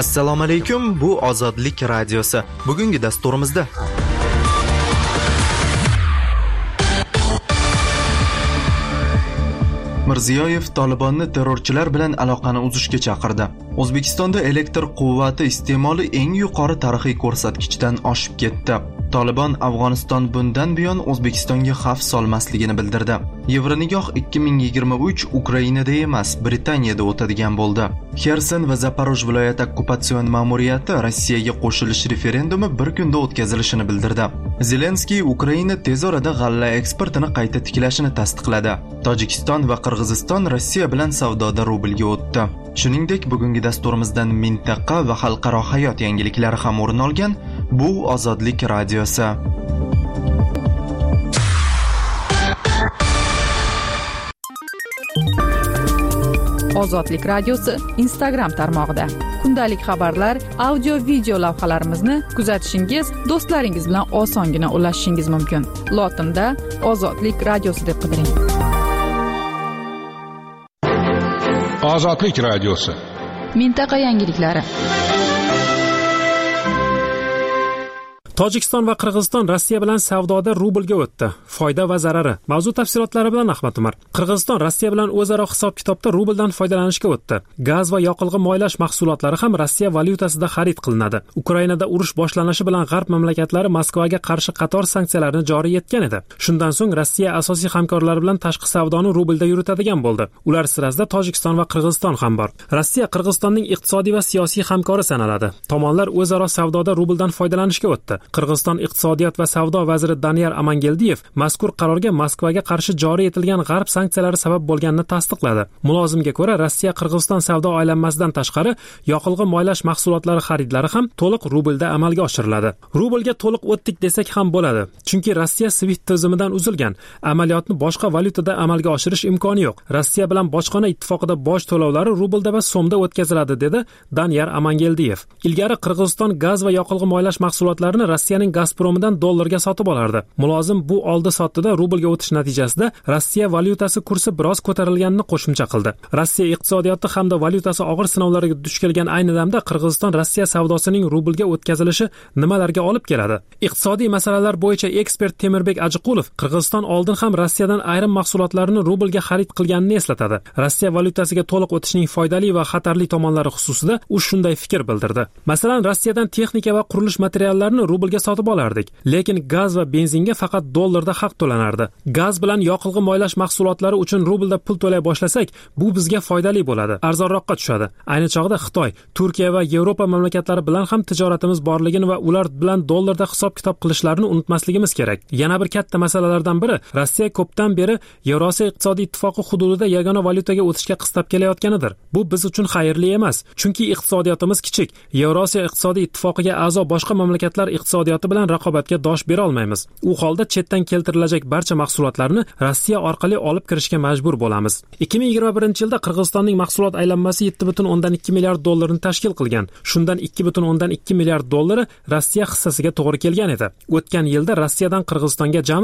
Assalomu alaykum, bu Ozodlik radiosi. Bugungi dasturimizda Mirziyoyev Tolibonni terrorchilar bilan aloqani uzishga chaqirdi. O'zbekistonda elektr quvvati iste'moli eng yuqori tarixiy ko'rsatkichdan oshib ketdi. Tolibon Afg'oniston bundan buyon O'zbekistonga xavf solmasligini bildirdi. Yevronigoh 2023 Ukrainada emas, Britaniyada o'tadigan bo'ldi. Xerson va Zaporoj viloyat okkupatsion ma'muriyati Rossiyaga qo'shilish referendumi bir kunda o'tkazilishini bildirdi. Zelenskiy Ukraina tez orada g'alla eksportini qayta tiklashini tasdiqladi. Tojikiston va Qirg'iziston Rossiya bilan savdoda rublga o'tdi. Shuningdek, bugungi dasturimizdan mintaqa va xalqaro hayot yangiliklari ham o'rin olgan. Bu Ozodlik radiosi. Ozodlik radiosi Instagram tarmog'ida kundalik xabarlar, audio video lavhalarimizni kuzatishingiz, do'stlaringiz bilan osongina ulashishingiz mumkin. Lotinda Ozodlik radiosi deb qidiring. Ozodlik radiosi. Mintaqa yangiliklari. Tojikiston va Qirg'iziston Rossiya bilan savdoda rublga o'tdi. Foyda va zarari. Mavzu tafsilotlari bilan Ahmad Umar. Qirg'iziston Rossiya bilan o'zaro hisob-kitobda rubldan foydalanishga o'tdi. Gaz va yoqilg'i moylash mahsulotlari ham Rossiya valyutasida xarid qilinadi. Ukrainada urush boshlanishi bilan G'arb mamlakatlari Moskvaga qarshi qator sanksiyalarni joriy etgan edi. Shundan so'ng Rossiya asosiy hamkorlari bilan tashqi savdoni rublda yuritadigan bo'ldi. Ular sirasida Tojikiston va Qirg'iziston ham bor. Rossiya Qirg'izistonning iqtisodiy va siyosiy hamkori sanaladi. Tomonlar o'zaro savdoda rubldan foydalanishga o'tdi. Qirg'iziston iqtisodiyot va savdo vaziri Daniyar Amangeldiyev mazkur qarorga Moskvaga qarshi joriy etilgan G'arb sanksiyalari sabab bo'lganini tasdiqladi. Mulozimga ko'ra, Rossiya Qirg'iziston savdo aylanmasidan tashqari yoqilg'i moylash mahsulotlari xaridlari ham to'liq rublda amalga oshiriladi. Rublga to'liq o'tdik desak ham bo'ladi, chunki Rossiya SWIFT tizimidan uzilgan. Amaliyotni boshqa valyutada amalga oshirish imkoni yo'q. Rossiya bilan bojxona ittifoqida boj to'lovlari rublda va so'mda o'tkaziladi, dedi Daniyar Amangeldiyev. Ilgari Qirg'iziston gaz va yoqilg'i moylash mahsulotlarini Rossiyaning Gazpromidan dollarga sotib olardi. Mulozim bu oldi-sotdida rublga o'tish natijasida Rossiya valyutasi kursi biroz ko'tarilganini qo'shimcha qildi. Rossiya iqtisodiyoti hamda valyutasi og'ir sinovlarga duch kelgan ayni damda Qirg'iziston Rossiya savdosining rublga o'tkazilishi nimalarga olib keladi? Iqtisodiy masalalar bo'yicha ekspert Temirbek Ajiqulov Qirg'iziston oldin ham Rossiyadan ayrim mahsulotlarni rublga xarid qilganini eslatadi. Rossiya valyutasiga to'liq o'tishning foydali va xatarli tomonlari xususida u shunday fikr bildirdi. Masalan, Rossiyadan texnika va qurilish materiallarini rublga sotib olardik, lekin gaz va benzinga faqat dollarda haq to'lanardi. Gaz bilan yoqilg'i moylash mahsulotlari uchun rublda pul to'lay boshlasak, bu bizga foydali bo'ladi, arzonroqqa tushadi. Ayni chog'da Xitoy, Turkiya va Yevropa mamlakatlari bilan ham tijoratimiz borligini va ular bilan dollarda hisob-kitob qilishlarini unutmasligimiz kerak. Yana bir katta masalalardan biri, Rossiya ko'pdan beri Yevrosiyo iqtisodiy ittifoqi hududida yagona valyutaga o'tishga qistab kelayotganidir. Bu biz uchun xayrli emas, chunki iqtisodiyotimiz kichik. Yevrosiyo iqtisodiy ittifoqiga a'zo boshqa mamlakatlar iqtisodiyoti bilan raqobatga dosh bera olmaymiz. U holda chetdan keltirilajak barcha mahsulotlarni Rossiya orqali olib kirishga majbur bo'lamiz. 2021-yilda Qirg'izistonning mahsulot aylanmasi 7.2 milliard dollarni tashkil qilgan. Shundan 2.2 milliard dollari Rossiya hissasiga to'g'ri kelgan edi. O'tgan yilda Rossiyadan Qirg'izistonga jami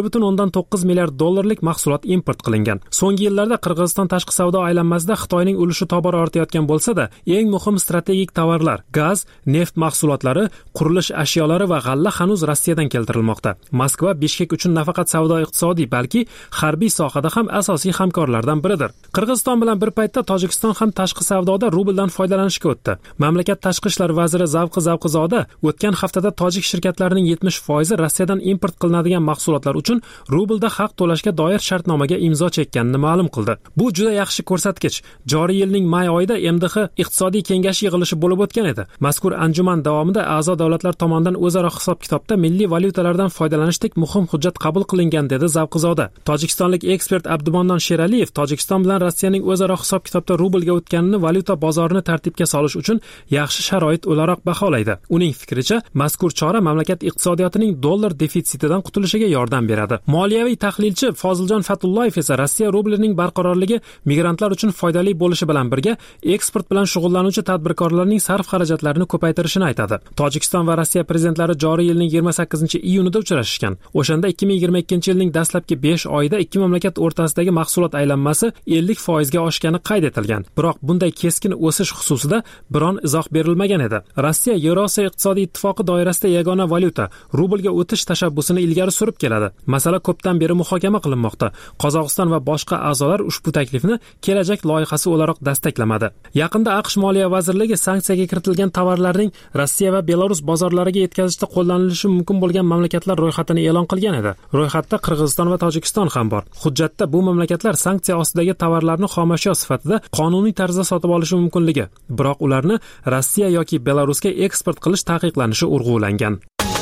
1.9 milliard dollarlik mahsulot import qilingan. So'nggi yillarda Qirg'iziston tashqi savdo aylanmasida Xitoyning ulushi tobora ortayotgan bo'lsa-da, eng muhim strategik tovarlar, gaz, neft mahsulotlari, qurilish ashyolari va g'alla hanuz Rossiyadan keltirilmoqda. Moskva Bishkek uchun nafaqat savdo-iqtisodiy, balki harbiy sohada ham asosiy hamkorlardan biridir. Qirg'iziston bilan bir paytda Tojikiston ham tashqi savdoda rubldan foydalanishga o'tdi. Mamlakat tashqi ishlar vaziri Zavqizoda o'tgan haftada tojik shirkatlarining 70% Rossiyadan import qilinadigan mahsulotlar uchun rublda haq to'lashga doir shartnomaga imzo chekkanini ma'lum qildi. Bu juda yaxshi ko'rsatkich. Joriy yilning may oyida MDH iqtisodiy kengashi yig'ilishi bo'lib o'tgan edi. Mazkur anjuman davomida a'zo davlatlar tomonidan o'zaro hisob-kitobda milliy valyutalardan foydalanishdek muhim hujjat qabul qilingan, dedi Zavqizoda. Tojikistonlik ekspert Abdumannor Sheraliyev Tojikiston bilan Rossiyaning o'zaro hisob-kitobda rublga o'tganini valyuta bozorini tartibga solish uchun yaxshi sharoit o'laroq baholaydi. Uning fikricha, mazkur chora mamlakat iqtisodiyotining dollar defitsitidan qutulishiga yordam beradi. Moliyaviy tahlilchi Foziljon Fatullayev esa Rossiya rublining barqarorligi migrantlar uchun foydali bo'lishi bilan birga eksport bilan shug'ullanuvchi tadbirkorlarning sarf xarajatlarini ko'paytirishini aytadi. Tojikiston va Rossiya prezident prezidentlari joriy yilning 28-iyunida uchrashishgan. O'shanda 2022 yilning dastlabki 5 oyida ikki mamlakat o'rtasidagi mahsulot aylanmasi 50% ga oshgani qayd etilgan. Biroq bunday keskin o'sish xususida biron izoh berilmagan edi. Rossiya Yevrosiyo iqtisodiy ittifoqi doirasida yagona valyuta rublga o'tish tashabbusini ilgari surib keladi. Masala ko'pdan beri muhokama qilinmoqda. Qozog'iston va boshqa a'zolar ushbu taklifni kelajak loyihasi o'laroq dastaklamadi. Yaqinda AQSh Moliya vazirligi sanksiyaga kiritilgan tovarlarning Rossiya va Belarus bozorlariga yetkazishda qo'llanilishi mumkin bo'lgan mamlakatlar ro'yxatini e'lon qilgan edi. Ro'yxatda Qirg'iziston va Tojikiston ham bor. Hujjatda bu mamlakatlar sanksiya ostidagi tovarlarni xomashyo sifatida qonuniy tarzda sotib olishi mumkinligi, biroq ularni Rossiya yoki Belarusga eksport qilish taqiqlanishi urg'ulangan.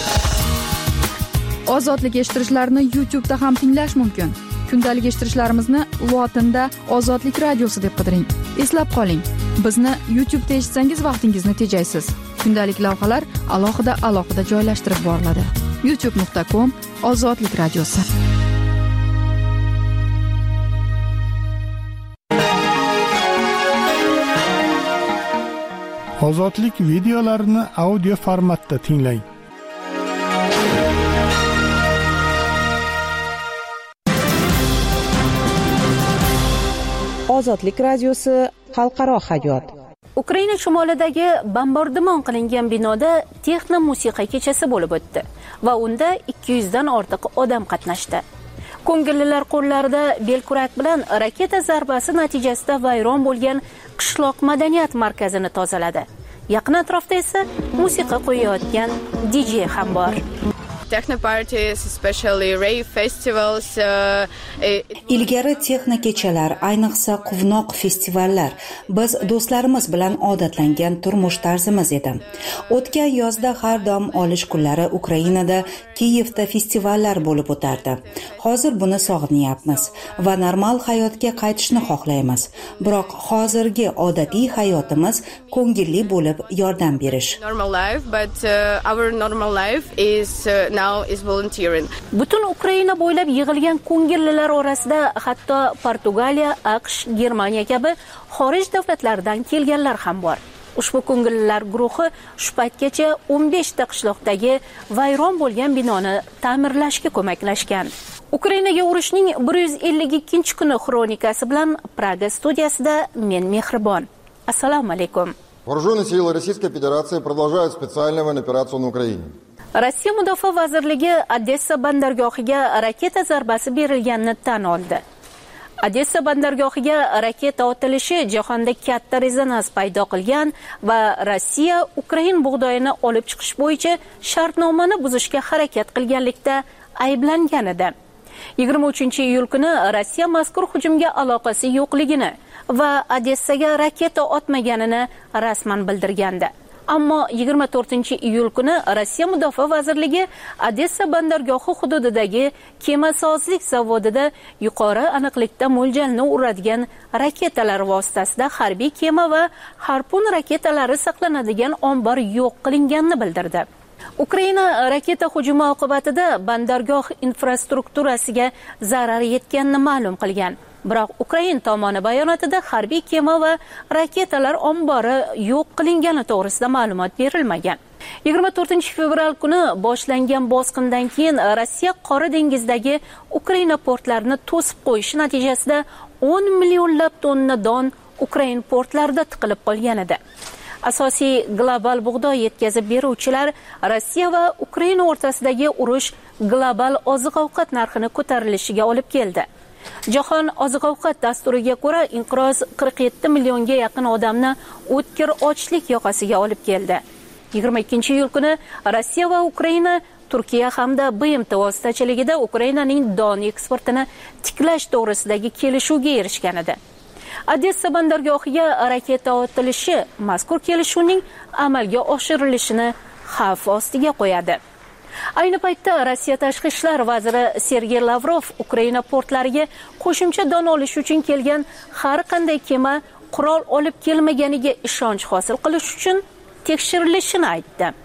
Ozodlik eshittirishlarni YouTube'da ham tinglash mumkin. Kundalik eshittirishlarimizni lotinda Ozodlik radiosi deb qidiring. Eslab qoling, bizni YouTube'da eshitsangiz vaqtingizni tejaysiz. Kundalik lavhalar alohida joylashtirib boriladi. youtube.com/Ozodlik radiosi. Ozodlik videolarini audio formatda tinglang. Ozodlik radiosi xalqaro hayot. Ukraina shimolidagi bombardimon qilingan binoda texno musiqa kechasi bo'lib o'tdi va unda 200 dan ortiq odam qatnashdi. Ko'ngillilar qo'llarida belkurak bilan raketa zarbasi natijasida vayron bo'lgan qishloq madaniyat markazini tozaladi. Yaqin atrofda esa musiqa qo'yayotgan DJ ham bor. Techno parties, especially rave festivals. Ilgari texno kechalar, ayniqsa quvnoq festivallar biz do'stlarimiz bilan odatlangan turmush tarzimiz edi. O'tgan yozda har dam olish kunlari Ukrainada, Kiyevda festivallar bo'lib o'tardi. Hozir buni sog'inyapmiz va normal hayotga qaytishni xohlaymiz. Biroq hozirgi odatiy hayotimiz ko'ngilli bo'lib yordam berish. Normal life, but our normal life is now is volunteering. Butun Ukraina bo'ylab yig'ilgan ko'ngillilar orasida hatto Portugaliya, AQSh, Germaniya kabi xorij davlatlaridan kelganlar ham bor. Ushbu ko'ngillilar guruhi shu paytgacha 15 ta qishloqdagi vayron bo'lgan binoni ta'mirlashga ko'maklashgan. Ukrainaga urushning 152-kuni xronikasi bilan Praga studiyasida men Mehribon. Assalomu alaykum. Вооруженные силы Российской Федерации продолжают специальную военную операцию на Украине. Rossiya Mudofaa vazirligi Odessa bandargohiga raketa zarbasi berilganini tan oldi. Odessa bandargohiga raketa otilishi jahonda katta rezonans paydo qilgan va Rossiya Ukrain bug'doyini olib chiqish bo'yicha shartnomani buzishga harakat qilganlikda ayblangan edi. 23-iyul kuni Rossiya mazkur hujumga aloqasi yo'qligini va Odessaga raketa otmaganini rasman bildirgandi. Ammo 24-iyul kuni Rossiya Mudofaa vazirligi Odessa bandargohi hududidagi kemasozlik zavodida yuqori aniqlikda mo'ljalni uradigan raketalar vositasida harbiy kema va harpun raketalari saqlanadigan ombor yo'q qilinganini bildirdi. Ukraina raketa hujumi oqibatida bandargoh infrastrukturasiga zarar yetganini ma'lum qilgan. Biroq Ukrain tomoni bayonotida harbiy kema va raketalar ombori yo'q qilingani to'g'risida ma'lumot berilmagan. 24-fevral kuni boshlangan bosqindan keyin Rossiya Qora dengizdagi Ukraina portlarini to'sib qo'yishi natijasida 10 millionlab tonna don Ukrain portlarida tiqilib qolgan edi. Asosiy global bug'doy yetkazib beruvchilar Rossiya va Ukraina o'rtasidagi urush global oziq-ovqat narxini ko'tarilishiga olib keldi. Jahon oziq-ovqat dasturiga ko'ra, inqiroz 47 millionga yaqin odamni o'tkir ochlik yoqasiga olib keldi. 22-iyul kuni Rossiya va Ukraina Turkiya hamda BMT vositachiligida Ukrainaning don eksportini tiklash to'g'risidagi kelishuvga erishgan edi. Odessa bandargohiga raketa otilishi mazkur kelishuvning amalga oshirilishini xavf ostiga qo'yadi. Ayni paytda Rossiya tashqi ishlar vaziri Sergey Lavrov Ukraina portlariga qo'shimcha don olish uchun kelgan har qanday kema qurol olib kelmaganiga ishonch hosil qilish uchun tekshirilishini aytdi.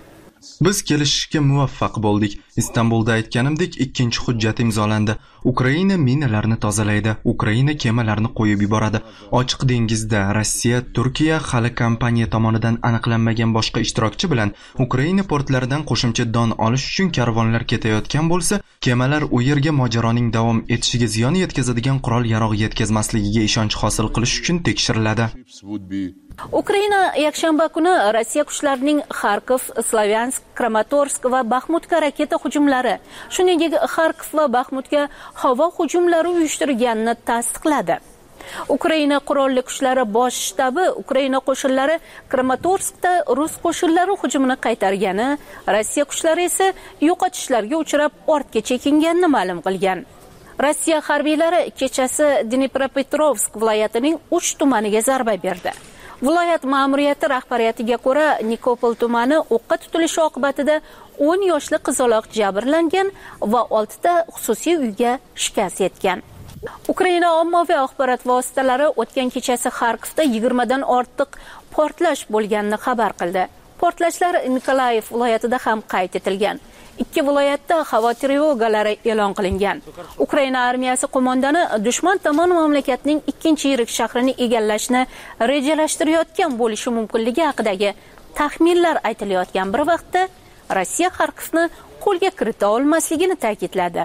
Biz kelishishga muvaffaq bo'ldik. Istanbulda aytganimdek, ikkinchi hujjat imzolandi. Ukraina minalarni tozalaydi, Ukraina kemalarni qo'yib yuboradi. Ochiq dengizda Rossiya, Turkiya hali kompaniya tomonidan aniqlanmagan boshqa ishtirokchi bilan Ukraina portlaridan qo'shimcha don olish uchun karvonlar ketayotgan bo'lsa, kemalar u yerga mojaroning davom etishiga ziyon yetkazadigan qurol-yarog' yetkazmasligiga ishonch hosil qilish uchun tekshiriladi. Ukraina yakshanba kuni Rossiya kuchlarining Kharkov, Slavyansk, Kramatorsk va Baxmutga raketa hujumlari, shuningdek Kharkov va Baxmutga havo hujumlari uyushtirganini tasdiqladi. Ukraina qurolli kuchlari bosh shtabi Ukraina qo'shinlari Kramatorskda rus qo'shinlari hujumini qaytargani, Rossiya kuchlari esa yo'qotishlarga uchrab ortga chekinganini ma'lum qilgan. Rossiya harbiylari kechasi Dnipropetrovsk viloyatining 3 tumaniga zarba berdi. Viloyat ma'muriyati rahbariyatiga ko'ra, Nikopol tumani o'qqa tutilishi oqibatida 10 yoshli qizaloq jabrlangan va 6 ta xususiy uyga shikast yetgan. Ukraina ommaviy axborot vositalari o'tgan kechasi Kharkovda 20 dan ortiq portlash bo'lganini xabar qildi. Portlashlar Nikolayev viloyatida ham qayd etilgan. Ikki viloyatda havo trevogalari e'lon qilingan. Ukraina armiyasi qo'mondoni dushman tomon mamlakatning ikkinchi yirik shahrini egallashni rejalashtirayotgan bo'lishi mumkinligi haqidagi taxminlar aytilayotgan bir vaqtda Rossiya Kharkovni qo'lga kirita olmasligini ta'kidladi.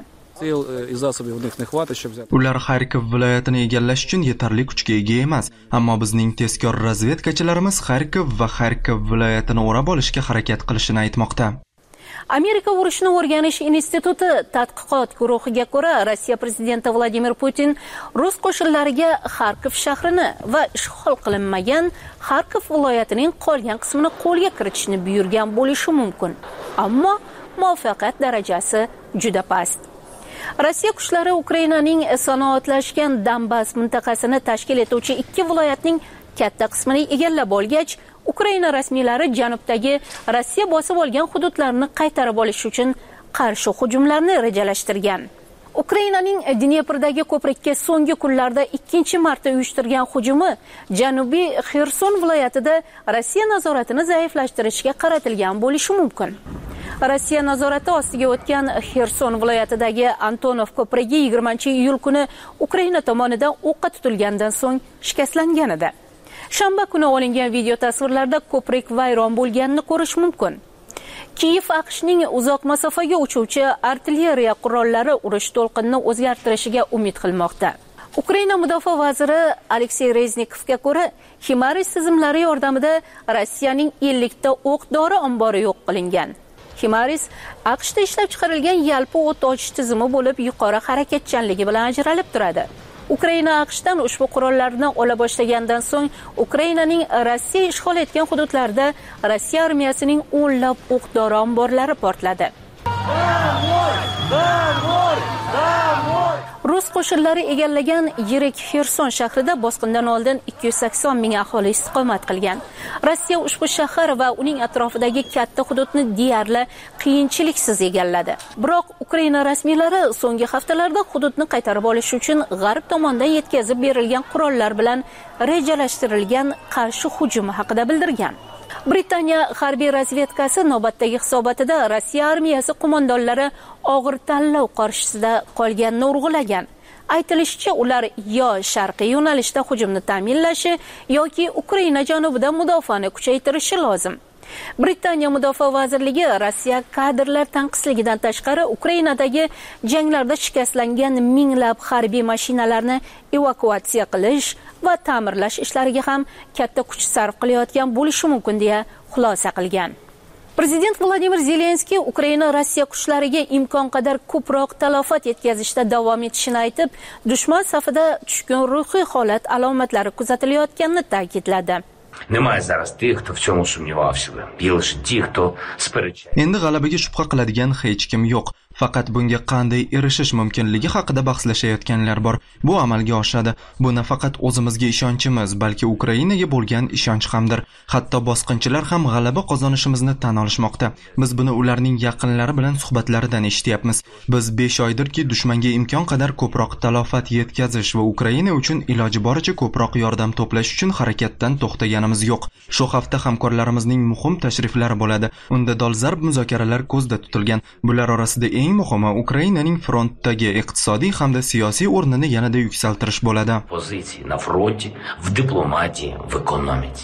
Ular Kharkov viloyatini egallash uchun yetarli kuchga ega emas, ammo bizning tezkor razvedkachilarimiz Kharkov va Kharkov viloyatini o'rab olishga harakat qilishini aytmoqda. Amerika urushni o'rganish instituti tadqiqot guruhiga ko'ra, Rossiya prezidenti Vladimir Putin rus qo'shinlariga Kharkov shahrini va ishg'ol qilinmagan Kharkov viloyatining qolgan qismini qo'lga kiritishni buyurgan bo'lishi mumkin, ammo muvaffaqiyat darajasi juda past. Rossiya kuchlari Ukrainaning sanoatlashgan Donbass mintaqasini tashkil etuvchi ikki viloyatning katta qismini egallab olgach, Ukraina rasmiylari janubdagi Rossiya bosib olgan hududlarni qaytarib olish uchun qarshi hujumlarni rejalashtirgan. Ukrainaning Dneprdagi ko'prikka so'nggi kunlarda ikkinchi marta uyushtirgan hujumi Janubiy Xerson viloyatida Rossiya nazoratini zaiflashtirishga qaratilgan bo'lishi mumkin. Rossiya nazorati ostiga o'tgan Xerson viloyatidagi Antonov ko'prigi 20-iyul kuni Ukraina tomonidan o'qqa tutilgandan so'ng shikastlangan edi. Shanba kuni olingan video tasvirlarda ko'prik vayron bo'lganini ko'rish mumkin. Kiyev AQShning uzoq masofaga uchuvchi artilleriya qurollari urush to'lqinini o'zgartirishiga umid qilmoqda. Ukraina mudofaa vaziri Aleksey Reznikovga ko'ra, HIMARS tizimlari yordamida Rossiyaning 50 ta o'q-dori ombori yo'q qilingan. HIMARS AQShda ishlab chiqarilgan yalpi o't ochish tizimi bo'lib, yuqori harakatchanligi bilan ajralib turadi. Ukraina AQShdan ushbu qurollarni ola boshlagandan so'ng Ukrainaning Rossiya ishg'ol etgan hududlarida Rossiya armiyasining o'nlab o'q-dori omborlari portladi. Rus qo'shinlari egallagan yirik Xerson shahrida bosqindan oldin 280 ming aholi istiqomat qilgan. Rossiya ushbu shahar va uning atrofidagi katta hududni deyarli qiyinchiliksiz egalladi. Biroq Ukraina rasmiylari so'nggi haftalarda hududni qaytarib olish uchun g'arb tomonidan yetkazib berilgan qurollar bilan rejalashtirilgan qarshi hujum haqida bildirgan. Britaniya harbiy razvedkasi navbatdagi hisobotida Rossiya armiyasi qo'mondonlari og'ir tanlov qarshisida qolganini urg'ulagan. Aytilishicha, ular yo sharqiy yo'nalishda hujumni ta'minlashi yoki Ukraina janubida mudofaani kuchaytirishi lozim. Britaniya mudofaa vazirligi Rossiya kadrlar tanqisligidan tashqari Ukrainadagi janglarda shikastlangan minglab harbiy mashinalarni evakuatsiya qilish va ta'mirlash ishlariga ham katta kuch sarf qilayotgan bo'lishi mumkin deya xulosa qilgan. Prezident Vladimir Zelenskiy Ukraina Rossiya kuchlariga imkon qadar ko'proq talafot yetkazishda davom etishini aytib, dushman safida tushkun ruhiy holat alomatlari kuzatilayotganini ta'kidladi. Немає зараз тих, хто в цьому сумнівався. Є лише ті, хто сперечає. Endi g'alabaga shubha qiladigan hech kim yo'q. Faqat bunga qanday erishish mumkinligi haqida bahslashayotganlar bor. Bu amalga oshadi. Bu nafaqat o'zimizga ishonchimiz, balki Ukrainaga bo'lgan ishonch hamdir. Hatto bosqinchilar ham g'alaba qozonishimizni tan olishmoqda. Biz buni ularning yaqinlari bilan suhbatlaridan eshityapmiz. Biz 5 oydirki dushmanga imkon qadar ko'proq talofat yetkazish va Ukraina uchun iloji boricha ko'proq yordam to'plash uchun harakatdan to'xtaganimiz yo'q. Shu hafta hamkorlarimizning muhim tashriflari bo'ladi. Unda dolzarb muzokaralar ko'zda tutilgan. Bular orasida eng muhimi Ukrainaning frontdagi iqtisodiy hamda siyosiy o'rnini yanada yuksaltirish bo'ladi. Позиции на фронте, в дипломатии, в экономике.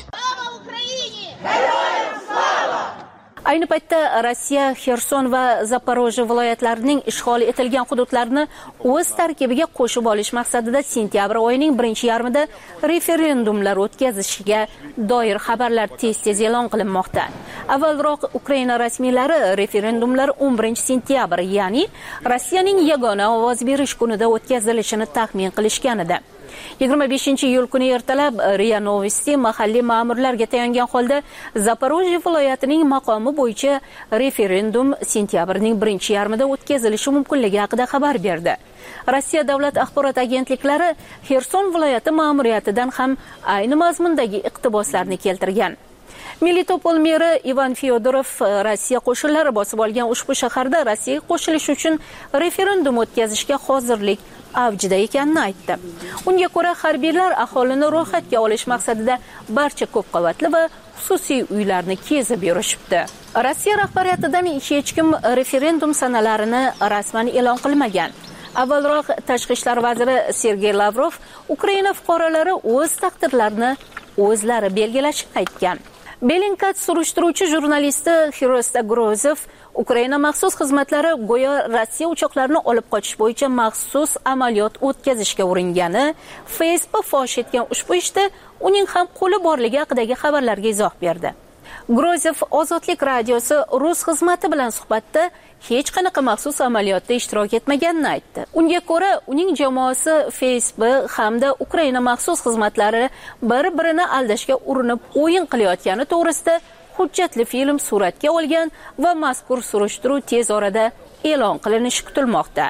Ayni paytda Rossiya Xerson va Zaporojye viloyatlarining ishg'ol etilgan hududlarini o'z tarkibiga qo'shib olish maqsadida sentyabr oyining birinchi yarmida referendumlar o'tkazishiga doir xabarlar tez-tez e'lon qilinmoqda. Avvalroq Ukraina rasmiylari referendumlar 11 sentyabr, ya'ni Rossiyaning yagona ovoz berish kunida o'tkazilishini taxmin qilishgan edi. 25-iyul kuni ertalab RIA Novosti mahalliy ma'murlarga tayangan holda Zaporojye viloyatining maqomi bo'yicha referendum sentyabrning birinchi yarmida o'tkazilishi mumkinligi haqida xabar berdi. Rossiya davlat axborot agentliklari Xerson viloyati ma'muriyatidan ham ayni mazmundagi iqtiboslarni keltirgan. Melitopol meri Ivan Fyodorov Rossiya qo'shinlari bosib olgan ushbu shaharda Rossiyaga qo'shilish uchun referendum o'tkazishga hozirlik avjida ekanini aytdi. Unga ko'ra harbiylar aholini ro'yxatga olish maqsadida barcha ko'p qavatli va xususiy uylarni kezib yurishibdi. Rossiya rahbariyatidan hech kim referendum sanalarini rasman e'lon qilmagan. Avvalroq tashqi ishlar vaziri Sergey Lavrov Ukraina fuqarolari o'z taqdirlarini o'zlari belgilashini aytgan. Bellingcat surishtiruvchi jurnalisti Xirosta Grozov Ukraina maxsus xizmatlari go'yo Rossiya uchoqlarini olib qochish bo'yicha maxsus amaliyot o'tkazishga uringani, Facebook fosh etgan ushbu ishda uning ham qo'li borligi haqidagi xabarlarga izoh berdi. Grozov Ozodlik radiosi rus xizmati bilan suhbatda hech qanaqa maxsus amaliyotda ishtirok etmaganini aytdi. Unga ko'ra, uning jamoasi Facebook hamda Ukraina maxsus xizmatlari bir-birini aldashga urinib o'yin qilayotgani to'g'risida hujjatli film suratga olgan va mazkur surishtiruv tez orada e'lon qilinishi kutilmoqda.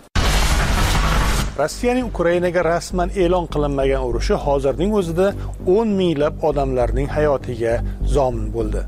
Rossiyaning Ukrainaga rasman e'lon qilinmagan urushi hozirning o'zida 10 minglab odamlarning hayotiga zomin bo'ldi.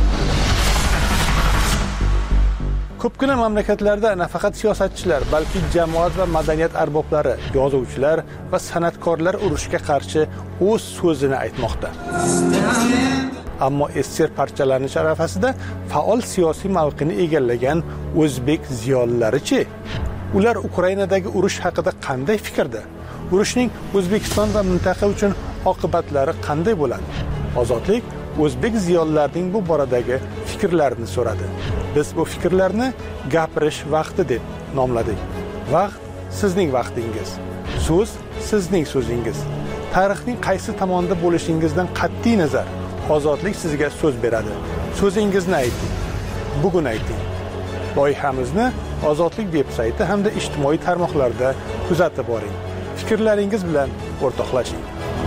Ko'pgina mamlakatlarda nafaqat siyosatchilar, balki jamoat va madaniyat arboblari, yozuvchilar va san'atkorlar urushga qarshi o'z so'zini aytmoqda. Ammo SSR parchalanish arafasida faol siyosiy mavqeni egallagan o'zbek ziyolilari-chi? Ular Ukrainadagi urush haqida qanday fikrda? Urushning O'zbekiston va mintaqa uchun oqibatlari qanday bo'ladi? Ozodlik o'zbek ziyolilarining bu boradagi fikrlarini so'radi. Biz bu fikrlarni gapirish vaqti deb nomladik. Vaqt sizning vaqtingiz. So'z sizning so'zingiz. Tarixning qaysi tomonda bo'lishingizdan qat'iy nazar Ozodlik sizga so'z beradi. So'zingizni ayting. Bugun ayting. Loyihamizni Ozodlik veb-sayti hamda ijtimoiy tarmoqlarda kuzatib boring. Fikrlaringiz bilan o'rtoqlashing.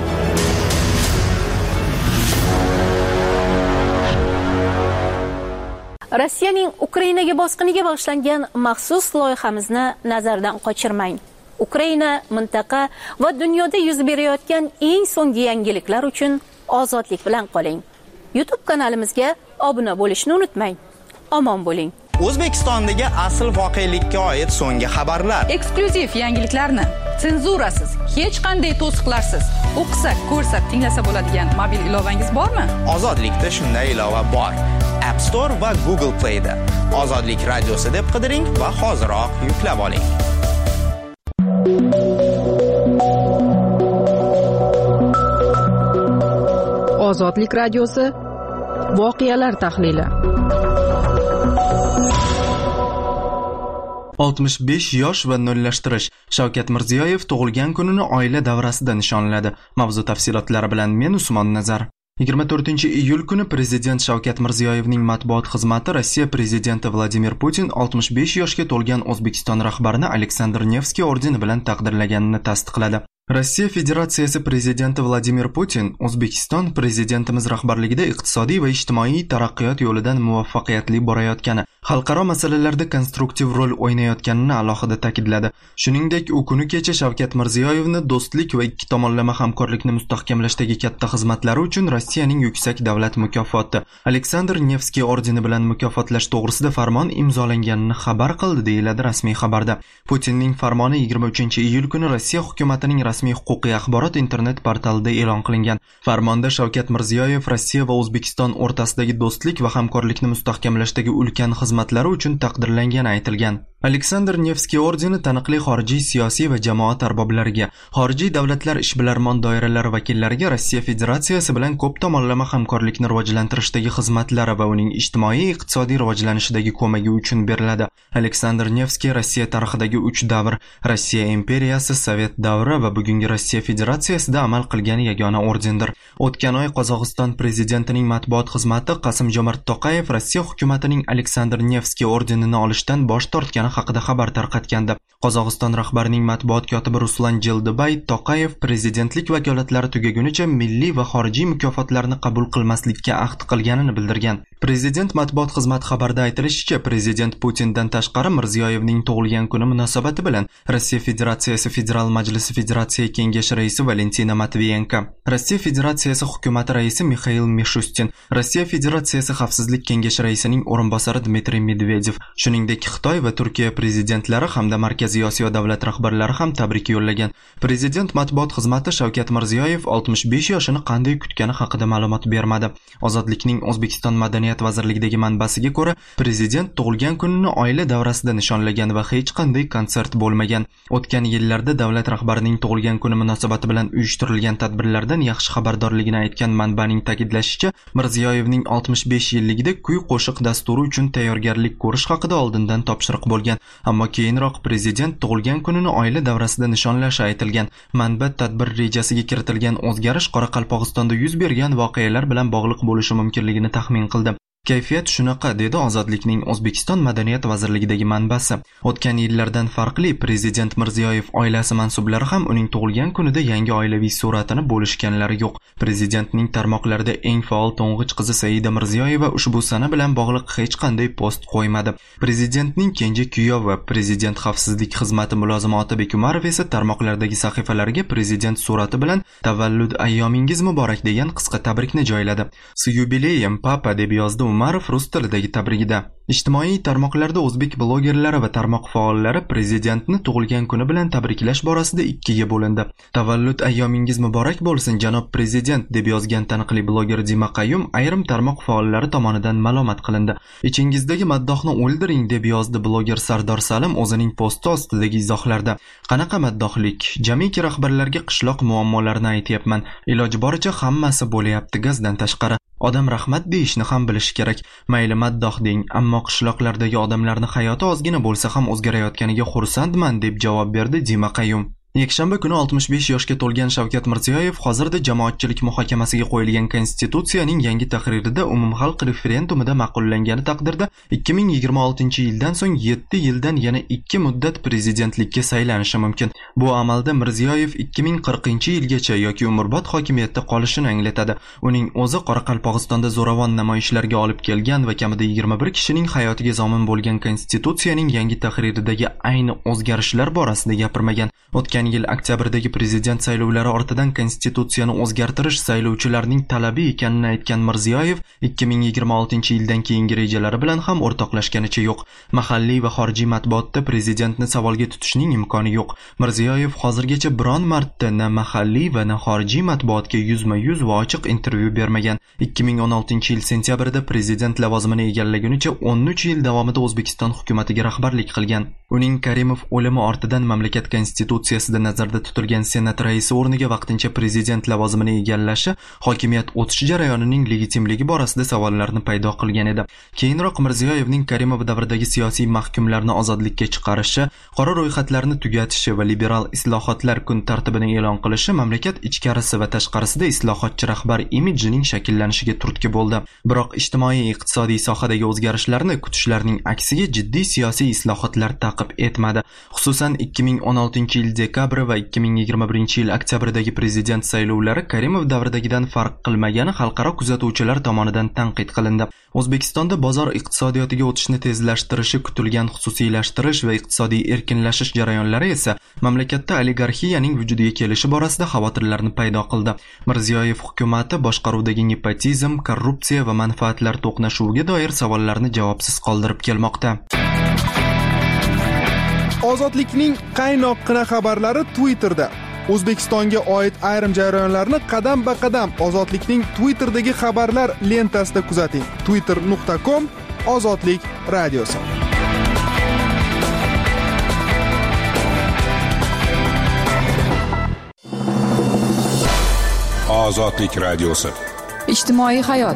Rossiyaning Ukrainaga bosqiniga bag'ishlangan maxsus loyihamizni nazardan qochirmang. Ukraina, mintaqa va dunyoda yuz berayotgan eng so'nggi yangiliklar uchun Ozodlik bilan qoling. YouTube kanalimizga obuna bo'lishni unutmang. Omon bo'ling. O'zbekistondagi asl voqelikka oid so'nggi xabarlar, eksklyuziv yangiliklarni senzurasiz, hech qanday to'siqlarsiz o'qisak, ko'rsak, tinglasa bo'ladigan mobil ilovangiz bormi? Ozodlikda shunday ilova bor. App Store va Google Play'da Ozodlik radiosi deb qidiring va hoziroq yuklab oling. Ozodlik radiosi voqealar tahlili. 65 yosh va nollashtirish. Shavkat Mirziyoyev tug'ilgan kunini oila davrasida nishonladi. Mavzu tafsilotlari bilan men Usmon Nazar. 24-iyul kuni Prezident Shavkat Mirziyoyevning matbuot xizmati Rossiya prezidenti Vladimir Putin 65 yoshga to'lgan O'zbekiston rahbarini Aleksandr Nevskiy ordeni bilan taqdirlaganini tasdiqladi. Rossiya Federatsiyasi prezidenti Vladimir Putin O'zbekiston prezidentimiz rahbarligida iqtisodiy va ijtimoiy taraqqiyot yo'lidan muvaffaqiyatli borayotgani xalqaro masalalarda konstruktiv rol o'ynayotganini alohida ta'kidladi. Shuningdek, u kuni kecha Shavkat Mirziyoyevni do'stlik va ikki tomonlama hamkorlikni mustahkamlashdagi katta xizmatlari uchun Rossiyaning yuksak davlat mukofoti Aleksandr Nevskiy ordeni bilan mukofotlash to'g'risida farmon imzolanganini xabar qildi, deyiladi rasmiy xabarda. Putinning farmoni 23-iyul kuni Rossiya hukumatining rasmiy huquqiy axborot internet portalida e'lon qilingan. Farmonda Shavkat Mirziyoyev Rossiya va O'zbekiston o'rtasidagi do'stlik va hamkorlikni mustahkamlashdagi ulkan xizmatlari uchun taqdirlangani aytilgan. Aleksandr Nevskiy ordeni taniqli xorijiy siyosiy va jamoat arboblariga, xorijiy davlatlar ishbilarmon doiralari vakillariga Rossiya Federatsiyasi bilan ko'p tomonlama hamkorlikni rivojlantirishdagi xizmatlari va uning ijtimoiy-iqtisodiy rivojlanishidagi ko'magi uchun beriladi. Aleksandr Nevskiy Rossiya tarixidagi 3 davr, Rossiya imperiyasi, Sovet davri va bugungi Rossiya Federatsiyasida amal qilgan yagona ordendir. O'tgan oy Qozog'iston prezidentining matbuot xizmati Qasim-Jomart To'qayev Rossiya hukumatining Aleksandr Nevskiy ordenini olishdan bosh tortgani haqida xabar tarqatgandi. Qozog'iston rahbarining matbuot kotibi Ruslan Jeldibay To'qayev prezidentlik vakolatlari tugagunicha milliy va xorijiy mukofotlarni qabul qilmaslikka ahd qilganini bildirgan. Prezident matbuot xizmati xabarida aytilishicha, prezident Putindan tashqari Mirziyoyevning tug'ilgan kuni munosabati bilan Rossiya Federatsiyasi Federal Majlisi Federatsiya Kengashi raisi Valentina Matviyenko, Rossiya Federatsiyasi hukumati raisi Mikhail Mishustin, Rossiya Federatsiyasi Xavfsizlik kengashi raisining o'rinbosari Dmitriy Medvedev, shuningdek Xitoy va Turkiya prezidentlari hamda Markaziy Osiyo davlat rahbarlari ham tabrik yo'llagan. Prezident matbuot xizmati Shavkat Mirziyoyev 65 yoshini qanday kutgani haqida ma'lumot bermadi. Ozodlikning O'zbekiston madaniyat vazirligidagi manbasiga ko'ra, prezident tug'ilgan kunini oila davrasida nishonlagan va hech qanday konsert bo'lmagan. O'tgan yillarda davlat rahbarining tug'ilgan kuni munosabati bilan uyushtirilgan tadbirlardan yaxshi xabardorligini aytgan manbaning ta'kidlashicha, Mirziyoyevning 65 yilligida kuy-qo'shiq dasturi uchun tayyorgarlik ko'rish haqida oldindan topshiriq bo'lgan, ammo keyinroq prezident tug'ilgan kunini oila davrasida nishonlashi aytilgan. Manba tadbir rejasiga kiritilgan o'zgarish Qoraqalpog'istonda yuz bergan voqealar bilan bog'liq bo'lishi mumkinligini taxmin qildi. Kayfiyat shunaqa, dedi Ozodlikning O'zbekiston madaniyat vazirligidagi manbasi. O'tgan yillardan farqli, prezident Mirziyoyev oilasi mansublari ham uning tug'ilgan kunida yangi oilaviy suratini bo'lishganlari yo'q. Prezidentning tarmoqlarida eng faol to'ng'ich qizi Saida Mirziyoyeva ushbu sana bilan bog'liq hech qanday post qo'ymadi. Prezidentning kenja kuyovi, prezident xavfsizlik xizmati mulozimi Otabek Umarov esa tarmoqlardagi sahifalariga prezident surati bilan tavallud ayyomingiz muborak degan qisqa tabrikni joyladi. "S yubileyem, papa", deb yozdi Umarov rus tilidagi tabrigida. Ijtimoiy tarmoqlarda o'zbek blogerlari va tarmoq faollari prezidentni tug'ilgan kuni bilan tabriklash borasida ikkiga bo'lindi. "Tavallud ayyomingiz muborak bo'lsin, janob prezident", deb yozgan taniqli bloger Dima Qayyum ayrim tarmoq faollari tomonidan malomat qilindi. "Ichingizdagi maddohni o'ldiring", deb yozdi bloger Sardor Salim o'zining posti ostidagi izohlarda. "Qanaqa maddohlik? Jamiki rahbarlarga qishloq muammolarini aytyapman. Iloji boricha hammasi bo'layapti gazdan tashqari. Odam rahmat deyishni ham bilishi kerak. Mayli maddoh deng, ammo qishloqlardagi odamlarni hayoti ozgina bo'lsa ham o'zgarayotganiga xursandman", deb javob berdi Dima Qayyum. Yakshanba kuni 65 yoshga to'lgan Shavkat Mirziyoyev hozirda jamoatchilik muhokamasiga qo'yilgan konstitutsiyaning yangi tahririda umumxalq referendumida ma'qullangani taqdirda 2026-yildan so'ng 7 yildan yana 2 muddat prezidentlikka saylanishi mumkin. Bu amalda Mirziyoyev 2040-yilgacha yoki umrbod hokimiyatda qolishini anglatadi. Uning o'zi Qoraqalpog'istonda zo'ravon namoyishlarga olib kelgan va kamida 21 kishining hayotiga zomin bo'lgan konstitutsiyaning yangi tahriridagi ayni o'zgarishlar borasida gapirmagan. O'tgan yil oktyabrdagi prezident saylovlari ortidan konstitutsiyani o'zgartirish saylovchilarning talabi ekanini aytgan Mirziyoyev 2026-yildan keyingi rejalari bilan ham o'rtoqlashganicha yo'q. Mahalliy va xorijiy matbuotda prezidentni savolga tutishning imkoni yo'q. Mirziyoyev hozirgacha biron marta na mahalliy va na xorijiy matbuotga yuzma-yuz va ochiq intervyu bermagan. 2016-yil sentyabrida prezident lavozimini egallagunicha 13 yil davomida O'zbekiston hukumatiga rahbarlik qilgan. Uning Karimov o'limi ortidan mamlakat konstitutsiyasida nazarda tutilgan senat raisi o'rniga vaqtincha prezident lavozimini egallashi hokimiyat o'tish jarayonining legitimligi borasida savollarni paydo qilgan edi. Keyinroq Mirziyoyevning Karimov davridagi siyosiy mahkumlarni ozodlikka chiqarishi, qora ro'yxatlarni tugatishi va liberal islohotlar kun tartibini e'lon qilishi mamlakat ichkarisi va tashqarisida islohotchi rahbar imidjining shakllanishiga turtki bo'ldi. Biroq ijtimoiy-iqtisodiy sohadagi o'zgarishlarni kutishlarning aksiga jiddiy siyosiy islohotlar ta'qib etmadi. Xususan 2016-yil dekabr dekabri va 2021-yil oktyabrdagi prezident saylovlari Karimov davridagidan farq qilmagani xalqaro kuzatuvchilar tomonidan tanqid qilindi. O'zbekistonda bozor iqtisodiyotiga o'tishni tezlashtirishi kutilgan xususiylashtirish va iqtisodiy erkinlashish jarayonlari esa mamlakatda oligarxiyaning vujudiga kelishi borasida xavotirlarni paydo qildi. Mirziyoyev hukumati boshqaruvdagi nepotizm, korrupsiya va manfaatlar to'qnashuviga doir savollarni javobsiz qoldirib kelmoqda. Ozodlikning qaynoqqina xabarlari Twitterda. O'zbekistonga oid ayrim jarayonlarni qadam-ba-qadam Ozodlikning Twitterdagi xabarlar lentasida kuzating. twitter.com Ozodlik radiosi. Ozodlik radiosi. Ijtimoiy hayot.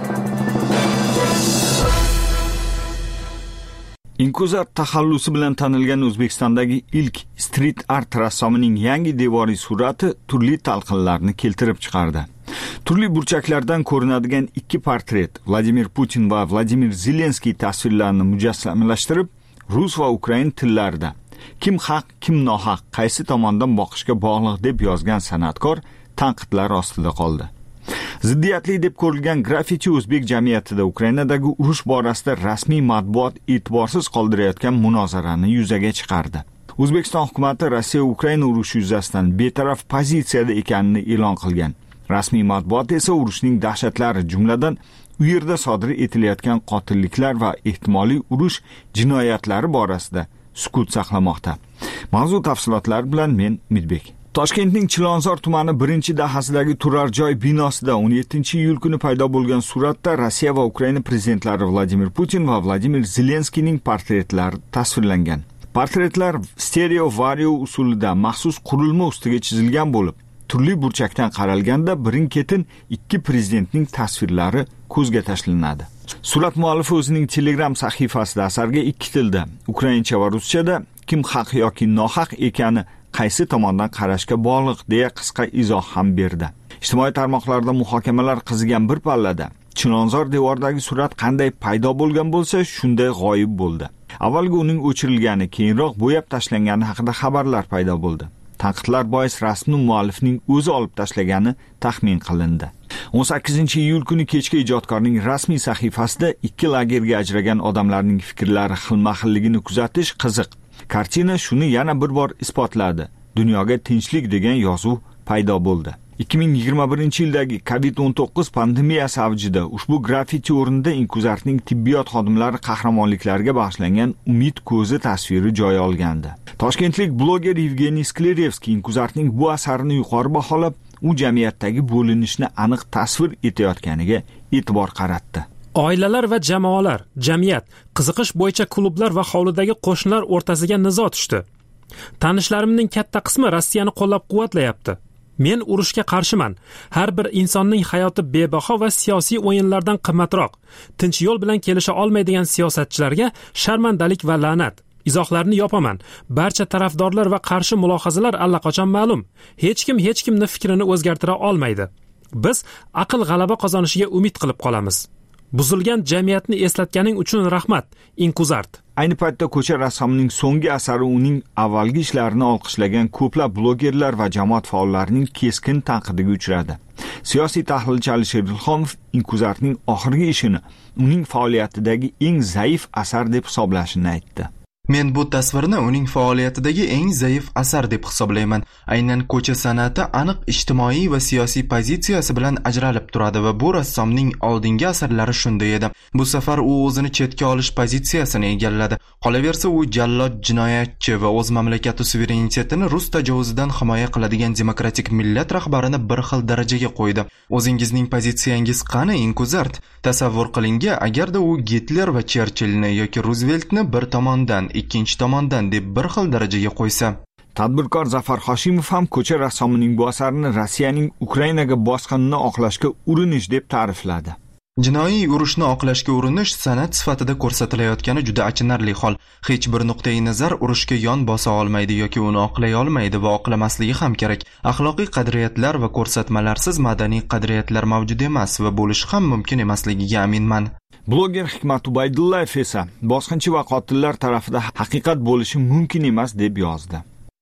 Inkuzart taxallusi bilan tanilgan O'zbekistondagi ilk street art rassomining yangi devoriy surati turli talqinlarni keltirib chiqardi. Turli burchaklardan ko'rinadigan ikki portret Vladimir Putin va Vladimir Zelenskiy tasvirlarini mujassamlashtirib, rus va ukrain tillarida kim haq, kim nohaq, qaysi tomondan boqishga bog'liq deb yozgan san'atkor tanqidlar ostida qoldi. Ziddiyatli deb ko'rilgan graffiti o'zbek jamiyatida Ukrainadagi urush borasida rasmiy matbuot e'tiborsiz qoldirayotgan munozarani yuzaga chiqardi. O'zbekiston hukumatı Rossiya-Ukraina urushi yuzasidan betaraf pozitsiyada ekanini e'lon qilgan. Rasmiy matbuot esa urushning dahshatlari, jumladan u yerda sodir etilayotgan qotilliklar va ehtimoliy urush jinoyatlari borasida sukut saqlamoqda. Mavzu tafsilotlari bilan men Midbek. Toshkentning Chilonzor tumani 1-dahasidagi turar joy binosida 17-iyul kuni paydo bo'lgan suratda Rossiya va Ukraina prezidentlari Vladimir Putin va Vladimir Zelenskiyning portretlari tasvirlangan. Portretlar stereo vario usulida maxsus qurilma ustiga chizilgan bo'lib, turli burchakdan qaralganda birin-ketin ikki prezidentning tasvirlari ko'zga tashlanadi. Surat muallifi o'zining Telegram sahifasida asarga ikki tilda, ukraincha va ruschada kim haq yoki nohaq ekani qaysi tomondan qarashga bog'liq deya qisqa izoh ham berdi. Ijtimoiy tarmoqlarda muhokamalar qizigan bir pallada Chilonzor devoridagi surat qanday paydo bo'lgan bo'lsa, shunday g'oyib bo'ldi. Avvalgi uning o'chirilgani, keyinroq bo'yab tashlangani haqida xabarlar paydo bo'ldi. Tanqidlar bois rasmni muallifning o'zi olib tashlagani taxmin qilindi. 18-iyul kuni kechga ijodkorning rasmiy sahifasida ikki lagerga ajragan odamlarning fikrlari xilma-xilligini kuzatish qiziq. Kartina shuni yana bir bor isbotladi. Dunyoga tinchlik degan yozuv paydo bo'ldi. 2021-yildagi COVID-19 pandemiyasi avjida ushbu graffiti o'rnida Inkuzartning tibbiyot xodimlari qahramonliklariga bag'ishlangan Umid ko'zi tasviri joy olgandi. Toshkentlik bloger Evgeniy Sklerevskiy Inkuzartning bu asarini yuqori baholab, u jamiyatdagi bo'linishni aniq tasvir etayotganiga e'tibor qaratdi. Oilalar va jamoalar, jamiyat, qiziqish bo'yicha klublar va hovlidagi qo'shnilar o'rtasiga nizo tushdi. Tanishlarimning katta qismi Rossiyani qo'llab-quvvatlayapti. Men urushga qarshiman. Har bir insonning hayoti bebaho va siyosiy o'yinlardan qimmatroq. Tinch yo'l bilan kelisha olmaydigan siyosatchilarga sharmandalik va la'nat. Izohlarni yopaman. Barcha tarafdorlar va qarshi mulohazalar allaqachon ma'lum. Hech kimni fikrini o'zgartira olmaydi. Biz aql g'alaba qozonishiga umid qilib qolamiz. Buzilgan jamiyatni eslatganing uchun rahmat, Inkuzart. Ayni paytda ko'cha rassomining so'nggi asari uning avvalgi ishlarini olqishlagan ko'plab blogerlar va jamoat faollarining keskin tanqidiga uchradi. Siyosiy tahlilchi Alisher Ilhomov Inkuzartning oxirgi ishini uning faoliyatidagi eng zaif asar deb hisoblashini aytdi. Men bu tasvirni uning faoliyatidagi eng zaif asar deb hisoblayman. Aynan ko'cha san'ati aniq ijtimoiy va siyosiy pozitsiyasi bilan ajralib turadi va bu rassomning oldingi asarlari shunday edi. Bu safar u o'zini chetga olish pozitsiyasini egalladi. Qolaversa u jallod, jinoyatchi va o'z mamlakati suverenitetini rus tajovuzidan himoya qiladigan demokratik millat rahbarini bir xil darajaga qo'ydi. O'zingizning pozitsiyangiz qani, Inkuzart? Tasavvur qiling, agarda u Gitler va Cherchillni yoki Ruzveltni bir tomondan ikkinchi tomondan deb bir xil darajaga qo'ysa. Tadbirkor Zafar Hoshimov ham ko'cha rassomining bu asarini Rossiyaning Ukrainaga bosqinini oqlashga urinish deb ta'rifladi. Jinoiy urushni oqlashga urinish san'at sifatida ko'rsatilayotgani juda achinarli hol. Hech bir nuqtai nazar urushga yon bosa olmaydi yoki uni oqlay olmaydi va oqlamasligi ham kerak. Axloqiy qadriyatlar va ko'rsatmalarsiz madaniy qadriyatlar mavjud emas va bo'lishi ham mumkin emasligiga aminman. Bloger Hikmat Ubaydullayev esa bosqinchi va qotillar tarafida haqiqat bo'lishi mumkin emas deb yozdi.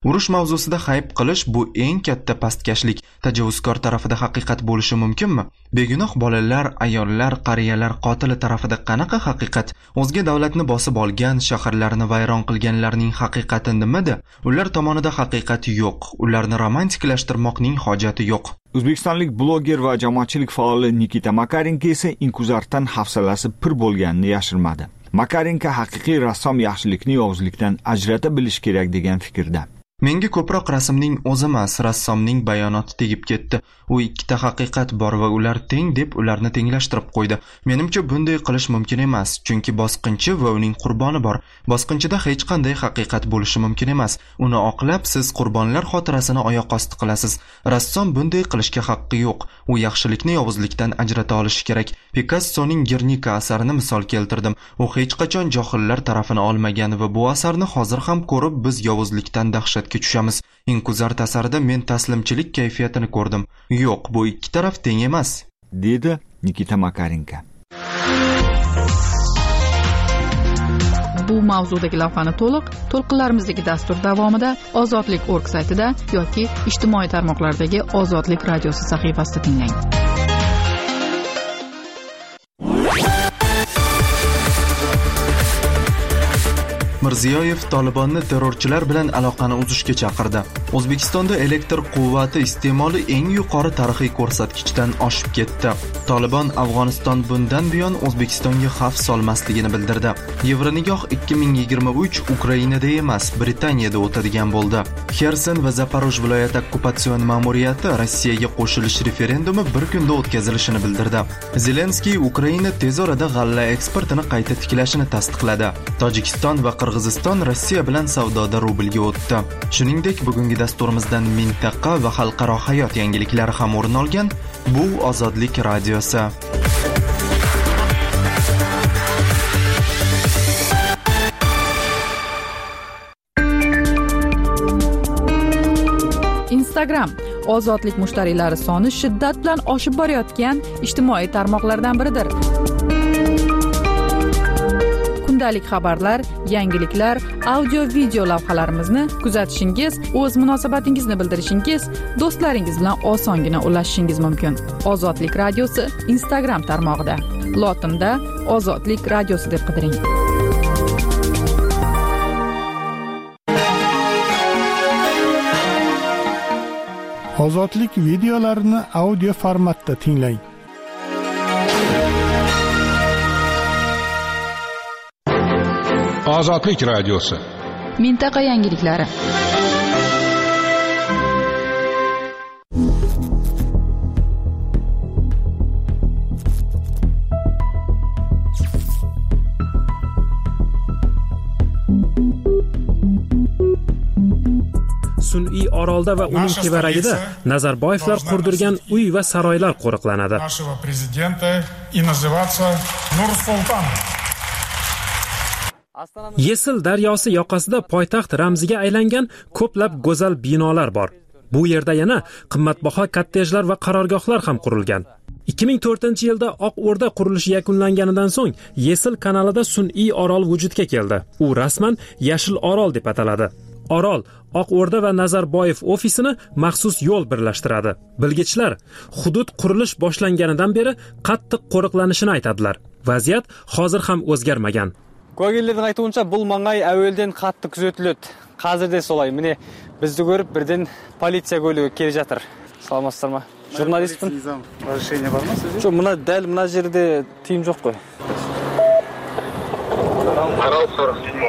Urush mavzusida hayb qilish bu eng katta pastkashlik. Tajovuzkor tarafida haqiqat bo'lishi mumkinmi? Begunoh bolalar, ayollar, qariyalar qotili tarafida qanaqa haqiqat? O'zga davlatni bosib olgan, shaharlarni vayron qilganlarning haqiqati nimada? Ular tomonida haqiqat yo'q. Ularni romantiklashtirmoqning hojati yo'q. O'zbekistonlik bloger va jamoatchilik faoli Nikita Makarenko esa Inkuzartdan hafsalasi pir bo'lganini yashirmadi. Makarenko haqiqiy rassom yaxshilikni yovuzlikdan ajrata bilish kerak degan fikrda. Menga ko'proq rasmning o'zi emas, rassomning bayonoti tegib ketdi. U ikkita haqiqat bor va ular teng deb ularni tenglashtirib qo'ydi. Menimcha bunday qilish mumkin emas, chunki bosqinchi va uning qurboni bor. Bosqinchida hech qanday haqiqat bo'lishi mumkin emas. Uni oqlab siz qurbonlar xotirasini oyoq osti qilasiz. Rassom bunday qilishga haqqi yo'q. U yaxshilikni yovuzlikdan ajrata olishi kerak. Pikassoning Gernika asarini misol keltirdim. U hech qachon johillar tarafini olmagan va bu asarni hozir ham ko'rib biz yovuzlikdan dahshatga tushamiz. Inkuzart asarida men taslimchilik kayfiyatini ko'rdim. Yo'q, bu ikki taraf teng emas, dedi Nikita Makarenko. Bu mavzudagi lavhani to'lqinlarimizdagi dastur davomida Ozodlik.org saytida yoki ijtimoiy tarmoqlardagi Ozodlik radiosi sahifasida tinglang. Mirziyoyev Tolibonni terrorchilar bilan aloqani uzishga chaqirdi. O'zbekistonda elektr quvvati iste'moli eng yuqori tarixiy ko'rsatkichdan oshib ketdi. Tolibon Afg'oniston bundan buyon O'zbekistonga xavf solmasligini bildirdi. Yevronigoh 2023 Ukrainada emas, Britaniyada o'tadigan bo'ldi. Xerson va Zaporoj viloyat okkupatsion ma'muriyati Rossiyaga qo'shilish referendumi bir kunda o'tkazilishini bildirdi. Zelenskiy Ukraina tez orada g'alla eksportini qayta tiklashini tasdiqladi. Tojikiston va Qirg'iziston Rossiya bilan savdoda rublga o'tdi. Shuningdek, bugungi dasturimizdan mintaqa va xalqaro hayot yangiliklari ham o'rin olgan. Bu Ozodlik radiosi. Instagram ozodlik mushtariylari soni shiddat bilan oshib borayotgan ijtimoiy tarmoqlardan biridir. Kundalik xabarlar, yangiliklar, audio-video lavhalarimizni kuzatishingiz, o'z munosabatingizni bildirishingiz, do'stlaringiz bilan osongina ulashishingiz mumkin. Ozodlik radiosi Instagram tarmog'ida. Lotinda Ozodlik radiosi deb qidiring. Ozodlik videolarini audio formatda tinglang. Ozodlik radiosi. Mintaqa yangiliklari. Sun'iy Orolda va uning tevaragida Nazarboyevlar qurdirgan uy va saroylar qo'riqlanadi. Нашего президента и называться Нур-Султан. Yesil daryosi yoqasida poytaxt ramziga aylangan ko'plab go'zal binolar bor. Bu yerda yana qimmatbaho kottejlar va qarorgohlar ham qurilgan. 2004-yilda Oq O'rda qurilishi yakunlanganidan so'ng Yesil kanalida sun'iy orol vujudga keldi. U rasman Yashil Orol deb ataladi. Orol Oq O'rda va Nazarboyev ofisini maxsus yo'l birlashtiradi. Bilgichlar hudud qurilish boshlanganidan beri qattiq qo'riqlanishini aytadilar. Vaziyat hozir ham o'zgarmagan. Kugillerдің айтуынша, бұл маңай әуелден қатты күзетіледі. Қазір де солай. Міне, бізді көріп, бірден полиция көлігі келе жатыр. Саламатсыздар ма? Журналистпін. Разрешение бар ма сізде? Жоқ, дәл мына жерде тыйым жоқ қой. Арал 47.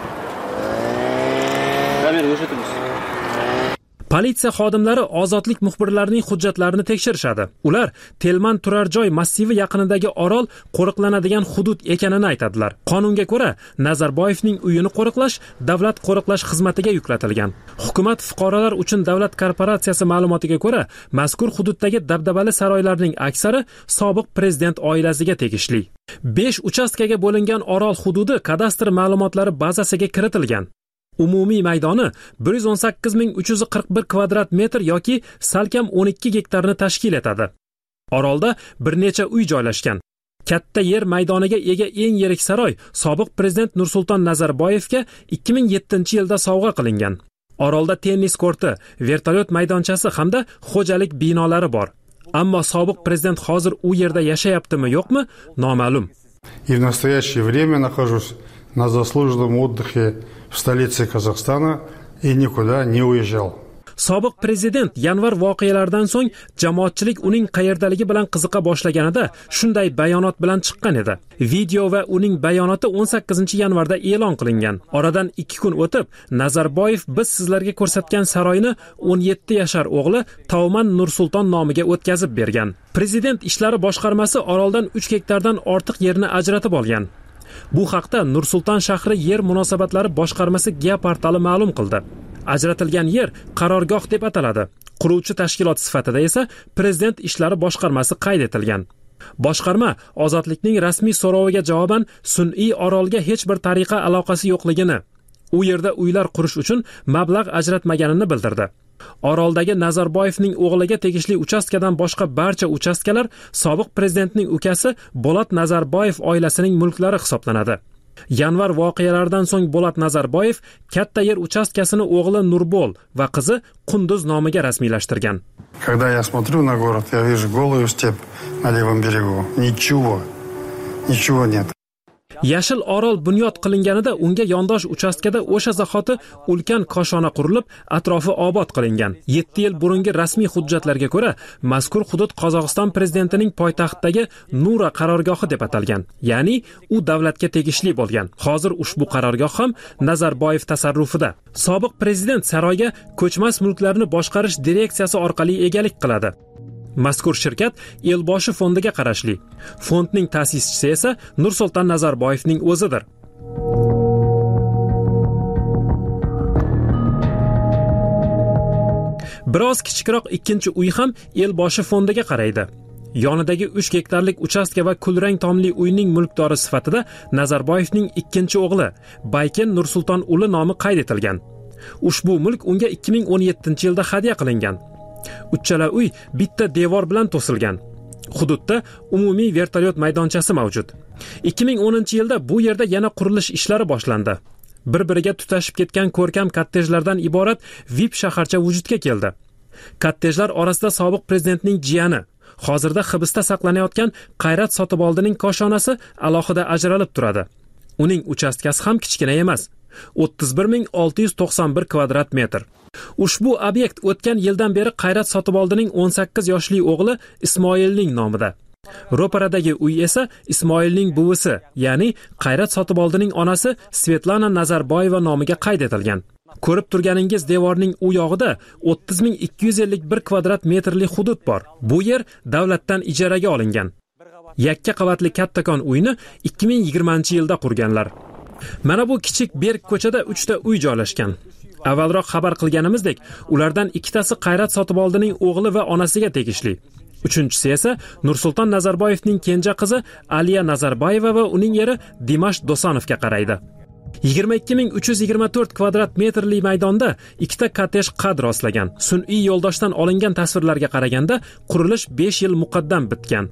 Камера көрсетіңіз. Politsiya xodimlari ozodlik muxbirlarining hujjatlarini tekshirishadi. Ular Telman turar joy massivi yaqinidagi orol qo'riqlanadigan hudud ekanini aytadilar. Qonunga ko'ra, Nazarboyevning uyini qo'riqlash davlat qo'riqlash xizmatiga yuklatilgan. Hukumat fuqarolar uchun davlat korporatsiyasi ma'lumotiga ko'ra, mazkur hududdagi dabdabali saroylarning aksari sobiq prezident oilasiga tegishli. 5 uchastkaga bo'lingan orol hududi kadastr ma'lumotlari bazasiga kiritilgan. Umumiy maydoni 118.341 kvadrat metr yoki salkam 12 gektarni tashkil etadi. Orolda bir necha uy joylashgan. Katta yer maydoniga ega eng yirik saroy sobiq prezident Nursulton Nazarboyevga 2007-yilda sovg'a qilingan. Orolda tennis korti, vertolyot maydonchasi hamda xo'jalik binolari bor. Ammo sobiq prezident hozir u yerda yashayaptimi, yo'qmi, noma'lum. И в настоящее время нахожусь на заслуженном отдыхе в столице Казахстана и никуда не уезжал. Sobiq prezident yanvar voqealaridan so'ng jamoatchilik uning qayerdaligi bilan qiziqa boshlaganida shunday bayonot bilan chiqqan edi. Video va uning bayonoti 18-yanvarda e'lon qilingan. Oradan 2 kun o'tib, Nazarboyev biz sizlarga ko'rsatgan saroyni 17 yashar o'g'li Tavman Nursulton nomiga o'tkazib bergan. Prezident ishlari boshqarmasi Oroldan 3 gektardan ortiq yerni ajratib olgan. Bu haqda Nursulton shahri yer munosabatlari boshqarmasi Geoportali ma'lum qildi. Ajratilgan yer qarorgoh deb ataladi. Quruvchi tashkilot sifatida esa prezident ishlari boshqarmasi qayd etilgan. Boshqarma Ozodlikning rasmiy so'roviga javoban sun'iy orolga hech bir tariqa aloqasi yo'qligini, u yerda uylar qurish uchun mablag' ajratmaganini bildirdi. Oroldagi Nazarboyevning o'g'liga tegishli uchastkadan boshqa barcha uchastkalar sobiq prezidentning ukasi Bolat Nazarboyev oilasining mulklari hisoblanadi. Yanvar voqealaridan so'ng Bolat Nazarboyev katta yer uchastkasini o'g'li Nurbol va qizi Qunduz nomiga rasmiylashtirgan. Когда я смотрю на город, я вижу голую степь на левом берегу. Ничего нет. Yashil Orol bunyod qilinganida unga yondosh uchastkada o'sha zahoti ulkan koshona qurilib, atrofi obod qilingan. 7 yil burungi rasmiy hujjatlarga ko'ra, mazkur hudud Qozog'iston prezidentining poytaxtdagi Nura qarorgohi deb atalgan. Ya'ni u davlatga tegishli bo'lgan. Hozir ushbu qarorgoh ham Nazarboyev tasarrufida. Sobiq prezident saroyga ko'chmas mulklarni boshqarish direksiyasi orqali egalik qiladi. Mazkur shirkat Elboshi fondiga qarashli. Fondning ta'sischisi esa Nursulton Nazarboyevning o'zidir. Biroz kichikroq ikkinchi uy ham Elboshi fondiga qaraydi. Yonidagi 3 gektarlik uchastka va kulrang tomli uyning mulkdori sifatida Nazarboyevning ikkinchi o'g'li Bayken Nursulton uli nomi qayd etilgan. Ushbu mulk unga 2017-yilda hadya qilingan. Uchala uy bitta devor bilan to'silgan. Hududda umumiy vertolyot maydonchasi mavjud. 2010-yilda bu yerda yana qurilish ishlari boshlandi. Bir-biriga tutashib ketgan ko'rkam kottejlardan iborat VIP shaharcha vujudga keldi. Kottejlar orasida sobiq prezidentning jiyani, hozirda hibsda saqlanayotgan Qayrat Sotiboldining koshonasi alohida ajralib turadi. Uning uchastkasi ham kichkina emas. 31691 kvadrat metr. Ushbu obyekt o'tgan yildan beri Qayrat Sotiboldining 18 yoshli o'g'li Ismoilning nomida. Ro'paradagi uy esa Ismoilning buvisi, ya'ni Qayrat Sotiboldining onasi Svetlana Nazarboyeva nomiga qayd etilgan. Ko'rib turganingiz devorning u yog'ida 30251 kvadrat metrli hudud bor. Bu yer davlatdan ijaraga olingan. Yakka qavatli kattakon uyni 2020-yilda qurganlar. Mana bu kichik berk ko'chada 3 ta uy joylashgan. Avvalroq xabar qilganimizdek, ulardan ikkitasi Qayrat Sotiboldining o'g'li va onasiga tegishli. Uchinchisi esa Nursulton Nazarboyevning kenja qizi Aliya Nazarboyeva va uning eri Dimash Dosanovga qaraydi. 22324 kvadrat metrli maydonda ikkita kottej qad rostlagan. Sun'iy yo'ldoshdan olingan tasvirlarga qaraganda qurilish 5 yil muqaddam bitgan.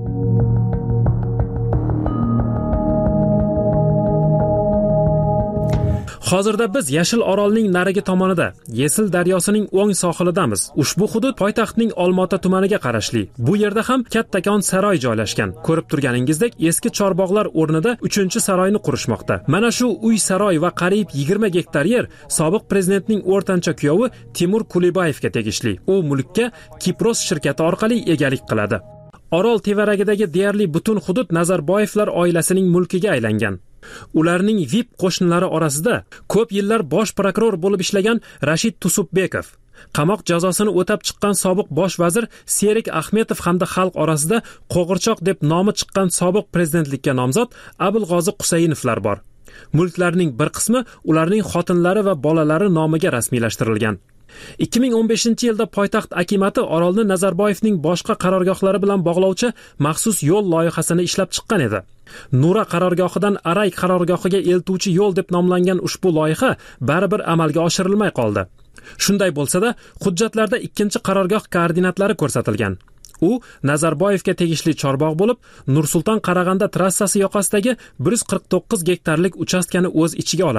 Hozirda biz Yashil Orolning narigi tomonida, Yesil daryosining o'ng sohilidamiz. Ushbu hudud poytaxtning Olmaota tumaniga qarashli. Bu yerda ham kattakon saroy joylashgan. Ko'rib turganingizdek, eski chorbog'lar o'rnida 3-saroyni qurishmoqda. Mana shu uy-saroy va qariyb 20 gektar yer sobiq prezidentning o'rtancha kuyovi Timur Kulibayevga tegishli. U mulkka Kipros shirkati orqali egalik qiladi. Orol tevaragidagi deyarli butun hudud Nazarboyevlar oilasining mulkiga aylangan. Ularning VIP qo'shnilari orasida ko'p yillar bosh prokuror bo'lib ishlagan Rashid Tusubbekov, qamoq jazosini o'tab chiqqan sobiq bosh vazir Serik Ahmetov hamda xalq orasida qo'g'irchoq deb nomi chiqqan sobiq prezidentlikka nomzod Abulg'ozi Qusaynovlar bor. Mulklarning bir qismi ularning xotinlari va bolalari nomiga rasmiylashtirilgan. 2015-yilda poytaxt akimati Orolni Nazarboyevning boshqa qarorgohlari bilan bog'lovchi maxsus yo'l loyihasini ishlab chiqqan edi. Nura qarorgohidan Aray qarorgohiga eltuvchi yo'l deb nomlangan ushbu loyiha baribir amalga oshirilmay qoldi. Shunday bo'lsa-da, hujjatlarda ikkinchi qarorgoh koordinatlari ko'rsatilgan. U Nazarboyevga tegishli chorbog' bo'lib, Nursulton Qarag'anda trassasi yoqasidagi 149 gektarlik uchastkani o'z ichiga oladi.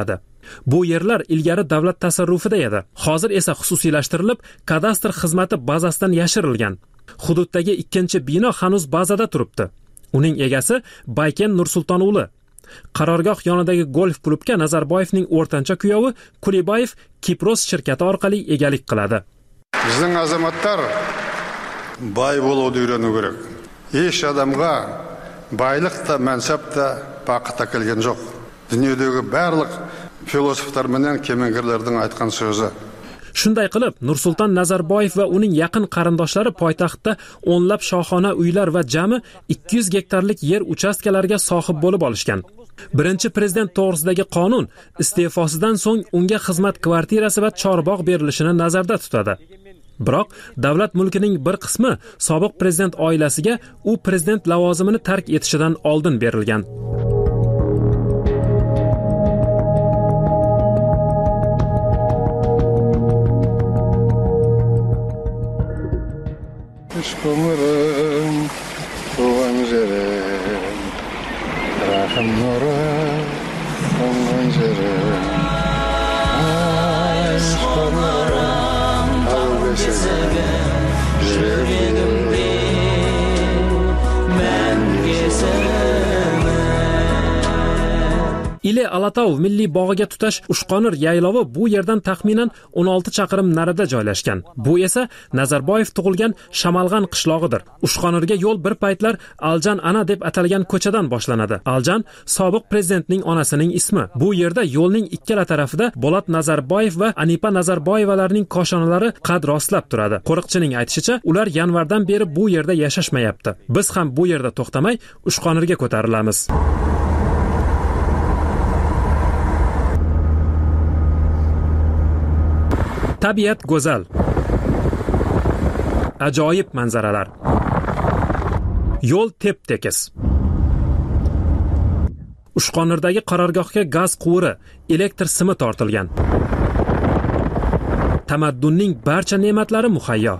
Bu yerlar ilgari davlat tasarrufida edi. Hozir esa xususiylashtirilib, kadastr xizmati bazasidan yashirilgan. Hududdagi ikkinchi bino hanuz bazada turibdi. Uning egasi Bayken Nursultonovli. Qarorgoh yonidagi golf klubga Nazarboyevning o'rtancha kuyovi Kulibayev Kipros shirkati orqali egalik qiladi. Bizning azamatlar boy bo'lishni o'rganu kerak. Hech odamga boylik da, mansab da, baqit da kelgan yo'q. Dunyodagi barliq filosoflar bilan kemengirlarning aytgan so'zi. Shunday qilib, Nursulton Nazarboyev va uning yaqin qarindoshlari poytaxtda o'nlab shohona uylar va jami 200 gektarlik yer uchastkalariga sohib bo'lib olishgan. Birinchi prezident to'g'risidagi qonun iste'fosidan so'ng unga xizmat kvartirasi va chorbog' berilishini nazarda tutadi. Biroq davlat mulkining bir qismi sobiq prezident oilasiga u prezident lavozimini tark etishidan oldin berilgan. Ko'mirim, tuvan jerim, rahim nurim, ko'ngil jerim, ko'mirim, avgesegim, jerim, men geserim. Ile Alatov milliy bog'iga tutash Ushqonir yaylovi bu yerdan taxminan 16 chaqirim narida joylashgan. Bu esa Nazarboyev tug'ilgan Shamalg'an qishlog'idir. Ushqonirga yo'l bir paytlar Aljan ana deb atalgan ko'chadan boshlanadi. Aljan sobiq prezidentning onasining ismi. Bu yerda yo'lning ikkala tarafida Bolat Nazarboyev va Anipa Nazarboyevalarning koshonalari qad rostlab turadi. Qo'riqchining aytishicha, ular yanvardan beri bu yerda yashashmayapti. Biz ham bu yerda to'xtamay Ushqonirga ko'tarilamiz. Tabiat go'zal. Ajoyib manzaralar. Yo'l tep-tekis. Ushqonirdagi qarorgohga gaz quvuri, elektr simi tortilgan. Tamaddunning barcha ne'matlari muhayyo.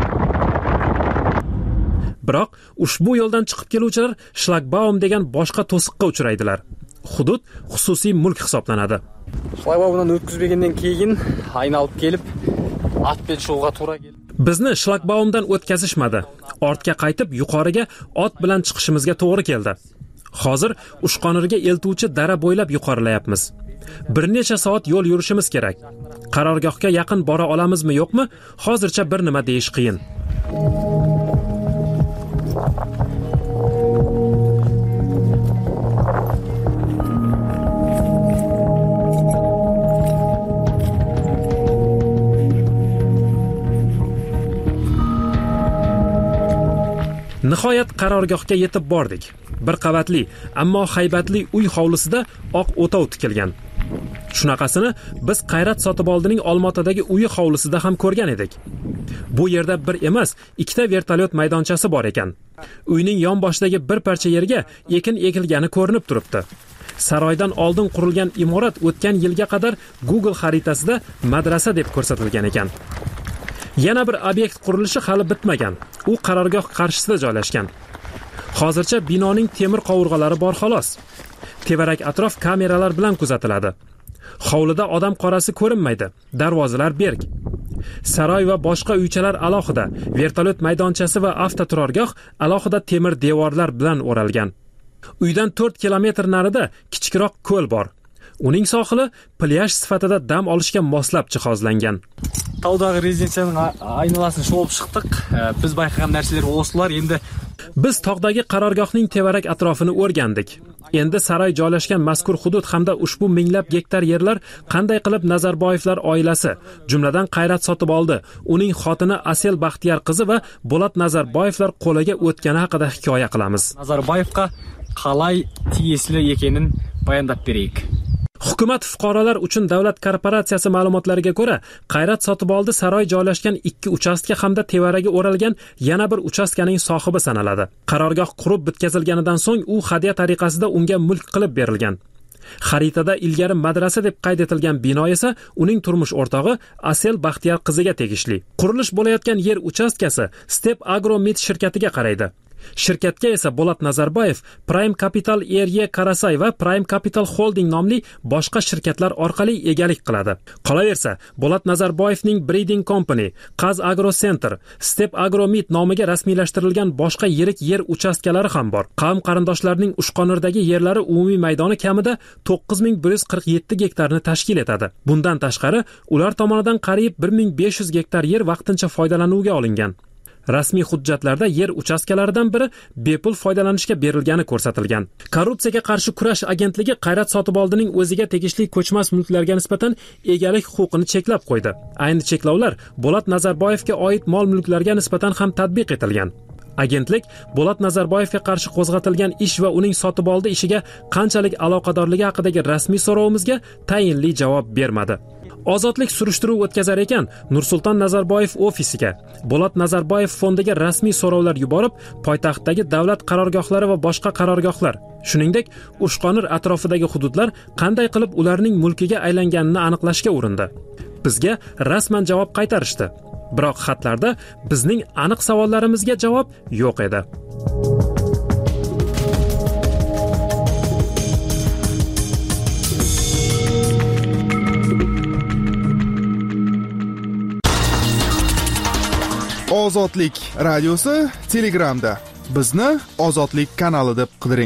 Biroq ushbu yo'ldan chiqib keluvchilar shlagbaum degan boshqa to'siqqa uchraydilar. Hudud xususiy mulk hisoblanadi. Shlagbaumdan o'tkazmagandan keyin aynalib kelib, otbel sho'g'ga to'g'ri keldi. Bizni shlagbaumdan o'tkazishmadi. Ortga qaytib yuqoriga ot bilan chiqishimizga to'g'ri keldi. Hozir Ushqonirga eltuvchi dara bo'ylab yuqorilayapmiz. Bir necha soat yo'l yurishimiz kerak. Qarorgohga yaqin bora olamizmi, yo'qmi? Hozircha bir nima deyish qiyin. Nihoyat qarorgohga yetib bordik. Bir qavatli, ammo haybatli uy hovlisida oq o'tov tikilgan. Shunaqasini biz Qayrat Sotiboldining Olmaotadagi uyi hovlisida ham ko'rgan edik. Bu yerda bir emas, ikkita vertolyot maydonchasi bor ekan. Uyning yonboshidagi bir parcha yerga ekin ekilgani ko'rinib turibdi. Saroydan oldin qurilgan imorat o'tgan yilga qadar Google xaritasida madrasa deb ko'rsatilgan ekan. Yana bir obyekt qurilishi hali bitmagan. U qarorgoh qarshisida joylashgan. Hozircha binoning temir qovurg'alari bor xolos. Tevarak atrof kameralar bilan kuzatiladi. Hovlida odam qorasi ko'rinmaydi. Darvozalar berk. Saroy va boshqa uychalar alohida, vertolyot maydonchasi va avtoturargoh alohida temir devorlar bilan o'ralgan. Uydan 4 kilometr narida kichikroq ko'l bor. Uning sohili plyaj sifatida dam olishga moslab jihozlangan. Tavdagi rezidensiyaning aynalasini sho'lib chiqdik. Biz bayqagan narsalar o'slar. Endi biz tog'dagi qarorgohning tevarak atrofini o'rgandik. Endi saroy joylashgan mazkur hudud hamda ushbu minglab gektar yerlar qanday qilib Nazarboyevlar oilasi, jumladan Qayrat Sotiboldi, uning xotini Asel Baxtiyor qizi va Bolat Nazarboyevlar qo'liga o'tgani haqida hikoya qilamiz. Nazarboyevga qalay tiyesli ekanini bayondab beraylik. Hukumat fuqarolar uchun davlat korporatsiyasi ma'lumotlariga ko'ra, Qayrat Sotiboldi saroy joylashgan 2 uchastka hamda tevaragi o'ralgan yana bir uchastkaning sohibi sanaladi. Qarorgoh qurib bitkazilganidan so'ng u hadya tariqasida unga mulk qilib berilgan. Xaritada ilgari madrasa deb qayd etilgan bino esa uning turmush o'rtog'i Asel Baxtiyor qiziga tegishli. Qurilish bo'layotgan yer uchastkasi Step Agro Med shirkatiga qaraydi. Shirkatga esa Bolat Nazarboyev, Prime Capital ERE Karasay va Prime Capital Holding nomli boshqa shirkatlar orqali egalik qiladi. Qolaversa, Bolat Nazarboyevning Breeding Company, Qaz Agro Center, Step Agromit nomiga rasmiylashtirilgan boshqa yirik yer uchastkalari ham bor. Qavm qarindoshlarining Ushqonirdagi yerlari umumiy maydoni kamida 9147 gektarni tashkil etadi. Bundan tashqari, ular tomonidan qariyb 1500 gektar yer vaqtincha foydalanuvga olingan. Rasmiy hujjatlarda yer uchastkalaridan biri bepul foydalanishga berilgani ko'rsatilgan. Korrupsiyaga qarshi kurash agentligi Qayrat Sotiboldining o'ziga tegishli ko'chmas mulklarga nisbatan egalik huquqini cheklab qo'ydi. Ayni cheklovlar Bolat Nazarboyevga oid mol-mulklarga nisbatan ham tatbiq etilgan. Agentlik Bolat Nazarboyevga qarshi qo'zg'atilgan ish va uning Sotiboldi ishiga qanchalik aloqadorligi haqidagi rasmiy so'rovimizga tayinli javob bermadi. Ozodlik surishtiruv o'tkazar ekan, Nursulton Nazarboyev ofisiga, Bolat Nazarboyev fondiga rasmiy so'rovlar yuborib, poytaxtdagi davlat qarorgohlari va boshqa qarorgohlar, shuningdek, Ushqonir atrofidagi hududlar qanday qilib ularning mulkiga aylanganini aniqlashga urindi. Bizga rasman javob qaytarishdi. Biroq xatlarda bizning aniq savollarimizga javob yo'q edi. Ozodlik radiosi Telegramda. Bizni Ozodlik kanali deb qidiring.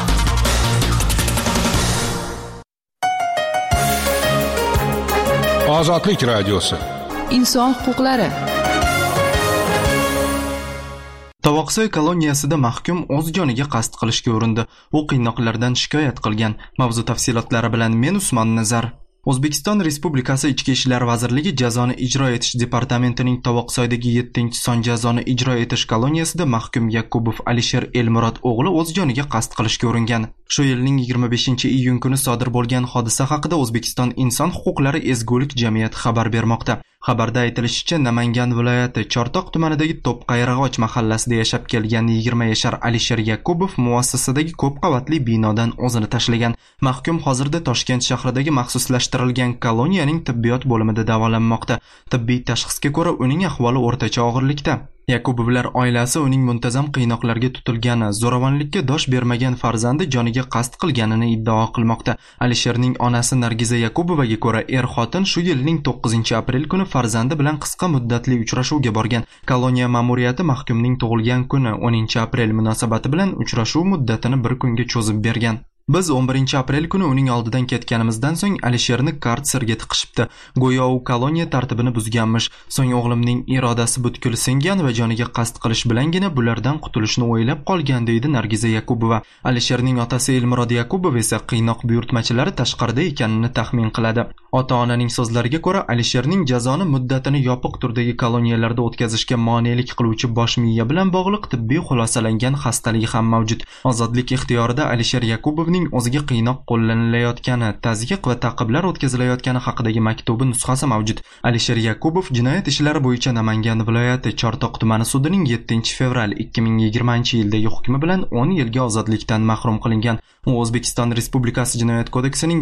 Ozodlik radiosi. Inson huquqlari. Tovoqsoy koloniyasida mahkum o'z joniga qasd qilishga urindi. U qiynoqlardan shikoyat qilgan. Mavzu tafsilotlari bilan men Usmon Nazar. O'zbekiston Respublikasi Ichki ishlar vazirligi jazoni ijro etish departamentining Tovoqsoydagi 7-son jazoni ijro etish koloniyasida mahkum Yakubov Alisher Elmurod o'g'li o'z joniga qasd qilishga uringan. Shu yilning 25-iyun kuni sodir bo'lgan hodisa haqida O'zbekiston Inson huquqlari ezgulik jamiyati xabar bermoqda. Xabarda aytilishicha, Namangan viloyati Chortoq tumanidagi To'pqayrag'och mahallasida yashab kelgan 20 yashar Alisher Yakubov muassasadagi ko'p qavatli binodan o'zini tashlagan. Mahkum hozirda Toshkent shahridagi maxsuslashtirilgan koloniyaning tibbiyot bo'limida davolanmoqda. Tibbiy tashxisga ko'ra uning ahvoli o'rtacha og'irlikda. Yakubovlar oilasi uning muntazam qiynoqlarga tutilgani, zo'ravonlikka dosh bermagan farzandi joniga qasd qilganini iddao qilmoqda. Alisherning onasi Nargiza Yakubovaga ko'ra, er-xotin shu yilning 9-aprel kuni farzandi bilan qisqa muddatli uchrashuvga borgan. Koloniya ma'muriyati mahkumning tug'ilgan kuni 10-aprel munosabati bilan uchrashuv muddatini bir kunga cho'zib bergan. Biz 11-aprel kuni uning oldidan ketganimizdan so'ng Alisherni karserga tiqishibdi. Go'yo u koloniya tartibini buzganmish. So'ng o'g'limning irodasi butkul singan va joniga qasd qilish bilangina bulardan qutulishni o'ylab qolgan, deydi Nargiza Yakubova. Alisherning otasi Elmurod Yakubov esa qiynoq buyurtmachilari tashqarida ekanini taxmin qiladi. Ota-onaning so'zlariga ko'ra, Alisherning jazoni muddatini yopiq turdagi koloniyalarda o'tkazishga monelik qiluvchi bosh miya bilan bog'liq tibbiy xulosalangan xastaligi ham mavjud. Ozodlik ixtiyorida Alisher Yakubovning o'ziga qiynoq qo'llanilayotgani, tazyiq va ta'qiblar o'tkazilayotgani haqidagi maktubi nusxasi mavjud. Alisher Yakubov jinoyat ishlari bo'yicha Namangan viloyati Chortoq tumani sudining 7-fevral 2020-yildagi hukmi bilan 10 yilga ozodlikdan mahrum qilingan. U O'zbekiston Respublikasi Jinoyat kodeksining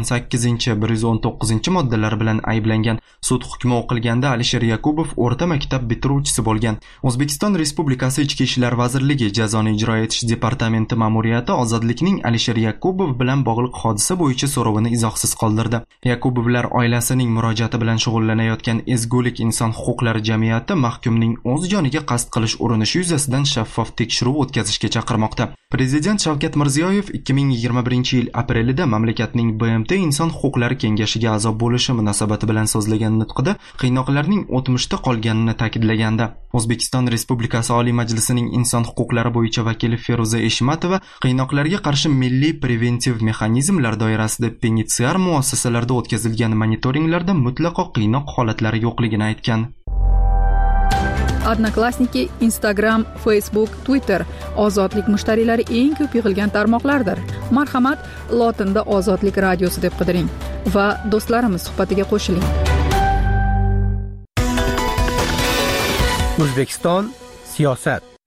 118-119 moddalari bilan ayblangan. Sud hukmi o'qilganda Alisher Yakubov o'rta maktab bitiruvchisi bo'lgan. O'zbekiston Respublikasi Ichki ishlar vazirligi jazoni ijro etish departamenti ma'muriyati ozodlikning Alisher Yakubov bilan bog'liq hodisa bo'yicha so'rovini izohsiz qoldirdi. Yakubovlar oilasining murojaati bilan shug'ullanayotgan ezgulik inson huquqlari jamiyati mahkumning o'z joniga qasd qilish urinishi yuzasidan shaffof tekshiruv o'tkazishga chaqirmoqda. Prezident Shavkat Mirziyoyev 2021-yil aprelida mamlakatning BMT Inson huquqlari kengashiga a'zo bo'lishi munosabati bilan so'zlagan nutqida qiynoqlarning o'tmishda qolganini ta'kidlaganda, O'zbekiston Respublikasi Oliy Majlisining inson huquqlari bo'yicha vakili Feruza Eshmatova qiynoqlarga qarshi milliy preventiv mexanizmlar doirasida penitensiar muassasalarda o'tkazilgan monitoringlarda mutlaqo qiynoq holatlari yo'qligini aytgan. Odnoklassniki, Instagram, Facebook, Twitter ozodlik mushtariylari eng ko'p yig'ilgan tarmoqlardir. Marhamat, lotinda Ozodlik radiosi deb qidiring va do'stlarimiz suhbatiga qo'shiling. O'zbekiston siyosat.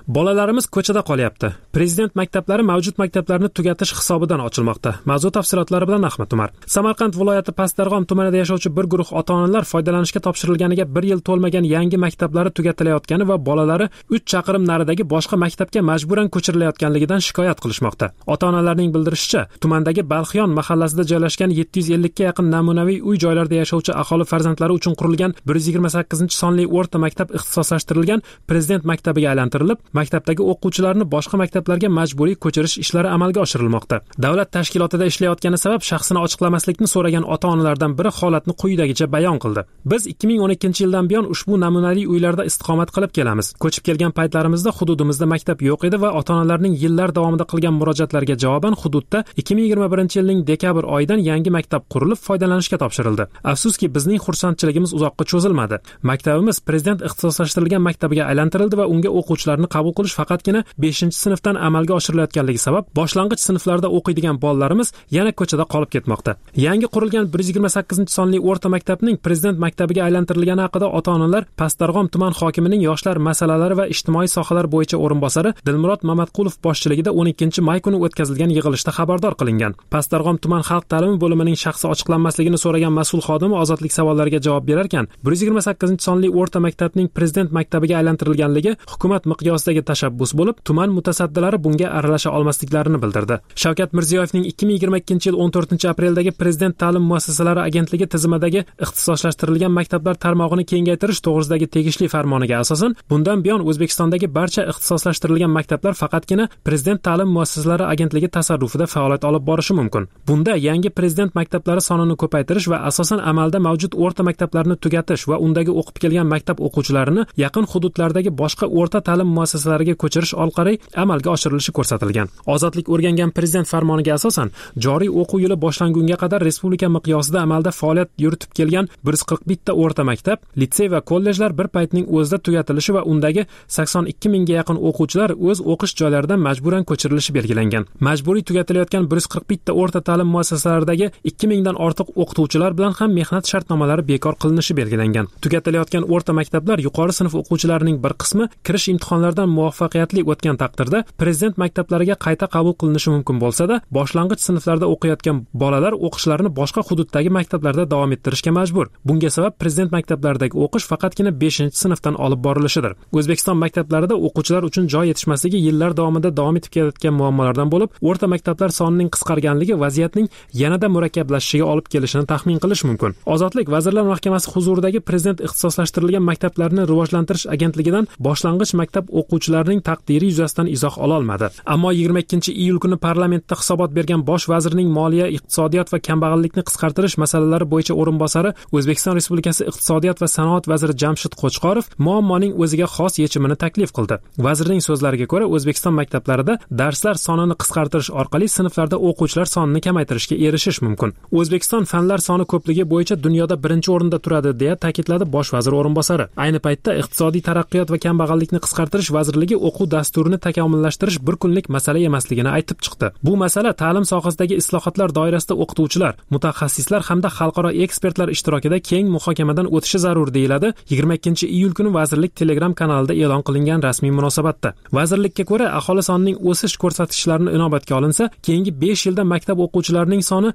Bolalarimiz ko'chada qolyapti. Prezident maktablari mavjud maktablarni tugatish hisobidan ochilmoqda. Mavzu tafsilotlari bilan Ahmad Umar. Samarqand viloyati Pastdarg'om tumanida yashovchi bir guruh ota-onalar foydalanishga topshirilganiga 1 yil to'lmagan yangi maktablari tugatilayotgani va bolalari 3 chaqirim naridagi boshqa maktabga majburan ko'chirilayotganligidan shikoyat qilishmoqda. Ota-onalarning bildirishicha, tumandagi Balxiyon mahallasida joylashgan 750 ga yaqin namunaviy uy-joylarda yashovchi aholi farzandlari uchun qurilgan 128-sonli o'rta maktab ixtisoslashtirilgan Prezident maktabiga aylantirilib, maktabdagi o'quvchilarni boshqa maktablarga majburiy ko'chirish ishlari amalga oshirilmoqda. Davlat tashkilotida ishlayotgani sabab shaxsini ochiqlamaslikni so'ragan ota-onalardan biri holatni quyidagicha bayon qildi. Biz 2012-yildan buyon ushbu namunali uylarda istiqomat qilib kelamiz. Ko'chib kelgan paytlarimizda hududimizda maktab yo'q edi va ota-onalarning yillar davomida qilgan murojaatlariga javoban hududda 2021-yilning dekabr oyidan yangi maktab qurilib foydalanishga topshirildi. Afsuski, bizning xursandchiligimiz uzoqqa cho'zilmadi. Maktabimiz Prezident ixtisoslashtirilgan maktabiga aylantirildi va unga o'quvchilarni qabul qilish faqatgina 5-sinfdan amalga oshirilayotganligi sabab boshlang'ich sinflarda o'qiydigan bolalarimiz yana ko'chada qolib ketmoqda. Yangi qurilgan 128-sonli o'rta maktabning Prezident maktabiga aylantirilgani haqida ota-onalar Pastdarg'om tuman hokimining yoshlar masalalari va ijtimoiy sohalar bo'yicha o'rinbosari Dilmurod Mamatqulov boshchiligida 12-may kuni o'tkazilgan yig'ilishda xabardor qilingan. Pastdarg'om tuman xalq ta'limi bo'limining shaxsi ochiqlanmasligini so'ragan mas'ul xodimi ozodlik savollariga javob berarkan, 128-sonli o'rta maktabning Prezident maktabiga aylantirilganligi hukumat miqyosidagi tashabbus bo'lib, tuman mutasaddilari bunga aralasha olmasliklarini bildirdi. Shavkat Mirziyoyevning 2022-yil 14-apreldagi Prezident ta'lim muassasalari agentligi tizimidagi ixtisoslashtirilgan maktablar tarmog'ini kengaytirish to'g'risidagi tegishli farmoniga asosan, bundan buyon O'zbekistondagi barcha ixtisoslashtirilgan maktablar faqatgina Prezident ta'lim muassasalari agentligi tasarrufida faoliyat olib borishi mumkin. Bunda yangi Prezident maktablari sonini ko'paytirish va asosan amalda mavjud o'rta maktablarni tugatish va undagi o'qib kelgan maktab o'quvchilarini yaqin hududlardagi boshqa o'rta ta'lim muassasalariga ko'chirish orqali amalga oshirilishi ko'rsatilgan. Ozodlik o'rgangan Prezident farmoniga asosan, joriy o'quv yili boshlangunga qadar respublika miqyosida amalda faoliyat yuritib kelgan 141 ta o'rta maktab, litsey va kollejlar bir paytning o'zida tugatilishi va undagi 82 mingga yaqin o'quvchilar o'z o'qish joylaridan majburan ko'chirilishi belgilangan. Majburiy tugatilayotgan 141 ta o'rta ta'lim muassasalaridagi 2 mingdan ortiq o'qituvchilar bilan ham mehnat shartnomalari bekor qilinishi belgilangan. Tugatilayotgan o'rta maktablar yuqori sinf o'quvchilarining bir qismi kirish imtihonlaridan muvaffaqiyatli o'tgan taqdirda Prezident maktablariga qayta qabul qilinishi mumkin bo'lsa-da, boshlang'ich sinflarda o'qiyotgan bolalar o'qishlarini boshqa hududdagi maktablarda davom ettirishga majbur. Bunga sabab Prezident maktablaridagi o'qish faqatgina 5-sinfdan olib borilishidir. O'zbekiston maktablarida o'quvchilar uchun joy yetishmasligi yillar davomida davom etib kelayotgan muammolardan bo'lib, o'rta maktablar sonining qisqarganligi vaziyatning yanada murakkablashishiga olib kelishini taxmin qilish mumkin. Ozodlik Vazirlar Mahkamasi huzuridagi Prezident ixtisoslashtirilgan maktablarni rivojlantirish agentligidan boshlang'ich maktab o'quvchilarining taqdiri yuzasidan izoh ola olmadi. Ammo 22-iyul kuni parlamentda hisobot bergan bosh vazirning moliya, iqtisodiyot va kambag'allikni qisqartirish masalalari bo'yicha o'rinbosari O'zbekiston Respublikasi iqtisodiyot va sanoat vaziri Jamshid Qo'chqorov muammoning o'ziga xos yechimini taklif qildi. Vazirning so'zlariga ko'ra, O'zbekiston maktablarida darslar sonini qisqartirish orqali sinflarda o'quvchilar sonini kamaytirishga erishish mumkin. O'zbekiston fanlar soni ko'pligi bo'yicha dunyoda birinchi o'rinda turadi, deya ta'kidladi bosh vazir o'rinbosari. Ayni paytda iqtisodiy taraqqiyot va kambag'allikni qisqartirish vazirligi o'quv dasturini takomillashtirish bir kunlik masala emasligini aytib chiqdi. Bu masala ta'lim sohasidagi islohotlar doirasida o'qituvchilar, mutaxassislar hamda xalqaro ekspertlar ishtirokida keng muhokamadan o'tishi zarur deyiladi 22-iyul kuni vazirlik Telegram kanalida e'lon qilingan rasmiy munosabatda. Vazirlikka ko'ra, aholi sonining o'sish ko'rsatkichlarini inobatga olinsa, keyingi 5 yilda maktab o'quvchilarining soni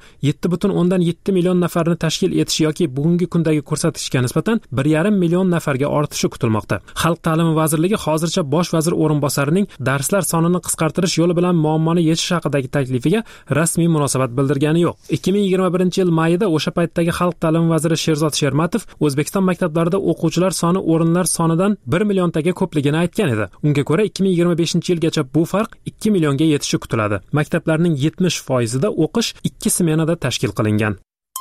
7,7 million nafarni tashkil etishi yoki bugungi kundagi ko'rsatkichga nisbatan 1,5 million nafarga ortishi kutilmoqda. Xalq ta'limi vazirligi hozircha bosh vazir o'rinbosarining darslar sonini qisqartirish yo'li bilan muammoni yechish haqidagi taklifiga rasmiy munosabat bildirgani yo'q. 2021-yil mayida o'sha paytdagi xalq ta'limi vaziri Sherzod Shermatov O'zbekiston maktablarida o'quvchilar soni o'rinlar sonidan 1 milliontaga ko'pligini aytgan edi. Unga ko'ra 2025-yilgacha bu farq 2 millionga yetishi kutiladi. Maktablarning 70%da o'qish 2 smenada tashkil qilingan.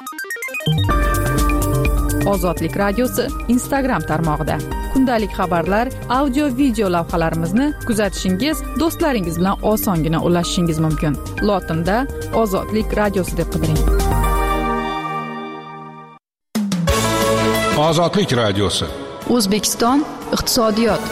Ozodlik radiosi Instagram tarmog'ida kundalik xabarlar, audio video lavhalarimizni kuzatishingiz, do'stlaringiz bilan osongina ulashishingiz mumkin. Lotinda Ozodlik radiosi deb qidiring. Ozodlik radiosi. O'zbekiston iqtisodiyot.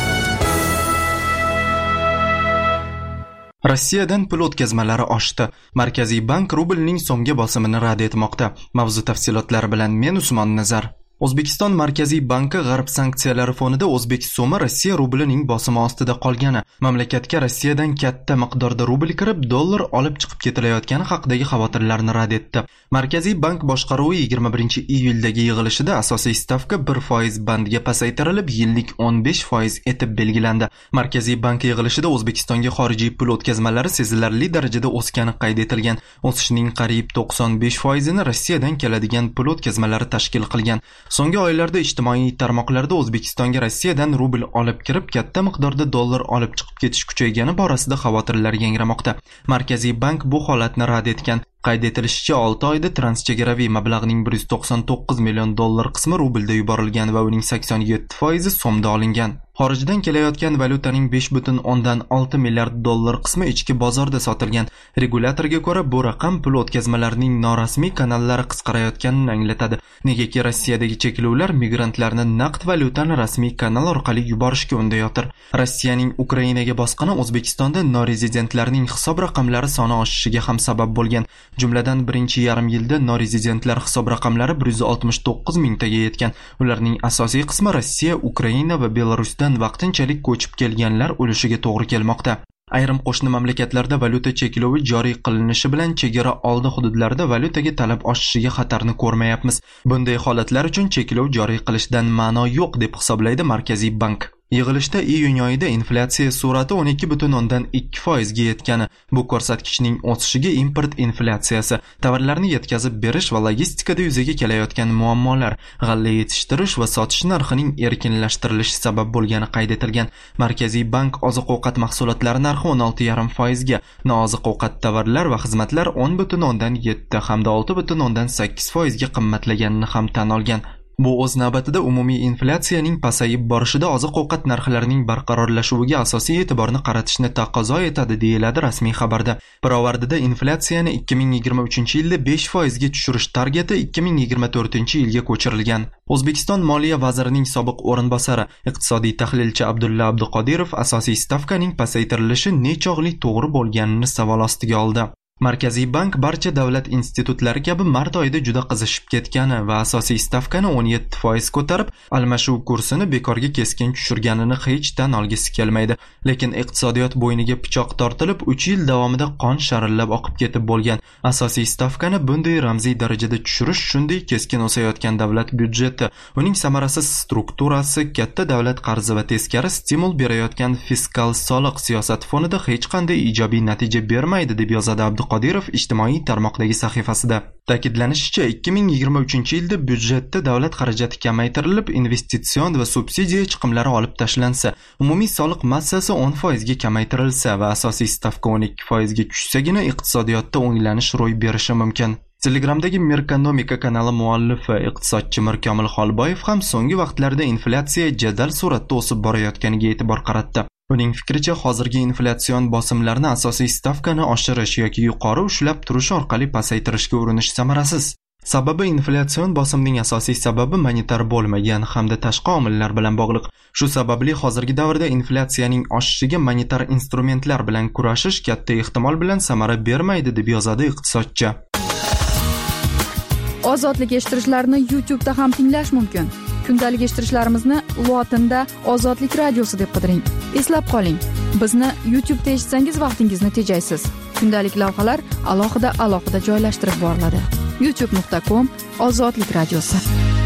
Rossiyadan pul o'tkazmalari oshdi. Markaziy bank rublning so'mga bosimini rad etmoqda. Mavzu tafsilotlari bilan men Usmon Nazar. O'zbekiston Markaziy banki G'arb sanksiyalari fonida o'zbek so'mi Rossiya rublining bosimi ostida qolgani, mamlakatga Rossiyadan katta miqdorda rubl kirib, dollar olib chiqib ketilayotgani haqidagi xavotirlarni rad etdi. Markaziy bank boshqaruvi 21-iyuldagi yig'ilishida asosiy stavka 1% bandiga pasaytirilib, yillik 15% etib belgilandi. Markaziy bank yig'ilishida O'zbekistonga xorijiy pul o'tkazmalari sezilarli darajada o'sgani qayd etilgan. O'sishning qariyb 95%ni Rossiyadan keladigan pul o'tkazmalari tashkil qilgan. So'nggi oylarda ijtimoiy tarmoqlarda O'zbekistonga Rossiyadan rubl olib kirib, katta miqdorda dollar olib chiqib ketish kuchaygani borasida xavotirlar yangramoqda. Markaziy bank bu holatni rad etgan. Qayd etilishicha, 6 oyda transchegaraviy mablag'ning 199 million dollar qismi rublda yuborilgan va uning 87% so'mda olingan. Xorijdan kelayotgan valyutaning 5.6 milliard dollar qismi ichki bozorda sotilgan. Regulatorga ko'ra, bu raqam pul o'tkazmalarining norasmiy kanallari qisqarayotganini anglatadi. Negaki Rossiyadagi cheklovlar migrantlarni naqd valyutani rasmiy kanal orqali yuborishga undayotir. Rossiyaning Ukrainaga bosqini O'zbekistonda norezidentlarning hisob raqamlari soni oshishiga ham sabab bo'lgan. Jumladan, birinchi yarim yilda norezidentlar hisob raqamlari 169 mingtaga yetgan. Ularning asosiy qismi Rossiya, Ukraina va Belarusdan vaqtinchalik ko'chib kelganlar ulushiga to'g'ri kelmoqda. Ayrim qo'shni mamlakatlarda valyuta cheklovi joriy qilinishi bilan chegara oldi hududlarda valyutaga talab oshishiga xatarni ko'rmayapmiz. Bunday holatlar uchun cheklov joriy qilishdan ma'no yo'q deb hisoblaydi Markaziy bank. Yig'ilishda iyun oyida inflyatsiya sur'ati 12.2% ga yetgani, bu ko'rsatkichning o'sishiga import inflyatsiyasi, tovarlarni yetkazib berish va logistikada yuzaga kelayotgan muammolar, g'alla yetishtirish va sotish narxining erkinlashtirilishi sabab bo'lgani qayd etilgan. Markaziy bank oziq-ovqat mahsulotlari narxi 16.5% ga, nooziq-ovqat tovarlar va xizmatlar 10.7 hamda 6.8% ga qimmatlaganini ham tan olgan. Bu o'z navbatida umumiy inflyatsiyaning pasayib borishida oziq-ovqat narxlarining barqarorlashuviga asosiy e'tiborni qaratishni taqozo etadi, deyiladi rasmiy xabarda. Pirovardida inflyatsiyani 2023-yilda 5% ga tushirish targeti 2024-yilga ko'chirilgan. O'zbekiston Moliya vazirining sobiq o'rinbosari, iqtisodiy tahlilchi Abdulla Abduqodirov asosiy stavkaning pasaytirilishi nechog'lik to'g'ri bo'lganini savol ostiga oldi. Markaziy bank barcha davlat institutlari kabi mart oyida juda qizishib ketgani va asosiy stavkani 17% ko'tarib, almashuv kursini bekorga keskin tushirganini hech tan olgisi kelmaydi. Lekin iqtisodiyot bo'yniga pichoq tortilib, 3 yil davomida qon sharillab oqib ketib bo'lgan. Asosiy stavkani bunday ramziy darajada tushirish shunday keskin o'sayotgan davlat byudjeti, uning samarasiz strukturasi, katta davlat qarzi va teskari stimul berayotgan fiskal soliq siyosati fonida hech qanday ijobiy natija bermaydi, deb yozadi Qodirov ijtimoiy tarmoqdagi sahifasida. Ta'kidlanishicha, 2023-yilda byudjetda davlat xarajati kamaytirilib, investitsion va subsidiya chiqimlari olib tashlansa, umumiy soliq massasi 10% ga kamaytirilsa va asosiy stavka 12% ga tushsagina iqtisodiyotda o'nglanish ro'y berishi mumkin. Telegramdagi Merkonomika kanali muallifi iqtisodchi Mirkomil Xolboyev ham so'nggi vaqtlarda inflyatsiya jadal suratda o'sib borayotganiga e'tibor qaratdi. Uning fikricha, hozirgi inflyatsion bosimlarni asosiy stavkani oshirish yoki yuqori ushlab turish orqali pasaytirishga urinish samarasiz. Sababi inflyatsion bosimning asosiy sababi monetar bo'lmagan hamda tashqi omillar bilan bog'liq. Shu sababli hozirgi davrda inflyatsiyaning oshishiga monetar instrumentlar bilan kurashish katta ehtimol bilan samara bermaydi, deb yozadi iqtisodchi. Ozodlik eshittirishlarni YouTube'da ham tinglash mumkin. Kundalik eshittirishlarimizni lotinda Ozodlik radiosi deb qidiring. Eslab qoling, bizni YouTube'da eshitsangiz vaqtingizni tejaysiz. Kundalik lavhalar alohida joylashtirib boriladi. youtube.com/Ozodlik radiosi.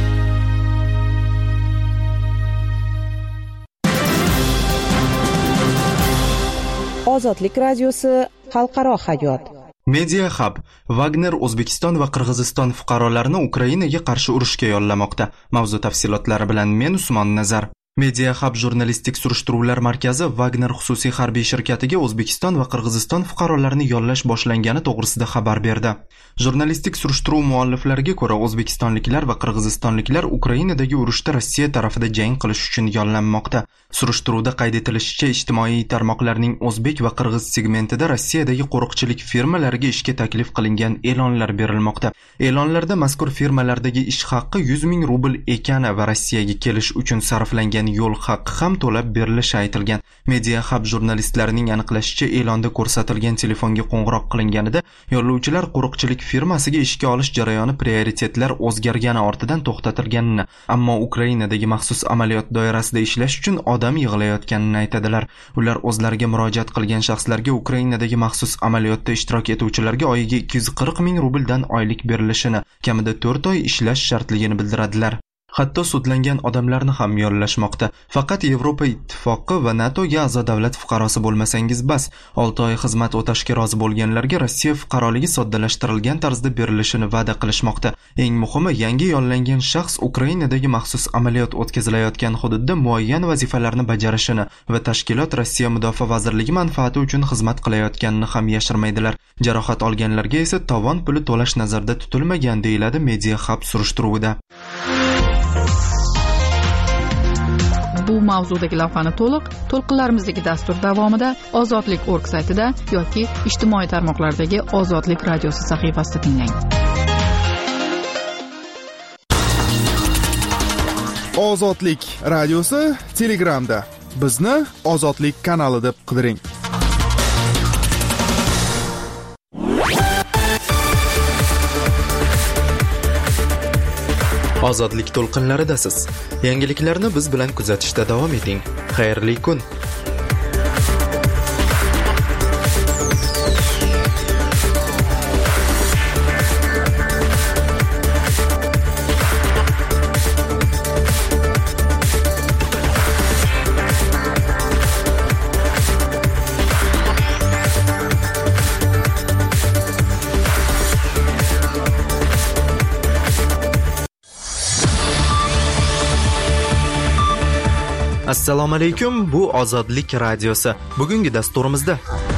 Ozodlik radiosi xalqaro hayot. Media Hub Wagner O'zbekiston va Qirg'iziston fuqarolarini Ukrainaga qarshi urushga yollamoqda. Mavzu tafsilotlari bilan men Usmon Nazar. Media Hub jurnalistik surishtiruvlar markazi Wagner xususiy harbiy shirkatiga O'zbekiston va Qirg'iziston fuqarolarini yollash boshlangani to'g'risida xabar berdi. Jurnalistik surishtiruv mualliflariga ko'ra, o'zbekistonliklar va qirg'izistonliklar Ukrainadagi urushda Rossiya tarafida jang qilish uchun yollanmoqda. Surishtiruvda qayd etilishicha, ijtimoiy tarmoqlarning o'zbek va qirg'iz segmentida Rossiyadagi qo'riqchilik firmalariga ishga taklif qilingan e'lonlar berilmoqda. E'lonlarda mazkur firmalardagi ish haqqi 100 ming rubl ekani va Rossiyaga kelish uchun sarflangan yo'l haqqi ham to'lab berilishi aytilgan. Media Hub jurnalistlarining aniqlashicha, e'londa ko'rsatilgan telefonga qo'ng'iroq qilinganida yo'lovchilar qo'riqchilik firmasiga ishga olish jarayoni prioritetlar o'zgargani ortidan to'xtatilganini, ammo Ukrainadagi maxsus amaliyot doirasida ishlash uchun odam yig'ilayotganini aytadilar. Ular o'zlariga murojaat qilgan shaxslarga Ukrainadagi maxsus amaliyotda ishtirok etuvchilarga oyiga 240 ming rubldan oylik berilishini, kamida 4 oy ishlash shartligini bildiradilar. Hatto sudlangan odamlarni ham yollashmoqda. Faqat Yevropa Ittifoqi va NATOga a'zo davlat fuqarosi bo'lmasangiz bas. 6 oy xizmat o'tashga rozi bo'lganlarga Rossiya fuqaroligi soddalashtirilgan tarzda berilishini va'da qilishmoqda. Eng muhimi, yangi yollangan shaxs Ukrainadagi maxsus amaliyot o'tkazilayotgan hududda muayyan vazifalarni bajarishini va tashkilot Rossiya Mudofaa vazirligi manfaati uchun xizmat qilayotganini ham yashirmaydilar. Jarohat olganlarga esa tovon puli to'lash nazarda tutilmagan, deyiladi Media Hub surishtiruvida. Bu mavzudagi lavhani to'lqinlarimizdagi dastur davomida ozodlik.org saytida yoki ijtimoiy tarmoqlardagi Ozodlik radiosi sahifasida tinglang. Ozodlik radiosi Telegramda. Bizni Ozodlik kanali deb qidiring. Ozodlik to'lqinlaridasiz. Yangiliklarni biz bilan kuzatishda davom eting. Xayrli kun. Assalomu alaykum, bu Ozodlik radiosi. Bugungi dasturimizda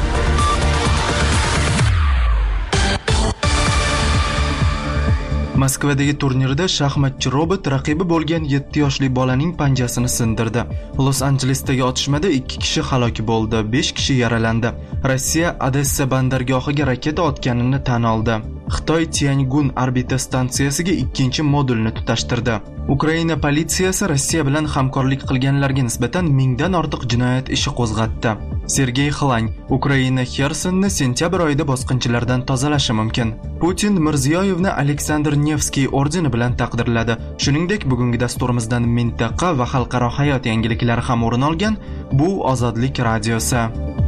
Moskvadagi turnirda shaxmatchi robot raqibi bo'lgan 7 yoshli bolaning panjasini sindirdi. Los-Anjelesdagi otishmada 2 kishi halok bo'ldi, 5 kishi yaralandi. Rossiya Odessa bandargohiga raketa otganini tan oldi. Xitoy Tiangun orbita stansiyasiga 2-modulni tutashtirdi. Ukraina politsiyasi Rossiya bilan hamkorlik qilganlarga nisbatan 1000 dan ortiq jinoyat ishi qo'zg'atdi. Sergey Xlany Ukraina Xersonni sentyabr oyida bosqinchilardan tozalashi mumkin. Putin Mirziyoyevni Aleksandr Nevskiy ordeni bilan taqdirladi. Shuningdek, bugungi dasturimizdan mintaqa va xalqaro hayot yangiliklari ham o'rin olgan. Bu Ozodlik radiosi.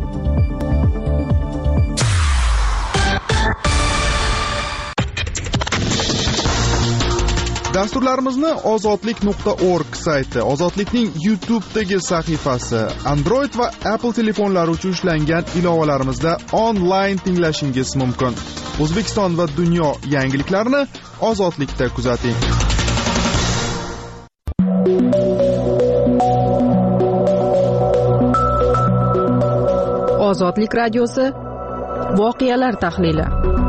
Dasturlarimizni ozodlik.org sayti, Ozodlikning YouTube'dagi sahifasi, Android va Apple telefonlari uchun ishlangan ilovalarimizda onlayn tinglashingiz mumkin. O'zbekiston va dunyo yangiliklarini Ozodlikda kuzating. Ozodlik radiosi voqealar tahlili.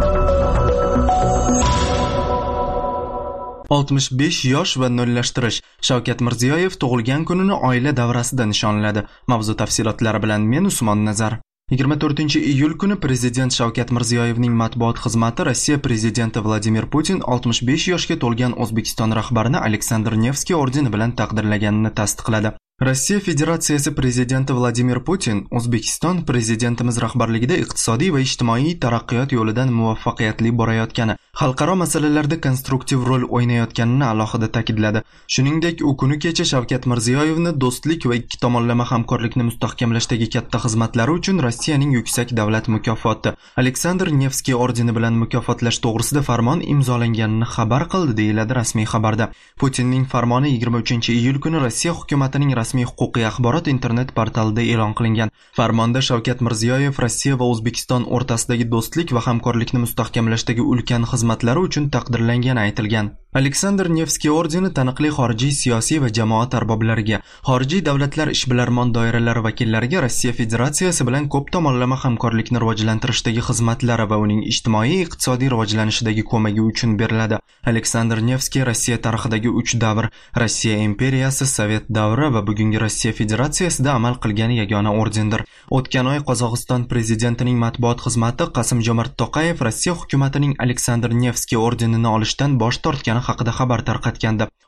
65 yosh va nollashtirish. Shavkat Mirziyoyev tug'ilgan kunini oila davrasida nishonladi. Mavzu tafsilotlari bilan men Usmon Nazar. 24-iyul kuni Prezident Shavkat Mirziyoyevning matbuot xizmati Rossiya prezidenti Vladimir Putin 65 yoshga to'lgan O'zbekiston rahbarini Aleksandr Nevskiy ordeni bilan taqdirlaganini tasdiqladi. Rossiya Federatsiyasi prezidenti Vladimir Putin O'zbekiston prezidentimiz rahbarligida iqtisodiy va ijtimoiy taraqqiyot yo'lidan muvaffaqiyatli borayotgani, xalqaro masalalarda konstruktiv rol o'ynayotganini alohida ta'kidladi. Shuningdek, u kuni kecha Shavkat Mirziyoyevni do'stlik va ikki tomonlama hamkorlikni mustahkamlashdagi katta xizmatlari uchun Rossiyaning yuksak davlat mukofoti Aleksandr Nevskiy ordeni bilan mukofotlash to'g'risida farmon imzolanganini xabar qildi, deyiladi rasmiy xabarda. Putinning farmoni 23-iyul kuni Rossiya hukumatining rasmiy huquqiy axborot internet portalida e'lon qilingan. Farmonda Shavkat Mirziyoyev Rossiya va O'zbekiston o'rtasidagi do'stlik va hamkorlikni mustahkamlashdagi ulkan xizmatlari uchun taqdirlangani aytilgan. Aleksandr Nevskiy ordeni taniqli xorijiy siyosiy va jamoat arboblariga, xorijiy davlatlar ishbilarmon doiralari vakillariga Rossiya Federatsiyasi bilan ko'p tomonlama hamkorlikni rivojlantirishdagi xizmatlari va uning ijtimoiy iqtisodiy rivojlanishidagi ko'magi uchun beriladi. Aleksandr Nevskiy Rossiya tarixidagi 3 davr, Rossiya imperiyasi, Sovet davri va bugungi Rossiya Federatsiyasida amal qilgan yagona ordendir. O'tgan oy Qozog'iston prezidentining matbuot xizmati Qasim-Jomart To'qayev Rossiya hukumatining Aleksandr Nevskiy ordenini olishdan bosh tortgani haqida xabar tarqatgandi.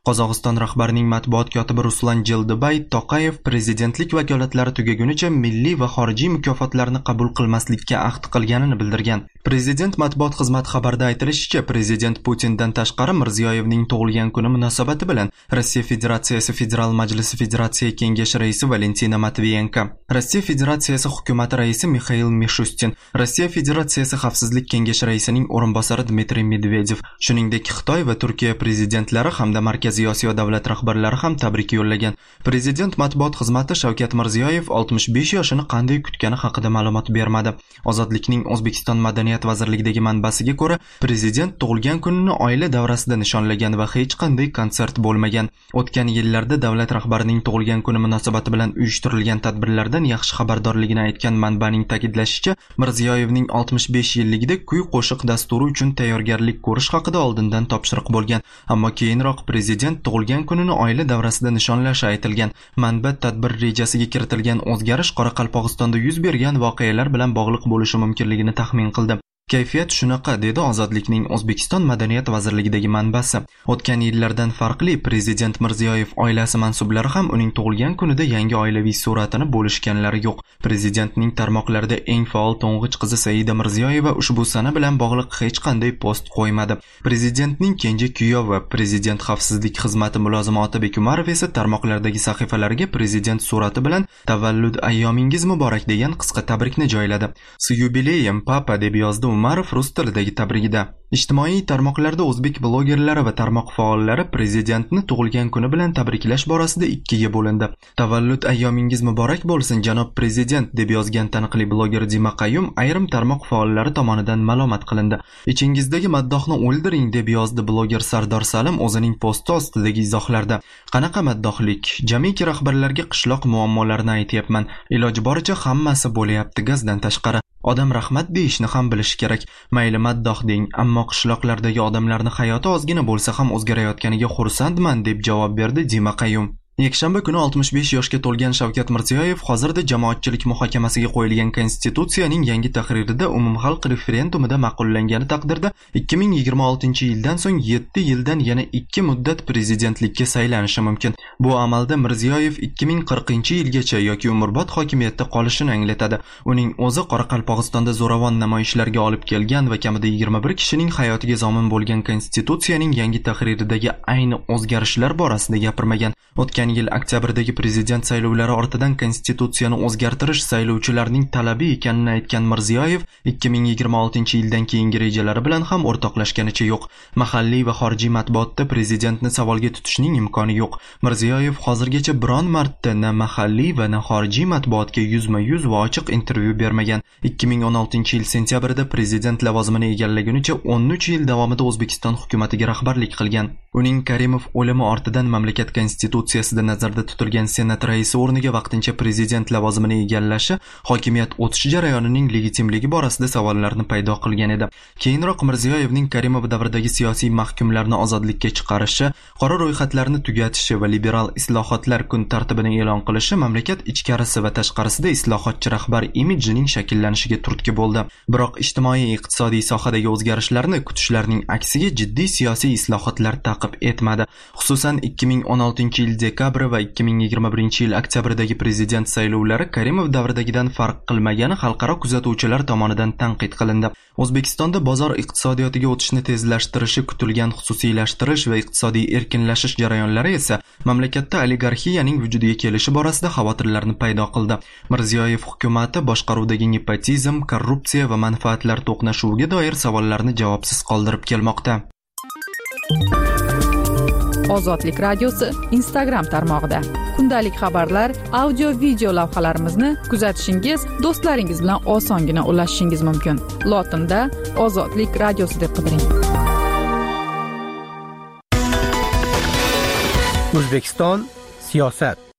Qozog'iston rahbarining matbuot kotibi Ruslan Jildibay Toqayev prezidentlik vakolatlari tugagunicha milliy va xorijiy mukofotlarni qabul qilmaslikka ahd qilganini bildirgan. Prezident matbuot xizmati xabarida aytilishicha, prezident Putindan tashqari Mirziyoyevning tug'ilgan kuni munosabati bilan Rossiya Federatsiyasi Federal Majlisi Federatsiya Kengashi raisi Valentina Matviyenko, Rossiya Federatsiyasi hukumati raisi Mikhail Mishustin, Rossiya Federatsiyasi Xavfsizlik kengashi raisining o'rinbosari Dmitriy Medvedev, shuningdek Xitoy va Turkiya prezidentlari hamda Markaziy Osiyo davlat rahbarlari ham tabrik yo'llagan. Prezident matbuot xizmati Shavkat Mirziyoyev 65 yoshini qanday kutgani haqida ma'lumot bermadi. Ozodlikning O'zbekiston Madaniyat vazirligidagi manbasiga ko'ra, prezident tug'ilgan kunini oila davrasida nishonlagan va hech qanday konsert bo'lmagan. O'tgan yillarda davlat rahbarining tug'ilgan kuni munosabati bilan uyushtirilgan tadbirlardan yaxshi xabardorligini aytgan manbaning ta'kidlashicha, Mirziyoyevning 65 yilligida kuy-qo'shiq dasturi uchun tayyorgarlik ko'rish haqida oldindan topshiriq bo'lgan, ammo keyinroq prezident tug'ilgan kunini oila davrasida nishonlashi aytilgan. Manba tadbir rejasiga kiritilgan o'zgarish Qoraqalpog'istonda yuz bergan voqealar bilan bog'liq bo'lishi mumkinligini taxmin qildi. Kayfiyat shunaqa, dedi Ozodlikning O'zbekiston Madaniyat vazirligidagi manbasi. O'tgan yillardan farqli, prezident Mirziyoyev oilasi mansublari ham uning tug'ilgan kunida yangi oilaviy suratini bo'lishganlari yo'q. Prezidentning tarmoqlarida eng faol to'ng'ich qizi Saida Mirziyoyeva ushbu sana bilan bog'liq hech qanday post qo'ymadi. Prezidentning kenja kuyovi, prezident xavfsizlik xizmati mulozimi Otabek Umarov esa tarmoqlardagi sahifalariga prezident surati bilan "Tavallud ayyomingiz muborak" degan qisqa tabrikni joyladi. "S yubileyem, papa" deb yozdi Umarov rus tilidagi tabrigida. Ijtimoiy tarmoqlarda o'zbek blogerlari va tarmoq faollari prezidentni tug'ilgan kuni bilan tabriklash borasida ikkiga bo'lindi. "Tavallud ayyomingiz muborak bo'lsin, janob prezident" deb yozgan taniqli bloger Dima Qayyum ayrim tarmoq faollari tomonidan malomat qilindi. "Ichingizdagi maddohni o'ldiring" deb yozdi bloger Sardor Salim o'zining posti ostidagi izohlarda. "Qanaqa maddohlik? Jamiki rahbarlarga qishloq muammolarini aytyapman. Iloji boricha hammasi bo'lyapti gazdan tashqari. Odam rahmat deyishni ham bilishi kerak. Mayli maddoh deng, ammo qishloqlardagi odamlarning hayoti ozgina bo'lsa ham o'zgarayotganiga xursandman" deb javob berdi Dima Qayyum. Yakshanba kuni 65 yoshga to'lgan Shavkat Mirziyoyev hozirda jamoatchilik muhokamasiga qo'yilgan konstitutsiyaning yangi tahririda umumxalq referendumida ma'qullangani taqdirda 2026-yildan so'ng 7 yildan yana 2 muddat prezidentlikka saylanishi mumkin. Bu amalda Mirziyoyev 2040-yilgacha yoki umrbod hokimiyatda qolishini anglatadi. Uning o'zi Qoraqalpog'istonda zo'ravon namoyishlarga olib kelgan va kamida 21 kishining hayotiga zomin bo'lgan konstitutsiyaning yangi tahriridagi ayni o'zgarishlar borasida gapirmagan. O'tgan yil oktyabrdagi prezident saylovlari ortidan konstitutsiyani o'zgartirish saylovchilarning talabi ekanini aytgan Mirziyoyev 2026-yildan keyingi rejalari bilan ham o'rtoqlashganicha yo'q. Mahalliy va xorijiy matbuotda prezidentni savolga tutishning imkoni yo'q. Mirziyoyev hozirgacha biron marta na mahalliy va na xorijiy matbuotga yuzma-yuz va ochiq intervyu bermagan. 2016-yil sentyabrida prezident lavozimini egallagunicha 13 yil davomida O'zbekiston hukumatiga rahbarlik qilgan. Uning Karimov o'limi ortidan mamlakat konstitutsiyasida nazarda tutilgan senat raisi o'rniga vaqtincha prezident lavozimini egallashi hokimiyat o'tish jarayonining legitimligi borasida savollarni paydo qilgan edi. Keyinroq Mirziyoyevning Karimov davridagi siyosiy mahkumlarni ozodlikka chiqarishi, qora ro'yxatlarni tugatishi va liberal islohotlar kun tartibini e'lon qilishi mamlakat ichkarisi va tashqarisida islohotchi rahbar imidjining shakllanishiga turtki bo'ldi. Biroq ijtimoiy-iqtisodiy sohadagi o'zgarishlarni kutishlarning aksiga jiddiy siyosiy islohotlar ta'qib etmadi. Xususan 2016-yil dekabr va 2021-yil oktyabrdagi prezident saylovlari Karimov davridagidan farq qilmagani xalqaro kuzatuvchilar tomonidan tanqid qilindi. O'zbekistonda bozor iqtisodiyotiga o'tishni tezlashtirishi, kutilgan xususiylashtirish va iqtisodiy erkinlashish jarayonlari esa mamlakatda oligarxiyaning vujudiga kelishi borasida xavotirlarni paydo qildi. Mirziyoyev hukumati boshqaruvdagi nepotizm, korrupsiya va manfaatlar to'qnashuviga doir savollarni javobsiz qoldirib kelmoqda. Ozodlik radiosi Instagram tarmog'ida kundalik xabarlar, audio video lavhalarimizni kuzatishingiz, do'stlaringiz bilan osongina ulashishingiz mumkin. Lotinda Ozodlik radiosi deb qidiring. O'zbekiston siyosat.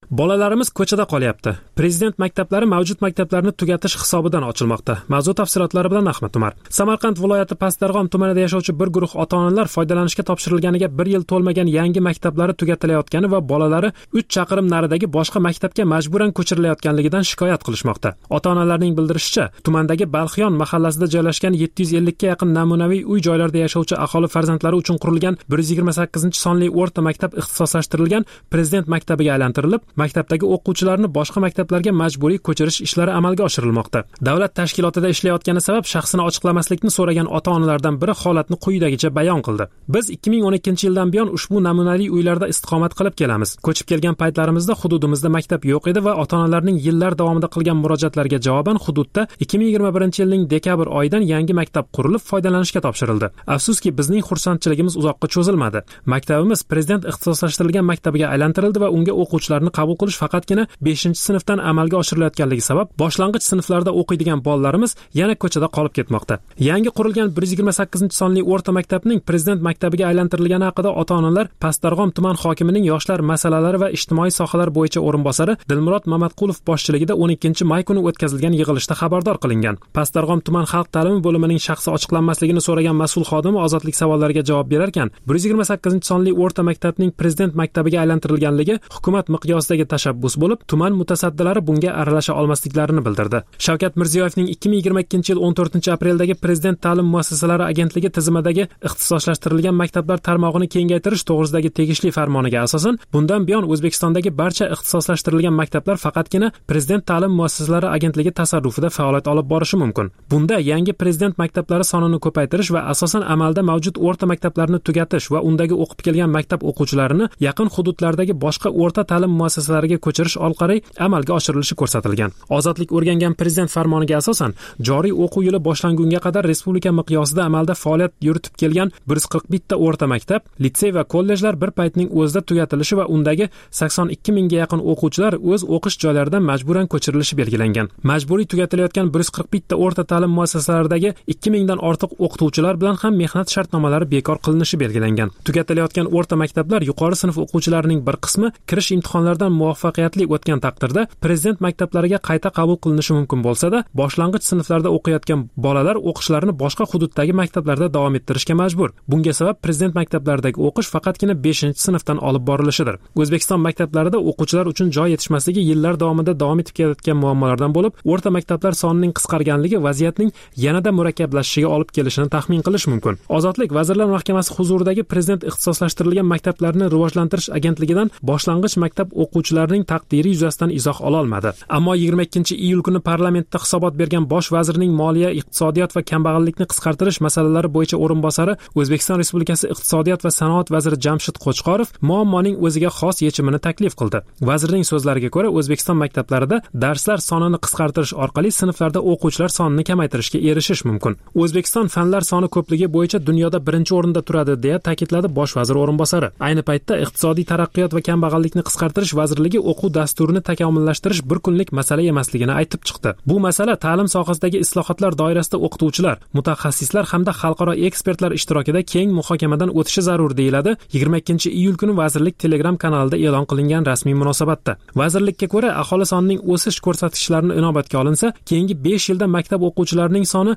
Bolalarimiz ko'chada qolyapti. Prezident maktablari mavjud maktablarni tugatish hisobidan ochilmoqda. Mavzu tafsilotlari bilan Ahmad Umar. Samarqand viloyati Pastdarg'om tumanida yashovchi bir guruh ota-onalar foydalanishga topshirilganiga 1 yil to'lmagan yangi maktablari tugatilayotgani va bolalari 3 chaqirim naridagi boshqa maktabga majburan ko'chirilayotganligidan shikoyat qilishmoqda. Ota-onalarning bildirishicha, tumandagi Balxiyon mahallasida joylashgan 750 ga yaqin namunaviy uy-joylarda yashovchi aholi farzandlari uchun qurilgan 128-sonli o'rta maktab ixtisoslashtirilgan Prezident maktabiga aylantirilib, maktabdagi o'quvchilarni boshqa maktablarga majburiy ko'chirish ishlari amalga oshirilmoqda. Davlat tashkilotida ishlayotgani sabab shaxsini ochiqlamaslikni so'ragan ota-onalardan biri holatni quyidagicha bayon qildi. Biz 2012-yildan buyon ushbu namunali uylarda istiqomat qilib kelamiz. Ko'chib kelgan paytlarimizda hududimizda maktab yo'q edi va ota-onalarning yillar davomida qilgan murojaatlariga javoban hududda 2021-yilning dekabr oyidan yangi maktab qurilib foydalanishga topshirildi. Afsuski, bizning xursandchiligimiz uzoqqa cho'zilmadi. Maktabimiz Prezident ixtisoslashtirilgan maktabiga aylantirildi va unga o'quvchilarni qabul qilish faqatgina 5-sinfdan amalga oshirilayotganligi sabab boshlang'ich sinflarda o'qiydigan bolalarimiz yana ko'chada qolib ketmoqda. Yangi qurilgan 128-sonli o'rta maktabning Prezident maktabiga aylantirilgani haqida ota-onalar Pastdarg'om tuman hokimining yoshlar masalalari va ijtimoiy sohalar bo'yicha o'rinbosari Dilmurod Mamatqulov boshchiligida 12-may kuni o'tkazilgan yig'ilishda xabardor qilingan. Pastdarg'om tuman xalq ta'limi bo'limining shaxsi ochiqlanmasligini so'ragan mas'ul xodimi ozodlik savollariga javob berarkan, 128-sonli o'rta maktabning Prezident maktabiga aylantirilganligi hukumat miqyosidagi tashabbus bo'lib, tuman mutasaddilari bunga aralasha olmasliklarini bildirdi. Shavkat Mirziyoyevning 2022-yil 14-apreldagi Prezident ta'lim muassasalari agentligi tizimidagi ixtisoslashtirilgan maktablar tarmog'ini kengaytirish to'g'risidagi tegishli farmoniga asosan, bundan buyon O'zbekistondagi barcha ixtisoslashtirilgan maktablar faqatgina Prezident ta'lim muassasalari agentligi tasarrufida faoliyat olib borishi mumkin. Bunda yangi Prezident maktablari sonini ko'paytirish va asosan amalda mavjud o'rta maktablarni tugatish va undagi o'qib kelgan maktab o'quvchilarini yaqin hududlardagi boshqa o'rta ta'lim muassasalariga ko'chirish orqali amalga oshirilishi ko'rsatilgan. Ozodlik o'rgangan Prezident farmoniga asosan, joriy o'quv yili boshlangunga qadar respublika miqyosida amalda faoliyat yuritib kelgan 141 ta o'rta maktab, litsey va kollejlar bir paytning o'zida tugatilishi va undagi 82 mingga yaqin o'quvchilar o'z o'qish joylaridan majburan ko'chirilishi belgilangan. Majburiy tugatilayotgan 141 ta o'rta ta'lim muassasalaridagi 2 mingdan ortiq o'qituvchilar bilan ham mehnat shartnomalari bekor qilinishi belgilangan. Tugatilayotgan o'rta maktablar yuqori sinf o'quvchilarining bir qismi kirish imtihonlaridan muvaffaqiyatli o'tgan taqdirda Prezident maktablariga qayta qabul qilinishi mumkin bo'lsa-da, boshlang'ich sinflarda o'qiyotgan bolalar o'qishlarini boshqa hududdagi maktablarda davom ettirishga majbur. Bunga sabab Prezident maktablaridagi o'qish faqatgina 5-sinfdan olib borilishidir. O'zbekiston maktablarida o'quvchilar uchun joy yetishmasligi yillar davomida davom etib kelayotgan muammolardan bo'lib, o'rta maktablar sonining qisqarganligi vaziyatning yanada murakkablashishiga olib kelishini taxmin qilish mumkin. Ozodlik Vazirlar Mahkamasi huzuridagi Prezident ixtisoslashtirilgan maktablarni rivojlantirish agentligidan boshlang'ich maktab o'quvchilarining taqdiri yuzasidan izoh ola olmadi. Ammo 22-iyul kuni parlamentda hisobot bergan bosh vazirning moliya, iqtisodiyot va kambag'allikni qisqartirish masalalari bo'yicha o'rinbosari O'zbekiston Respublikasi iqtisodiyot va sanoat vaziri Jamshid Qo'chqorov muammoning o'ziga xos yechimini taklif qildi. Vazirning so'zlariga ko'ra, O'zbekiston maktablarida darslar sonini qisqartirish orqali sinflarda o'quvchilar sonini kamaytirishga erishish mumkin. O'zbekiston fanlar soni ko'pligi bo'yicha dunyoda birinchi o'rinda turadi, deya ta'kidladi bosh vazir o'rinbosari. Ayni paytda iqtisodiy taraqqiyot va kambag'allikni qisqartirish vazirligi o'quv dasturini takomillashtirish bir kunlik masala emasligini aytib chiqdi. Bu masala ta'lim sohasidagi islohotlar doirasida o'qituvchilar, mutaxassislar hamda xalqaro ekspertlar ishtirokida keng muhokamadan o'tishi zarur, deyiladi 22-iyul kuni vazirlik Telegram kanalida e'lon qilingan rasmiy munosabatda. Vazirlikka ko'ra, aholi sonining o'sish ko'rsatkichlarini inobatga olinsa, keyingi 5 yilda maktab o'quvchilarining soni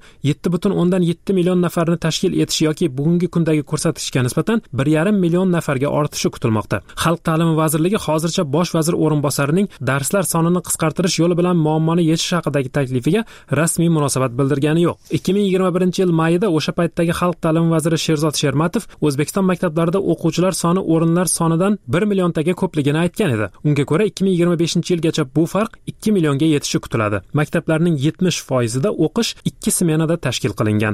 7,7 million nafarni tashkil etish yoki bugungi kundagi ko'rsatkichga nisbatan 1,5 million nafarga ortishi kutilmoqda. Xalq ta'limi vazirligi hozircha bosh vazir o'rinbosarining darslar sonini qisqartirish yo'li bilan muammoni yechish haqidagi taklifiga rasmiy munosabat bildirgani yo'q. 2021-yil mayida o'sha paytdagi xalq ta'limi vaziri Sherzod Shermatov O'zbekiston maktablarida o'quvchilar soni o'rinlar sonidan 1 milliontaga ko'pligini aytgan edi. Unga ko'ra 2025-yilgacha bu farq 2 millionga yetishi kutiladi. Maktablarning 70%da o'qish 2 smenada tashkil qilingan.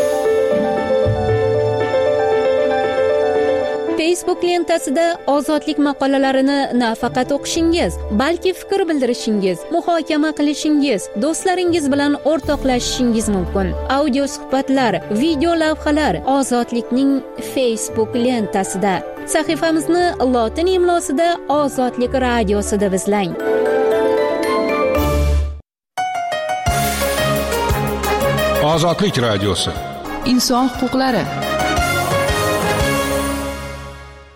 Facebook lentasida ozodlik maqolalarini nafaqat o'qishingiz, balki fikr bildirishingiz, muhokama qilishingiz, do'stlaringiz bilan o'rtoqlashishingiz mumkin. Audio suhbatlar, video lavhalar Ozodlikning Facebook lentasida. Sahifamizni lotin imlosida Ozodlik radiosi deb izlang. Ozodlik radiosi. Inson huquqlari.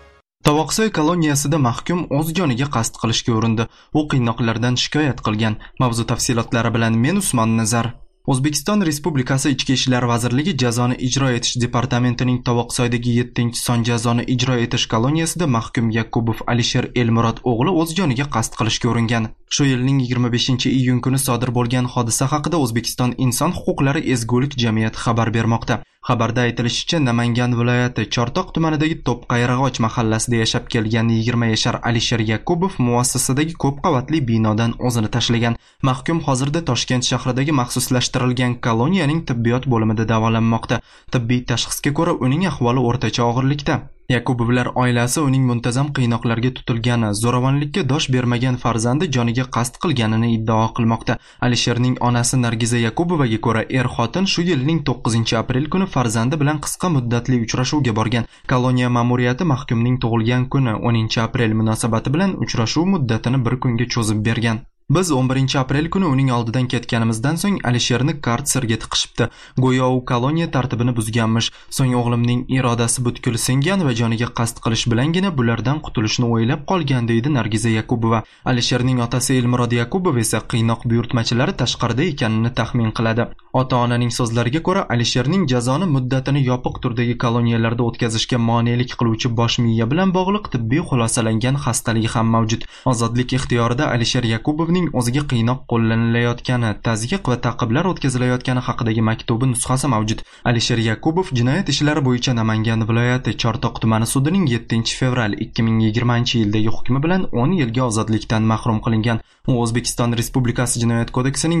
Tovoqsoy koloniyasida mahkum o'z joniga qasd qilishga urindi. U qiynoqlardan shikoyat qilgan. Mavzu tafsilotlari bilan men Usmon Nazar. O'zbekiston Respublikasi Ichki ishlar vazirligi jazoni ijro etish departamentining Tovoqsoydagi 7-son jazoni ijro etish koloniyasida mahkum Yakubov Alisher Elmurod o'g'li o'z joniga qasd qilishga uringan. Shu yilning 25-iyun kuni sodir bo'lgan hodisa haqida O'zbekiston Inson huquqlari ezgulik jamiyati xabar bermoqda. Xabarda aytilishicha, Namangan viloyati Chortoq tumanidagi To'pqayrag'och mahallasida yashab kelgan 20 yashar Alisher Yakubov muassasadagi ko'p qavatli binodan o'zini tashlagan. Mahkum hozirda Toshkent shahridagi maxsuslashtirilgan koloniyaning tibbiyot bo'limida davolanmoqda. Tibbiy tashxisga ko'ra uning ahvoli o'rtacha og'irlikda. Yakubovlar oilasi uning muntazam qiynoqlarga tutilgani, zo'ravonlikka dosh bermagan farzandi joniga qasd qilganini iddao qilmoqda. Alisherning onasi Nargiza Yakubovaga ko'ra, xotin shu yilning 9-aprel kuni farzandi bilan qisqa muddatli uchrashuvga borgan. Koloniya ma'muriyati mahkumning tug'ilgan kuni 10-aprel munosabati bilan uchrashuv muddatini bir kunga cho'zib bergan. Biz 11-aprel kuni uning oldidan ketganimizdan so'ng Alisherni karserga tiqishibdi. Go'yo u koloniya tartibini buzganmish. So'ng o'g'limning irodasi butkul singan va joniga qasd qilish bilangina bulardan qutulishni o'ylab qolgan, deydi Nargiza Yakubova. Alisherning otasi Elmurod Yakubov esa qiynoq buyurtmachilari tashqarida ekanini taxmin qiladi. Ota-onaning so'zlariga ko'ra, Alisherning jazoni muddatini yopiq turdagi koloniyalarda o'tkazishga monelik qiluvchi bosh miya bilan bog'liq tibbiy xulosalangan xastaligi ham mavjud. Ozodlik ixtiyorida Alisher Yakubovning o'ziga qiynoq qo'llanilayotgani, tazyiq va ta'qiblar o'tkazilayotgani haqidagi maktubi nusxasi mavjud. Alisher Yakubov jinoyat ishlari bo'yicha Namangan viloyati Chortoq tumani sudining 7-fevral 2020-yildagi hukmi bilan 10 yilga ozodlikdan mahrum qilingan. U O'zbekiston Respublikasi Jinoyat kodeksining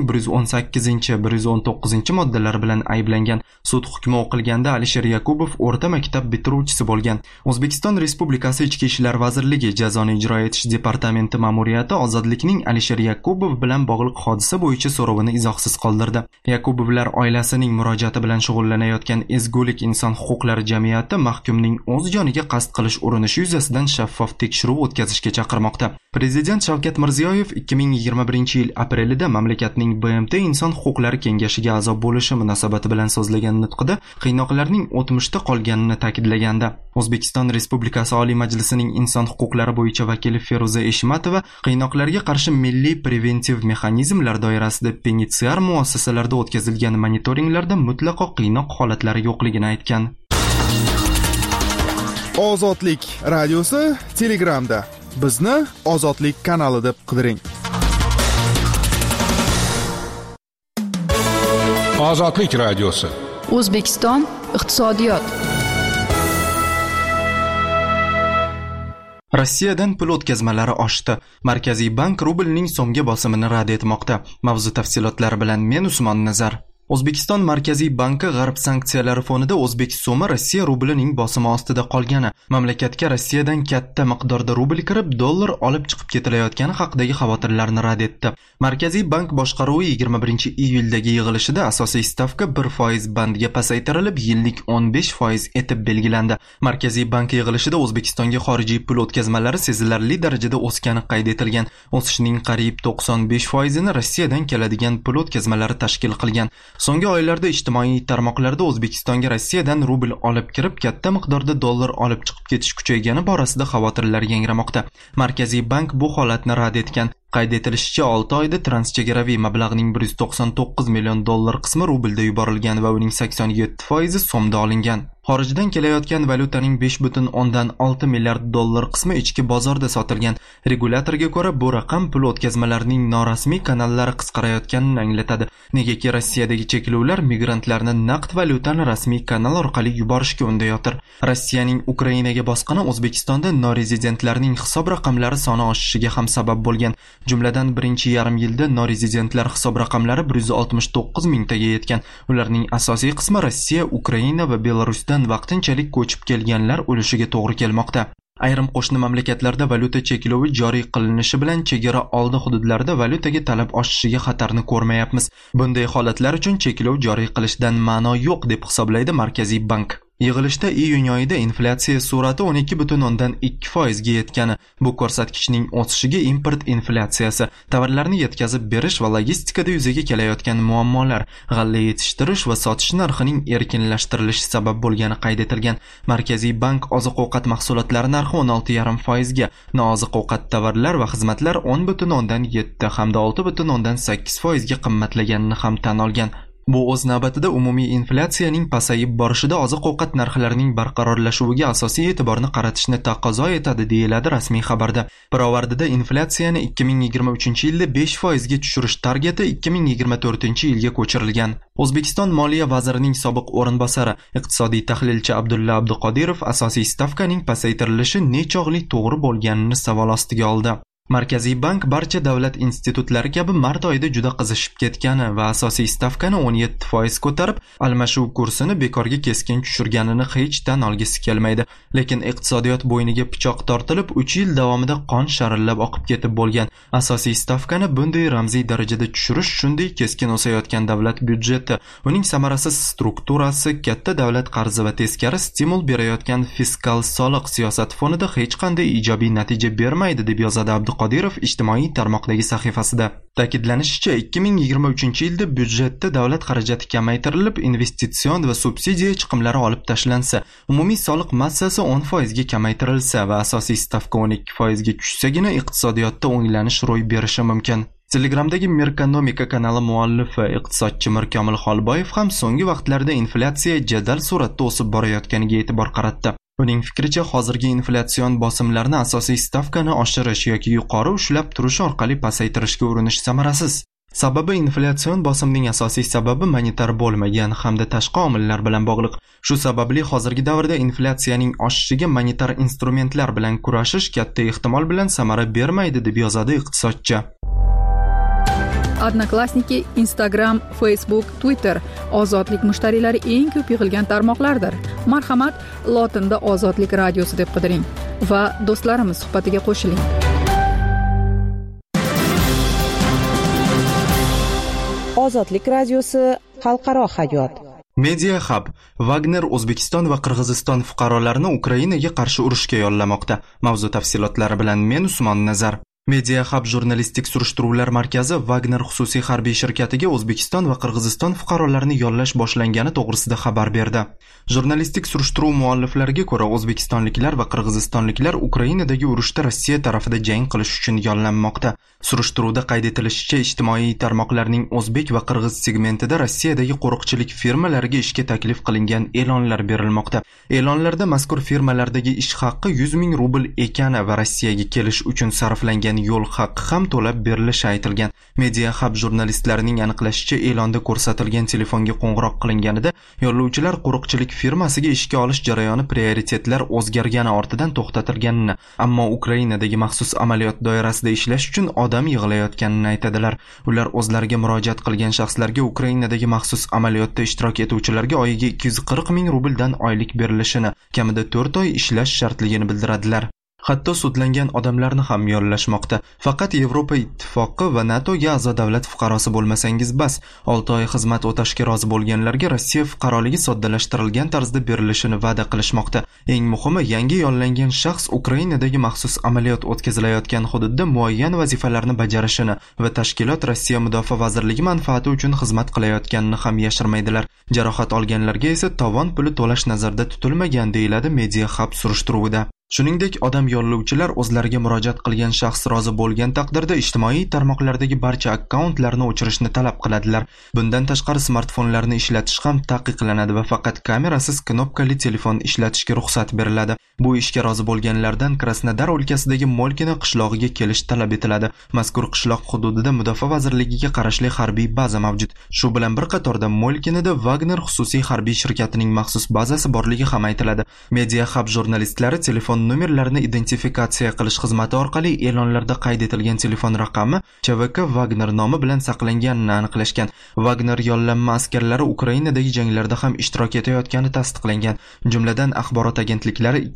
118-119-moddalari bilan ayblangan. Sud hukmi o'qilganda Alisher Yakubov o'rta maktab bitiruvchisi bo'lgan. O'zbekiston Respublikasi Ichki ishlar vazirligi jazoni ijro etish departamenti ma'muriyati ozodlikning Alisher Yakubov bilan bog'liq hodisa bo'yicha so'rovini izohsiz qoldirdi. Yakubovlar oilasining murojaati bilan shug'ullanayotgan ezgulik inson huquqlari jamiyati mahkumning o'z joniga qasd qilish urinishi yuzasidan shaffof tekshiruv o'tkazishga chaqirmoqda. Prezident Shavkat Mirziyoyev 2021-yil aprelida mamlakatning BMT Inson huquqlari kengashiga a'zo bo'lishi munosabati bilan so'zlagan nutqida qiynoqlarning o'tmishda qolganini ta'kidlaganda, O'zbekiston Respublikasi Oliy Majlisining inson huquqlari bo'yicha vakili Feruza Eshmatova qiynoqlarga qarshi milliy preventiv mexanizmlar doirasida penitensiar muassasalarda o'tkazilgan monitoringlarda mutlaqo qiynoq holatlari yo'qligini aytgan. Ozodlik radiosi Telegramda. Bizni Ozodlik kanali deb qidiring. Ozodlik radiosi. O'zbekiston iqtisodiyot. Rossiyadan pul o'tkazmalari oshdi. Markaziy bank rublning so'mga bosimini rad etmoqda. Mavzu tafsilotlari bilan men Usmon Nazar. O'zbekiston Markaziy banki g'arb sanksiyalari fonida o'zbek so'mi Rossiya rublining bosimi ostida qolgani, mamlakatga Rossiyadan katta miqdorda rubl kirib, dollar olib chiqib ketilayotgani haqidagi xavotirlarni rad etdi. Markaziy bank boshqaruvi 21-iyuldagi yig'ilishida asosiy stavka 1% bandiga pasaytirilib, yillik 15% etib belgilandi. Markaziy bank yig'ilishida O'zbekistonga xorijiy pul o'tkazmalari sezilarli darajada o'sgani qayd etilgan. O'sishning qariyb 95%ni Rossiyadan keladigan pul o'tkazmalari tashkil qilgan. So'nggi oylarda ijtimoiy tarmoqlarda O'zbekistonga Rossiyadan rubl olib kirib, katta miqdorda dollar olib chiqib ketish kuchaygani borasida xavotirlar yangramoqda. Markaziy bank bu holatni rad etgan. Qayd etilishicha, 6 oyda transchegaraviy mablag'ning 199 million dollar qismi rublda yuborilgan va uning 87% so'mda olingan. Xorijdan kelayotgan valyutaning 5.6 milliard dollar qismi ichki bozorda sotilgan. Regulatorga ko'ra, bu raqam pul o'tkazmalarining norasmiy kanallari qisqarayotganini anglatadi. Negaki Rossiyadagi cheklovlar migrantlarni naqd valyutani rasmiy kanal orqali yuborishga undayotir. Rossiyaning Ukrainaga bosqini O'zbekistonda norezidentlarning hisob raqamlari soni oshishiga ham sabab bo'lgan. Jumladan birinchi yarim yilda norezidentlar hisob raqamlari 169 mingtaga yetgan. Ularning asosiy qismi Rossiya, Ukraina va Belarusdan vaqtinchalik ko'chib kelganlar ulushiga to'g'ri kelmoqda. Ayrim qo'shni mamlakatlarda valyuta cheklovi joriy qilinishi bilan chegara oldi hududlarda valyutaga talab oshishiga xatarni ko'rmayapmiz. Bunday holatlar uchun cheklov joriy qilishdan ma'no yo'q deb hisoblaydi Markaziy bank. Yig'ilishda iyun oyida inflyatsiya sur'ati 12,2% ga yetgani, bu ko'rsatkichning o'sishiga import inflyatsiyasi, tovarlarni yetkazib berish va logistikada yuzaga kelayotgan muammolar, g'alla yetishtirish va sotish narxining erkinlashtirilishi sabab bo'lgani qayd etilgan. Markaziy bank oziq-ovqat mahsulotlari narxi 16,5% ga, nooziq-ovqat tovarlar va xizmatlar 10,7 hamda 6,8% ga qimmatlaganini ham tan olgan. Bu o'z navbatida umumiy inflyatsiyaning pasayib borishida oziq-ovqat narxlarining barqarorlashuviga asosiy e'tiborni qaratishni taqozo etadi, deyiladi rasmiy xabarda. Pirovardida inflyatsiyani 2023-yilda 5% ga tushirish targeti 2024-yilga ko'chirilgan. O'zbekiston Moliya vazirining sobiq o'rinbosari, iqtisodiy tahlilchi Abdulla Abduqodirov asosiy stavkaning pasaytirilishi nechog'lik to'g'ri bo'lganini savol ostiga oldi. Markaziy bank barcha davlat institutlari kabi mart oyida juda qizishib ketgani va asosiy stavkani 17% ko'tarib, almashuv kursini bekorga keskin tushirganini hech tan olgisi kelmaydi. Lekin iqtisodiyot bo'yniga pichoq tortilib 3 yil davomida qon sharillab oqib ketib bo'lgan. Asosiy stavkani bunday ramziy darajada tushirish shunday keskin o'sayotgan davlat byudjeti, uning samarasiz strukturasi, katta davlat qarzi va teskari stimul berayotgan fiskal soliq siyosati fonida hech qanday ijobiy natija bermaydi, deb yozadi Qodirov ijtimoiy tarmoqdagi sahifasida. Ta'kidlanishicha, 2023-yilda byudjetda davlat xarajati kamaytirilib, investitsion va subsidiya chiqimlari olib tashlansa, umumiy soliq massasi 10% ga kamaytirilsa va asosiy stavka 12% ga tushsagina iqtisodiyotda o'nglanish ro'y berishi mumkin. Telegramdagi Merkonomika kanali muallifi iqtisodchi Mirkomil Xolboyev ham so'nggi vaqtlarda inflyatsiya jadal sur'atda o'sib borayotganiga e'tibor qaratdi. Uning fikricha, hozirgi inflyatsion bosimlarni asosiy stavkani oshirish yoki yuqori ushlab turish orqali pasaytirishga urinish samarasiz. Sababi inflyatsion bosimning asosiy sababi monetar bo'lmagan hamda tashqi omillar bilan bog'liq. Shu sababli hozirgi davrda inflyatsiyaning oshishiga monetar instrumentlar bilan kurashish katta ehtimol bilan samara bermaydi, deb yozadi iqtisodchi. Odnoklassniki, Instagram, Facebook, Twitter ozodlik mushtariylari eng ko'p yig'ilgan tarmoqlardir. Marhamat, lotinda Ozodlik radiosi deb qidiring va do'stlarimiz suhbatiga qo'shiling. Ozodlik radiosi xalqaro hayot. Media Hub Wagner O'zbekiston va Qirg'iziston fuqarolarini Ukrainaga qarshi urushga yollamoqda. Mavzu tafsilotlari bilan men Usmon Nazar. Media Hub jurnalistik surishtiruvlar markazi Wagner xususiy harbiy shirkatiga O'zbekiston va Qirg'iziston fuqarolarini yollash boshlangani to'g'risida xabar berdi. Jurnalistik surishtiruv mualliflariga ko'ra, o'zbekistonliklar va qirg'izistonliklar Ukrainadagi urushda Rossiya tarafida jang qilish uchun yollanmoqda. Surishtiruvda qayd etilishicha, ijtimoiy tarmoqlarning o'zbek va qirg'iz segmentida Rossiyadagi qo'riqchilik firmalariga ishga taklif qilingan e'lonlar berilmoqda. E'lonlarda mazkur firmalardagi ish haqqi 100 ming rubl ekani va Rossiyaga kelish uchun sarflangan yo'l haqqi ham to'lab berilishi aytilgan. Media Hub jurnalistlarining aniqlashicha, e'londa ko'rsatilgan telefonga qo'ng'iroq qilinganida yo'llovchilar qo'riqchilik firmasiga ishga olish jarayoni prioritetlar o'zgargani ortidan to'xtatilganini, ammo Ukrainadagi maxsus amaliyot doirasida ishlash uchun odam yig'ilayotganini aytadilar. Ular o'zlariga murojaat qilgan shaxslarga Ukrainadagi maxsus amaliyotda ishtirok etuvchilarga oyiga 240 ming rubldan oylik berilishini, kamida 4 oy ishlash shartligini bildiradilar. Hatto sudlangan odamlarni ham yollashmoqda. Faqat Yevropa Ittifoqi va NATOga a'zo davlat fuqarosi bo'lmasangiz bas. 6 oy xizmat o'tashga rozi bo'lganlarga Rossiya fuqaroligi soddalashtirilgan tarzda berilishini va'da qilishmoqda. Eng muhimi, yangi yollangan shaxs Ukrainadagi maxsus amaliyot o'tkazilayotgan hududda muayyan vazifalarni bajarishini va tashkilot Rossiya Mudofaa vazirligi manfaati uchun xizmat qilayotganini ham yashirmaydilar. Jarohat olganlarga esa tovon puli to'lash nazarda tutilmagan, deyiladi Media Hub surishtiruvida. Shuningdek, odam yollovchilar o'zlariga murojaat qilgan shaxs rozi bo'lgan taqdirda ijtimoiy tarmoqlardagi barcha akkauntlarni o'chirishni talab qiladilar. Bundan tashqari smartfonlarni ishlatish ham taqiqlanadi va faqat kamerasiz knopkali telefon ishlatishga ruxsat beriladi. Bu ishga rozi bo'lganlardan Krasnodar o'lkasidagi Molkina qishlog'iga kelish talab etiladi. Mazkur qishloq hududida Mudofaa vazirligiga qarashli harbiy baza mavjud. Shu bilan bir qatorda Molkinada Wagner xususiy harbiy shirkatining maxsus bazasi borligi ham aytiladi. Media Hub jurnalistlari telefon nomerlarini identifikatsiya qilish xizmati orqali e'lonlarda qayd etilgan telefon raqami CVK Wagner nomi bilan saqlanganini aniqlashgan. Wagner yollanma askarlari Ukrainadagi janglarda ham ishtirok etayotgani tasdiqlangan. Jumladan, axborot agentliklari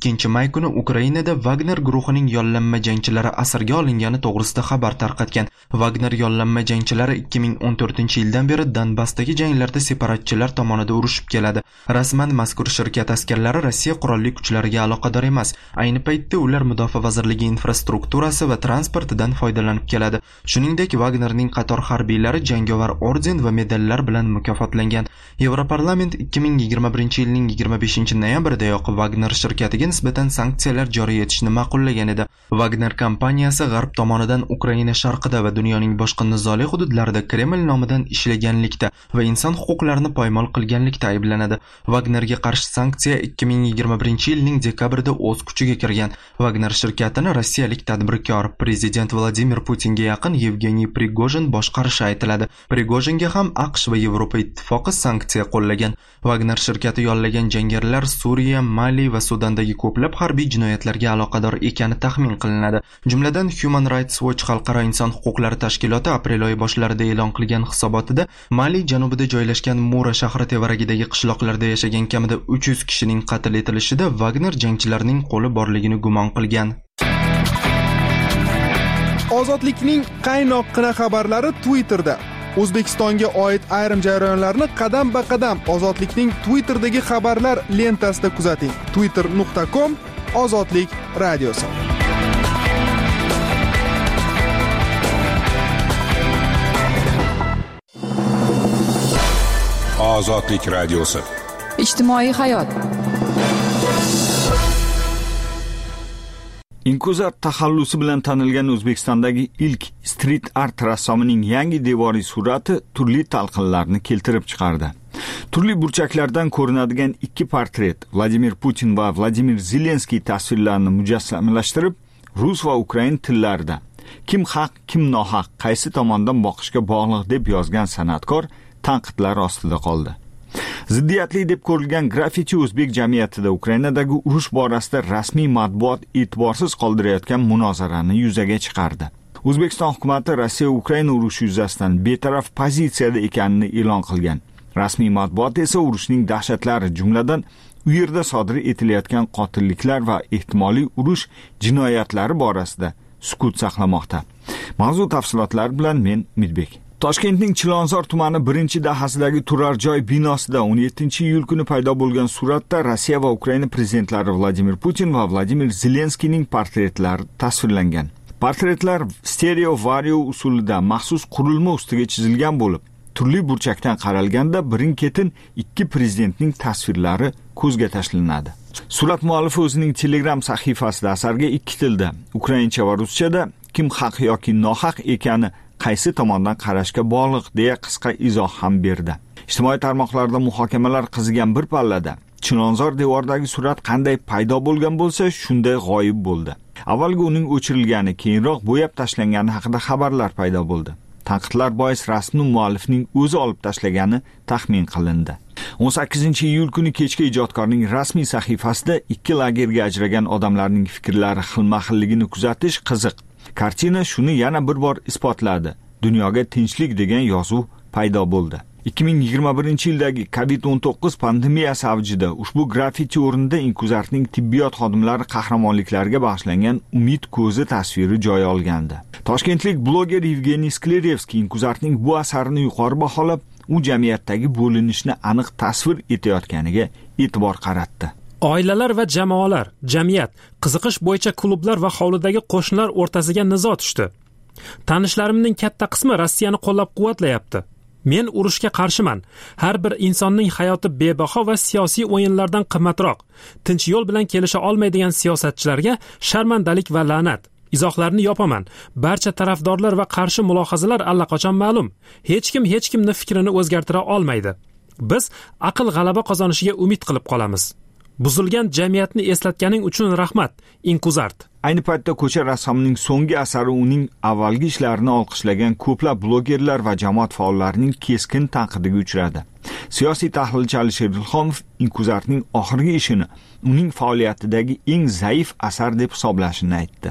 2-may kuni Ukrainada Wagner guruhining yollanma jangchilari asirga olingani to'g'risida xabar tarqatgan. Wagner yollanma jangchilari 2014-yildan beri Donbassdagi janglarda separatchilar tomonidan urushib keladi. Rasman mazkur shirkat askarlari Rossiya qurolli kuchlariga aloqador emas. Ayni paytda ular mudofaa vazirligi infrastrukturasi va transportidan foydalanib keladi. Shuningdek, Wagnerning qator harbiylari jangovar orden va medallar bilan mukofotlangan. Yevroparlament 2021-yilning 25-noyabridayoq Wagner shirkatiga nisbatan sanksiyalar joriy etishni ma'qullagan edi. Wagner kompaniyasi G'arb tomonidan Ukraina sharqida va dunyoning boshqa nizoli hududlarida Kreml nomidan ishlaganlikda va inson huquqlarini poymol qilganlikda ayblanadi. Wagnerga qarshi sanksiya 2021-yilning dekabrida o'z kuchiga kirgan. Wagner shirkatini rossiyalik tadbirkor prezident Vladimir Putinga yaqin Yevgeniy Prigojin boshqarishi aytiladi. Prigojinga ham AQSh va Yevropa ittifoqi sanksiya qo'llagan. Wagner shirkati yollagan jangarilar Suriya, Mali va Sudandagi ko'plab harbiy jinoyatlarga aloqador ekani taxmin qilinadi. Jumladan Human Rights Watch xalqaro inson huquqlari tashkiloti aprel oyi boshlarida e'lon qilgan hisobotida Mali janubida joylashgan Mura shahri tevaragidagi qishloqlarda yashagan kamida 300 kishining qatl etilishida Wagner jangchilarining qo'li borligini gumon qilgan. Ozodlikning qaynoqqina xabarlari Twitterda. O'zbekistonga oid ayrim jarayonlarni qadam-ba-qadam Ozodlikning Twitter'dagi xabarlar lentasida kuzating. twitter.com/ozodlik radiosi. Ozodlik radiosi. Ijtimoiy hayot. Inkuzar taxallusi bilan tanilgan O'zbekistondagi ilk street art rassomining yangi devoriy surati turli talqinlarni keltirib chiqardi. Turli burchaklardan ko'rinadigan ikki portret Vladimir Putin va Vladimir Zelenskiy tasvirlarini mujassamlashtirib, rus va ukrain tillarida kim haq, kim nohaq, qaysi tomondan boqishga bog'liq deb yozgan san'atkor tanqidlar ostida qoldi. Ziddiyatli deb ko'rilgan graffiti o'zbek jamiyatida Ukrainadagi urush borasida rasmiy matbuot e'tiborsiz qoldirayotgan munozarani yuzaga chiqardi. O'zbekiston hukumatı Rossiya-Ukraina urushi yuzasidan betaraf pozitsiyada ekanini e'lon qilgan. Rasmiy matbuot esa urushning dahshatlari, jumladan u yerda sodir etilayotgan qotilliklar va ehtimoliy urush jinoyatlari borasida sukut saqlamoqda. Mavzu tafsilotlari bilan men Midbek. Toshkentning Chilonzor tumani 1-dahasidagi turar joy binosida 17-iyul kuni paydo bo'lgan suratda Rossiya va Ukraina prezidentlari Vladimir Putin va Vladimir Zelenskiyning portretlari tasvirlangan. Portretlar stereo vario usulida maxsus qurilma ustiga chizilgan bo'lib, turli burchakdan qaralganda birin-ketin ikki prezidentning tasvirlari ko'zga tashlanadi. Surat muallifi o'zining Telegram sahifasida asarga ikki tilda, ukraincha va ruschada kim haq yoki nohaq ekani qaysi tomondan qarashga bog'liq deya qisqa izoh ham berdi. Ijtimoiy tarmoqlarda muhokamalar qizigan bir pallada Chilonzor devoridagi surat qanday paydo bo'lgan bo'lsa, shunday g'oyib bo'ldi. Avvalgi uning o'chirilgani, keyinroq bo'yab tashlangani haqida xabarlar paydo bo'ldi. Tanqidlar bois rasmni muallifning o'zi olib tashlagani taxmin qilindi. 18-iyul kuni kechga ijodkorning rasmiy sahifasida ikki lagerga ajragan odamlarning fikrlari xilma-xilligini kuzatish qiziq. Kartina shuni yana bir bor isbotladi. Dunyoga tinchlik degan yozuv paydo bo'ldi. 2021-yildagi COVID-19 pandemiyasi avjida ushbu graffiti o'rnida Inkuzartning tibbiyot xodimlari qahramonliklariga bag'ishlangan Umid ko'zi tasviri joy olgandi. Toshkentlik bloger Yevgeniy Sklerevskiy Inkuzartning bu asarini yuqori baholab, u jamiyatdagi bo'linishni aniq tasvir etayotganiga e'tibor qaratdi. Oilalar va jamoalar, jamiyat, qiziqish bo'yicha klublar va hovlidagi qo'shnilar o'rtasiga nizo tushdi. Tanishlarimning katta qismi Rossiyani qo'llab-quvvatlayapti. Men urushga qarshiman. Har bir insonning hayoti bebaho va siyosiy o'yinlardan qimmatroq. Tinch yo'l bilan kelisha olmaydigan siyosatchilarga sharmandalik va la'nat. Izohlarni yopaman. Barcha tarafdorlar va qarshi mulohazalar allaqachon ma'lum. Hech kimni fikrini o'zgartira olmaydi. Biz aql g'alaba qozonishiga umid qilib qolamiz. Buzilgan jamiyatni eslatganing uchun rahmat, Inkuzart. Ayni paytda ko'cha rassomining so'nggi asari uning avvalgi ishlarini olqishlagan ko'plab blogerlar va jamoat faollarining keskin tanqidiga uchradi. Siyosiy tahlilchi Alisher Ilhomov Inkuzartning oxirgi ishini uning faoliyatidagi eng zaif asar deb hisoblashini aytdi.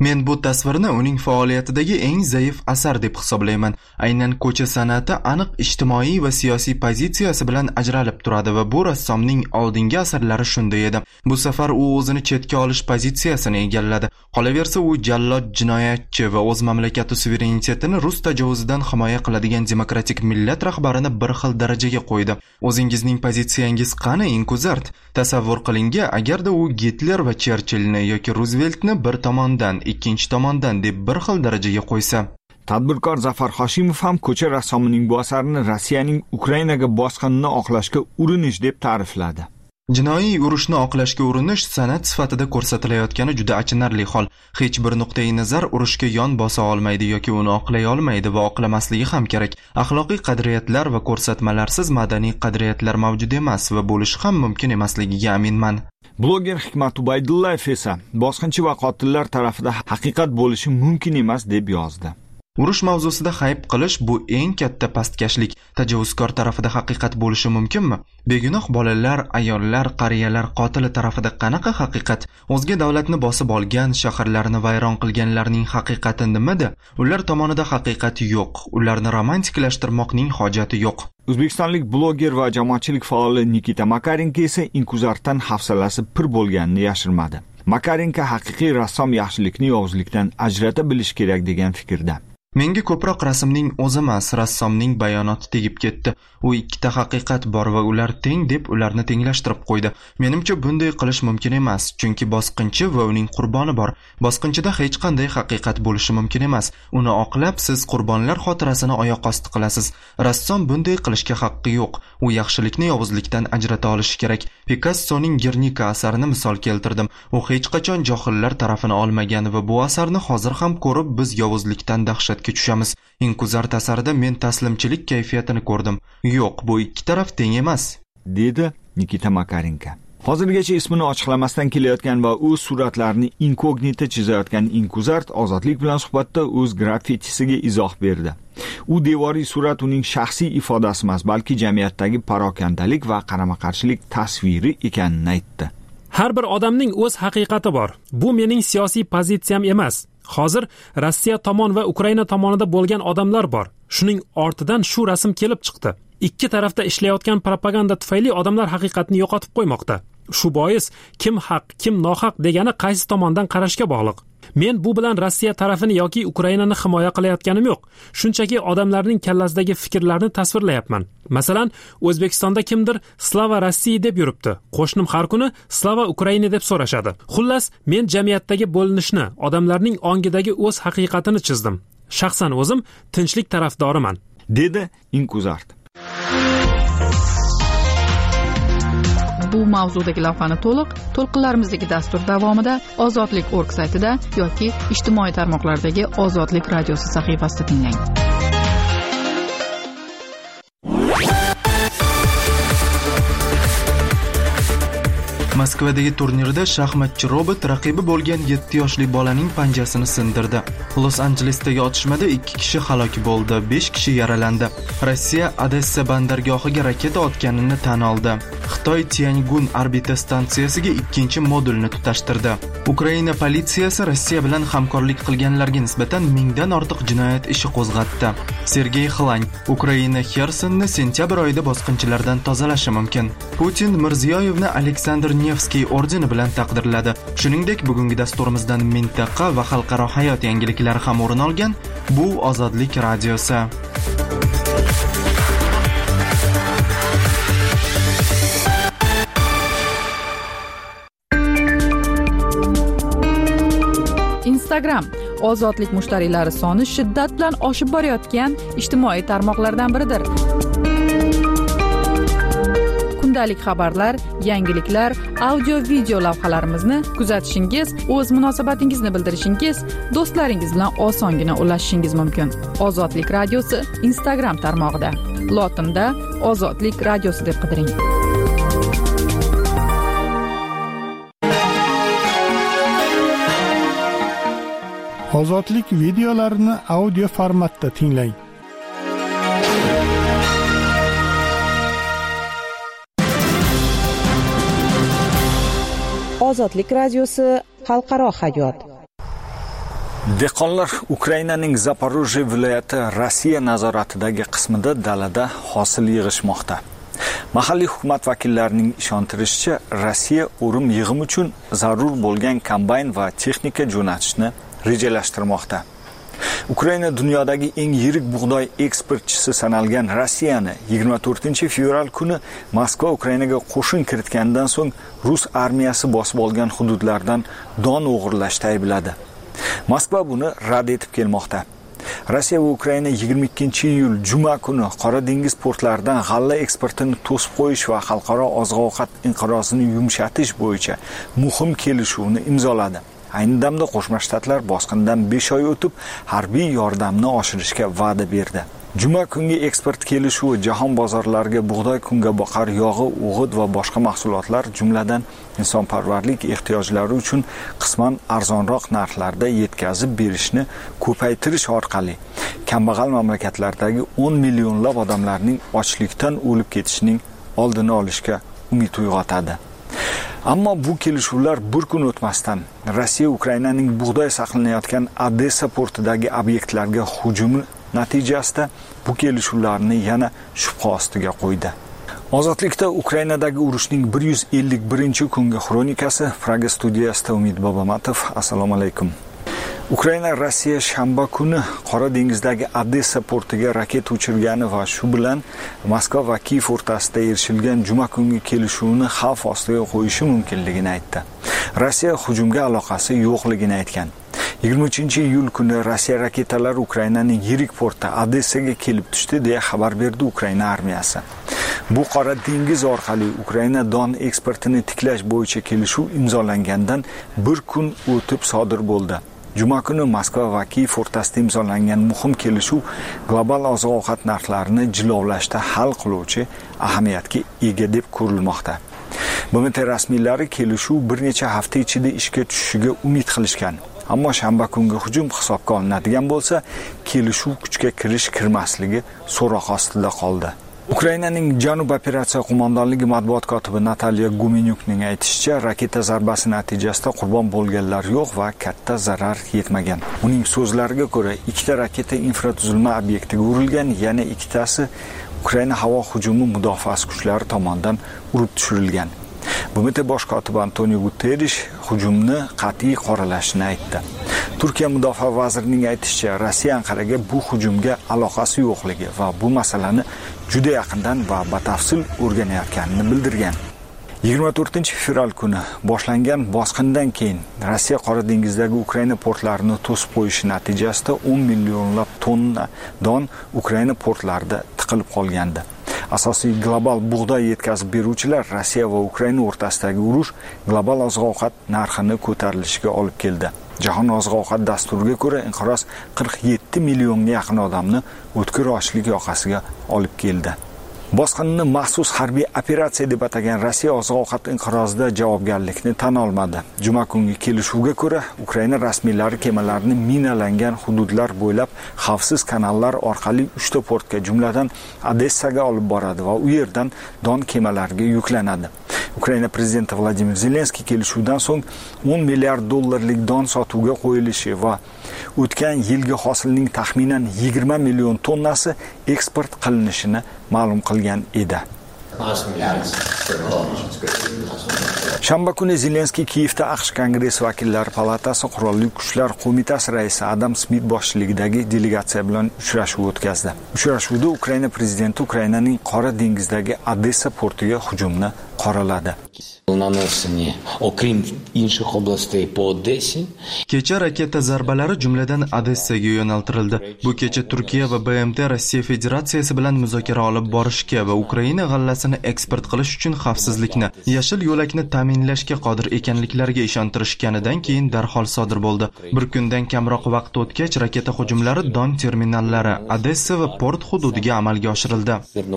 Men bu tasvirni uning faoliyatidagi eng zaif asar deb hisoblayman. Aynan ko'cha san'ati aniq ijtimoiy va siyosiy pozitsiyasi bilan ajralib turadi va bu rassomning oldingi asarlari shunday edi. Bu safar u o'zini chetga olish pozitsiyasini egalladi. Qolaversa u jallod, jinoyatchi va o'z mamlakati suverenitetini rus tajovuzidan himoya qiladigan demokratik millat rahbarini bir xil darajaga qo'ydi. O'zingizning pozitsiyangiz qani, Inkuzart? Tasavvur qiling-a, agarda u Gitler va Cherchillni yoki Ruzveltni bir tomondan, ikkinchi tomondan deb bir xil darajaga qo'ysa. Tadbirkor Zafar Hoshimov ham ko'cha rassomining bu asarini Rossiyaning Ukrainaga bosqinini oqlashga urinish deb ta'rifladi. Jinoiy urushni oqlashga urinish san'at sifatida ko'rsatilayotgani juda achinarli hol. Hech bir nuqtai nazar urushga yon bosa olmaydi yoki uni oqlay olmaydi va oqlamasligi ham kerak. Axloqiy qadriyatlar va ko'rsatmalarsiz madaniy qadriyatlar mavjud emas va bo'lishi ham mumkin emasligiga aminman. Bloger Hikmat Ubaydullayev esa bosqinchi va qotillar tarafida haqiqat bo'lishi mumkin emas deb yozdi. Urush mavzusida hayb qilish bu eng katta pastkashlik. Tajovuzkor tarafida haqiqat bo'lishi mumkinmi? Begunoh bolalar, ayollar, qariyalar qotili tarafida qanaqa haqiqat? O'zga davlatni bosib olgan, shaharlarni vayron qilganlarning haqiqati nimada? Ular tomonida haqiqat yo'q. Ularni romantiklashtirmoqning hojati yo'q. O'zbekistonlik bloger va jamoatchilik faoli Nikita Makarenko esa Inkuzartdan hafsalasi pir bo'lganini yashirmadi. Makarenko haqiqiy rassom yaxshilikni yovuzlikdan ajrata bilish kerak degan fikrda. Menga ko'proq rasmning o'zi emas, rassomning bayonoti tegib ketdi. U ikkita haqiqat bor va ular teng deb ularni tenglashtirib qo'ydi. Menimcha bunday qilish mumkin emas, chunki bosqinchi va uning qurboni bor. Bosqinchida hech qanday haqiqat bo'lishi mumkin emas. Uni oqlab siz qurbonlar xotirasini oyoq osti qilasiz. Rassom bunday qilishga haqqi yo'q. U yaxshilikni yovuzlikdan ajrata olishi kerak. Pikassoning Gernika asarini misol keltirdim. U hech qachon johillar tarafini olmagan va bu asarni hozir ham ko'rib biz yovuzlikdan dahshat tushamiz. Inkuzart asarida men taslimchilik kayfiyatini ko'rdim. Yo'q, bu ikki taraf teng emas, dedi Nikita Makarenko. Hozirgacha ismini ochiqlamasdan kelayotgan va o'z suratlarini inkognito chizayotgan Inkuzart ozodlik bilan suhbatda o'z graffitisiga izoh berdi. U devoriy surat uning shaxsiy ifodasi emas, balki jamiyatdagi parokandalik va qarama-qarshilik tasviri ekanini aytdi. Har bir odamning o'z haqiqati bor. Bu mening siyosiy pozitsiyam emas. Hozir Rossiya tomon va Ukraina tomonida bo'lgan odamlar bor. Shuning ortidan shu rasm kelib chiqdi. Ikki tarafda ishlayotgan propaganda tufayli odamlar haqiqatni yo'qotib qo'ymoqda. Shu bois kim haq, kim nohaq degani qaysi tomondan qarashga bog'liq. Men bu bilan Rossiya tarafini yoki Ukrainani himoya qilayotganim yo'q. Shunchaki odamlarning kallasidagi fikrlarni tasvirlayapman. Masalan, O'zbekistonda kimdir Slava Rossiya deb yuribdi. Qo'shnim har kuni Slava Ukraina deb so'rashadi. Xullas, men jamiyatdagi bo'linishni, odamlarning ongidagi o'z haqiqatini chizdim. Shaxsan o'zim tinchlik tarafdoriman, dedi Inkuzart. Bu mavzudagi lavhani to'lqinlarimizdagi dastur davomida ozodlik.org saytida yoki ijtimoiy tarmoqlardagi Ozodlik radiosi sahifasida tinglang. Moskvadagi turnirda shaxmatchi robot raqibi bo'lgan 7 yoshli bolaning panjasini sindirdi. Los-Anjelesdagi otishmada 2 kishi halok bo'ldi, 5 kishi yaralandi. Rossiya Odessa bandargohiga raketa otganini tan oldi. Xitoy Tiangun orbita stansiyasiga 2-modulni tutashtirdi. Ukraina politsiyasi Rossiya bilan hamkorlik qilganlarga nisbatan 1000 dan ortiq jinoyat ishi qo'zg'atdi. Sergey Xlang Ukraina Xersonni sentyabr oyida bosqinchilardan tozalashi mumkin. Putin Mirziyoyevni Aleksandr Nevskiy ordeni bilan taqdirladi. Shuningdek, bugungi dasturimizdan mintaqa va xalqaro hayot yangiliklari ham o'rin olgan. Bu Ozodlik radiosi. Instagram ozodlik mushtariylari soni shiddat bilan oshib borayotgan ijtimoiy tarmoqlardan biridir. Kundalik xabarlar, yangiliklar, audio-video lavhalarimizni kuzatishingiz, o'z munosabatingizni bildirishingiz, do'stlaringiz bilan osongina ulashishingiz mumkin. Ozodlik radiosi Instagram tarmog'ida. Lotinda Ozodlik radiosi deb qidiring. Ozodlik videolarini audio formatda tinglang. Ozodlik radiosi xalqaro hayot. Dehqonlar Ukrainaning Zaporojye viloyati Rossiya nazoratidagi qismida dalada hosil yig'ishmoqda. Mahalliy hukumat vakillarining ishontirishicha, Rossiya o'rim yig'im uchun zarur bo'lgan kombayn va texnika jo'natishni rejalashtirmoqda. Ukraina dunyodagi eng yirik bug'doy eksportchisi sanalgan Rossiyani 24-fevral kuni Moskva Ukrainaga qo'shin kiritgandan so'ng Rus armiyasi bosib olgan hududlardan don o'g'irlashda aybladi. Moskva buni rad etib kelmoqda. Rossiya va Ukraina 22-iyul juma kuni Qora dengiz portlaridan g'alla eksportini to'sib qo'yish va xalqaro oziq-ovqat inqirozini yumshatish bo'yicha muhim kelishuvni imzoladi. Ayni damda Qo'shma Shtatlar bosqindan 5 oy o'tib harbiy yordamni oshirishga va'da berdi. Juma kungi eksport kelishuvi jahon bozorlariga bug'doy kungaboqar yog'i, o'g'it va boshqa mahsulotlar, jumladan insonparvarlik ehtiyojlari uchun qisman arzonroq narxlarda yetkazib berishni ko'paytirish orqali kambag'al mamlakatlardagi 10 millionlab odamlarning ochlikdan o'lib ketishining oldini olishga umid uyg'otadi. Ammo bu kelishuvlar bir kun o'tmasdan Rossiya Ukrainaning bug'doy saqlanayotgan Odessa portidagi obyektlarga hujumi natijasida bu kelishuvlarni yana shubha ostiga qo'ydi. Ozodlikda Ukrainadagi urushning 151-kungi xronikasi. Praga studiyasida Umid Bobomatov. Assalomu alaykum. Ukraina Rossiya shanba kuni Qora dengizdagi Odessa portiga raketa uchirgani va shu bilan Moskva va Kiyev o'rtasida erishilgan juma kungi kelishuvni xavf ostiga qo'yishi mumkinligini aytdi. Rossiya hujumga aloqasi yo'qligini aytgan. 23-iyul kuni Rossiya raketalari Ukrainaning yirik porti Odessaga kelib tushdi deya xabar berdi Ukraina armiyasi. Bu Qora dengiz orqali Ukraina don eksportini tiklash bo'yicha kelishuv imzolangandan bir kun o'tib sodir bo'ldi. Juma kuni Moskva va Kiyev o'rtasida imzolangan muhim kelishuv global oziq-ovqat narxlarini jilovlashda hal qiluvchi ahamiyatga ega deb ko'rilmoqda. BMT rasmiylari kelishuv bir necha hafta ichida ishga tushishiga umid qilishgan. Ammo shanba kungi hujum hisobga olinadigan bo'lsa, kelishuv kuchga kirmasligi so'roq ostida qoldi. Ukrainaning Janub operatsiya qo'mondonligi matbuot kotibi Natalya Gumenyukning aytishicha, raketa zarbasi natijasida qurbon bo'lganlar yo'q va katta zarar yetmagan. Uning so'zlariga ko'ra, 2ta raketa infratuzilma obyektiga urilgan, yana 2tasi Ukraina havo hujumi mudofaasi kuchlari tomonidan urib tushirilgan. BMT bosh kotibi Antonio Guterres hujumni qat'iy qoralashini aytdi. Turkiya mudofaa vazirining aytishicha, Rossiya Anqaraga bu hujumga aloqasi yo'qligi va bu masalani juda yaqindan va batafsil o'rganayotganini bildirgan. 24-fevral kuni boshlangan bosqindan keyin Rossiya Qora dengizdagi Ukraina portlarini to'sib qo'yishi natijasida 10 millionlab tonna don Ukraina portlarida tiqilib qolgandi. Asosiy global bug'doy yetkazib beruvchilar Rossiya va Ukraina o'rtasidagi urush global oziq-ovqat narxini ko'tarilishiga olib keldi. Jahon oziq-ovqat dasturiga ko'ra, inqiroz 47 millionga yaqin odamni o'tkir ochlik yoqasiga olib keldi. Bosqinni maxsus harbiy operatsiya deb atagan Rossiya oziq-ovqat inqirozida javobgarlikni tan olmadi. Juma kungi kelishuvga ko'ra, Ukraina rasmiylari kemalarni minalangan hududlar bo'ylab xavfsiz kanallar orqali 3 ta portga, jumladan Odessaga olib boradi va u yerdan don kemalariga yuklanadi. Ukraina prezidenti Vladimir Zelenskiy kelishuvdan so'ng 10 milliard dollarlik don sotuvga qo'yilishi va o'tgan yilgi hosilning taxminan 20 million tonnasi eksport qilinishini ma'lum qilgan edi. Shanba kuni Zelenskiy Kiyevda AQSh Kongress vakillari palatasi Qurolli kuchlar qo'mitasi raisi Adam Smit boshchiligidagi delegatsiya bilan uchrashuv o'tkazdi. Uchrashuvda Ukraina prezidenti Ukrainaning Qora dengizdagi Odessa portiga hujumni qoraladi. Kecha raketa zarbalari jumladan Odessaga yo'naltirildi. Bu kecha Turkiya va BMT Rossiya Federatsiyasi bilan muzokara olib borishga va Ukraina g'allasini eksport qilish uchun xavfsizlikni, yashil yo'lakni ta'minlashga qodir ekanliklariga ishontirishganidan keyin darhol sodir bo'ldi. Bir kundan kamroq vaqt o'tgach, raketa hujumlari don terminallari, Odessa va port hududiga amalga oshirildi.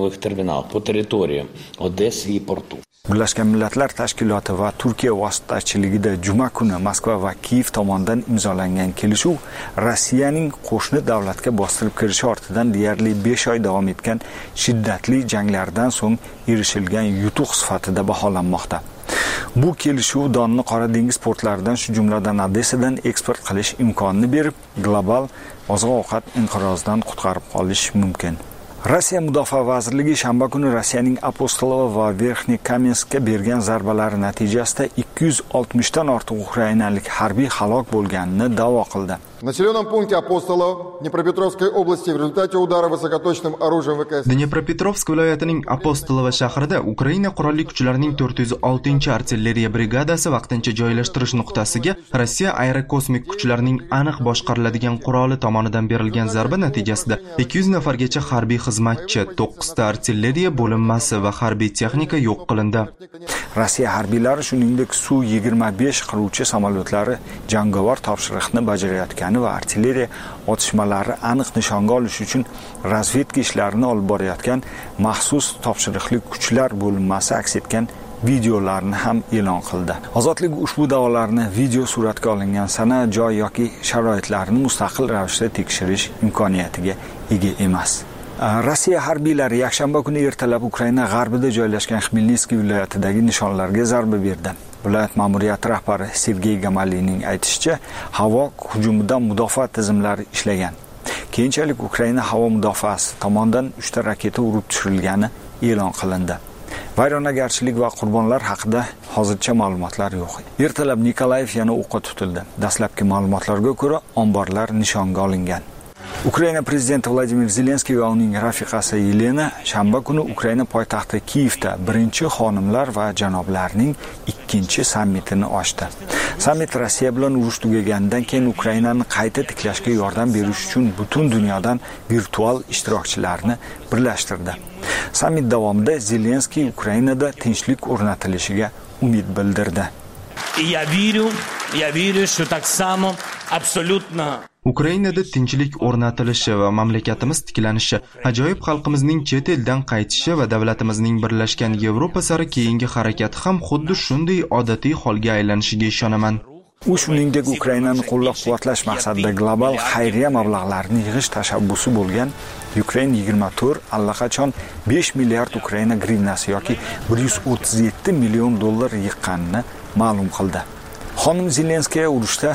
Birlashgan Millatlar Tashkiloti va Turkiya vositachiligida juma kuni Moskva va Kiyev tomonidan imzolangan kelishuv Rossiyaning qo'shni davlatga bostirib kirishi ortidan deyarli 5 oy davom etgan shiddatli janglardan so'ng erishilgan yutuq sifatida baholanmoqda. Bu kelishuv Donni Qora dengiz portlaridan, shu jumladan Odessadan eksport qilish imkonini berib, global oziq-ovqat inqirozidan qutqarib qolish mumkin. Rossiya Mudofaa vazirligi shanba kuni Rossiyaning Apostolovo va Verxniy Kamenskka bergan zarbalari natijasida 260 dan ortiq ukrainalik harbiy halok bo'lganini da'vo qildi. В населенном пункте Апостолов Днепропетровской области в результате удара высокоточным оружием ВКС. Dnepropetrovsk viloyatining Apostolova shahrida Ukraina qurolli kuchlarining 406-artilleriya brigadasi vaqtincha joylashtirish nuqtasiga Rossiya aerokosmik kuchlarining aniq boshqariladigan quroli tomonidan berilgan zarba natijasida 200 nafargacha harbiy xizmatchi, 9 ta artilleriya bo'linmasi va harbiy texnika yo'q qilindi. Rossiya harbiylari shuningdek Su-25 qiruvchi samolyotlari jangovar topshiriqni bajarayotgani va artilleriya otishmalari aniq nishonga olish uchun razvedka ishlarini olib borayotgan maxsus topshiriqli kuchlar bo'linmasi aks etgan videolarni ham e'lon qildi. Ozodlik ushbu da'volarni video suratga olingan sana, joy yoki sharoitlarni mustaqil ravishda tekshirish imkoniyatiga ega emas. Rossiya harbiylari yakshanba kuni ertalab Ukraina g'arbida joylashgan Xmelnitskiy viloyatidagi nishonlarga zarba berdi. Viloyat ma'muriyati rahbari Sergey Gamaliyning aytishicha, havo hujumidan mudofaa tizimlari ishlagan. Keyinchalik Ukraina havo mudofaasi tomonidan 3 ta raketa urib tushirilgani e'lon qilindi. Vayronagarchilik va qurbonlar haqida hozircha ma'lumotlar yo'q. Ertalab Nikolayev yana o'qqa tutildi. Dastlabki ma'lumotlarga ko'ra, omborlar nishonga olingan. Ukraina prezidenti Vladimir Zelenskiy va uning rafiqasi Yelena shanba kuni Ukraina poytaxti Kiyevda birinchi xonimlar va janoblarning ikkinchi sammitini ochdi. Sammit Rossiya bilan urush tugaganidan keyin Ukrainani qayta tiklashga yordam berish uchun butun dunyodan virtual ishtirokchilarni birlashtirdi. Sammit davomida Zelenskiy Ukrainada tinchlik o'rnatilishiga umid bildirdi. Я верю, что так само абсолютно Ukrainada tinchlik o'rnatilishi va mamlakatimiz tiklanishi, ajoyib xalqimizning chet eldan qaytishi va davlatimizning birlashgan Yevropa sari keyingi harakati ham xuddi shunday odatiy holga aylanishiga ishonaman. U shuningdek Ukrainani qo'llab-quvvatlash maqsadida global xayriya mablag'larini yig'ish tashabbusi bo'lgan Ukraina 24 allaqachon 5 milliard Ukraina grivnasi yoki 137 million dollar yiqqanini ma'lum qildi. Xonim Zelenskiy urushda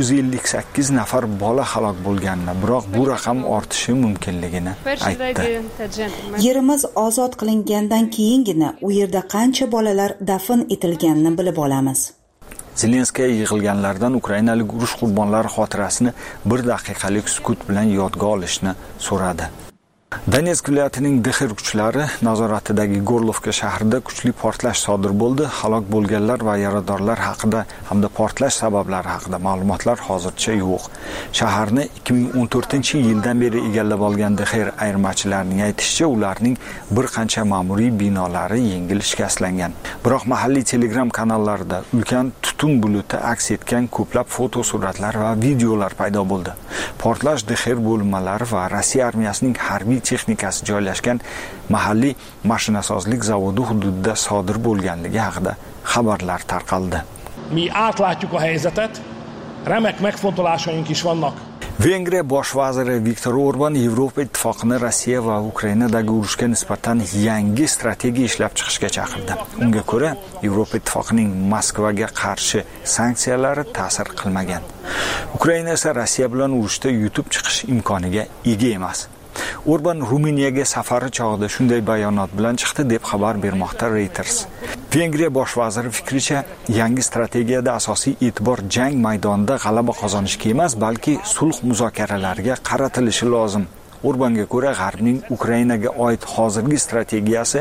358 nafar bola halok bo'lganini, biroq bu raqam ortishi mumkinligini aytdi. Yerimiz ozod qilingandan keyingina u yerda qancha bolalar dafn etilganini bilib olamiz. Zelenskiy yig'ilganlardan ukrainalik urush qurbonlari xotirasini 1 daqiqalik sukut bilan yodga olishni so'radi. Donetsk viloyatining Dexer kuchlari nazoratidagi Gorlovka shahrida kuchli portlash sodir bo'ldi. Halok bo'lganlar va yaradorlar haqida hamda portlash sabablari haqida ma'lumotlar hozircha yo'q. Shaharni 2014-yildan beri egallab olgan Dexer ayirmachilarining aytishicha, ularning bir qancha ma'muriy binolari yengil shikastlangan. Biroq mahalliy Telegram kanallarida ulkan tutun buluti aks etgan ko'plab foto suratlar va videolar paydo bo'ldi. Portlash Dexer bo'linmalari va Rossiya armiyasining harbiy texnikasi joylashgan mahalliy mashinasozlik zavodi hududida sodir bo'lganligi haqida xabarlar tarqaldi. Mi átlátjuk a helyzetet, remek megfontolásaink is vannak. Vengriya bosh vaziri Viktor Orban Yevropa ittifoqini Rossiya va Ukrainadagi urushga nisbatan yangi strategiya ishlab chiqishga chaqirdi. Unga ko'ra, Yevropa ittifoqining Moskvaga qarshi sanksiyalari ta'sir qilmagan. Ukraina esa Rossiya bilan urushda yutib chiqish imkoniga ega emas. Orban Ruminiyaga safari chog'ida shunday bayonot bilan chiqdi deb xabar bermoqda Reuters. Vengriya bosh vaziri fikricha, yangi strategiyada asosiy e'tibor jang maydonida g'alaba qozonishga emas, balki sulh muzokaralariga qaratilishi lozim. Orbanga ko'ra, G'arbning Ukrainaga oid hozirgi strategiyasi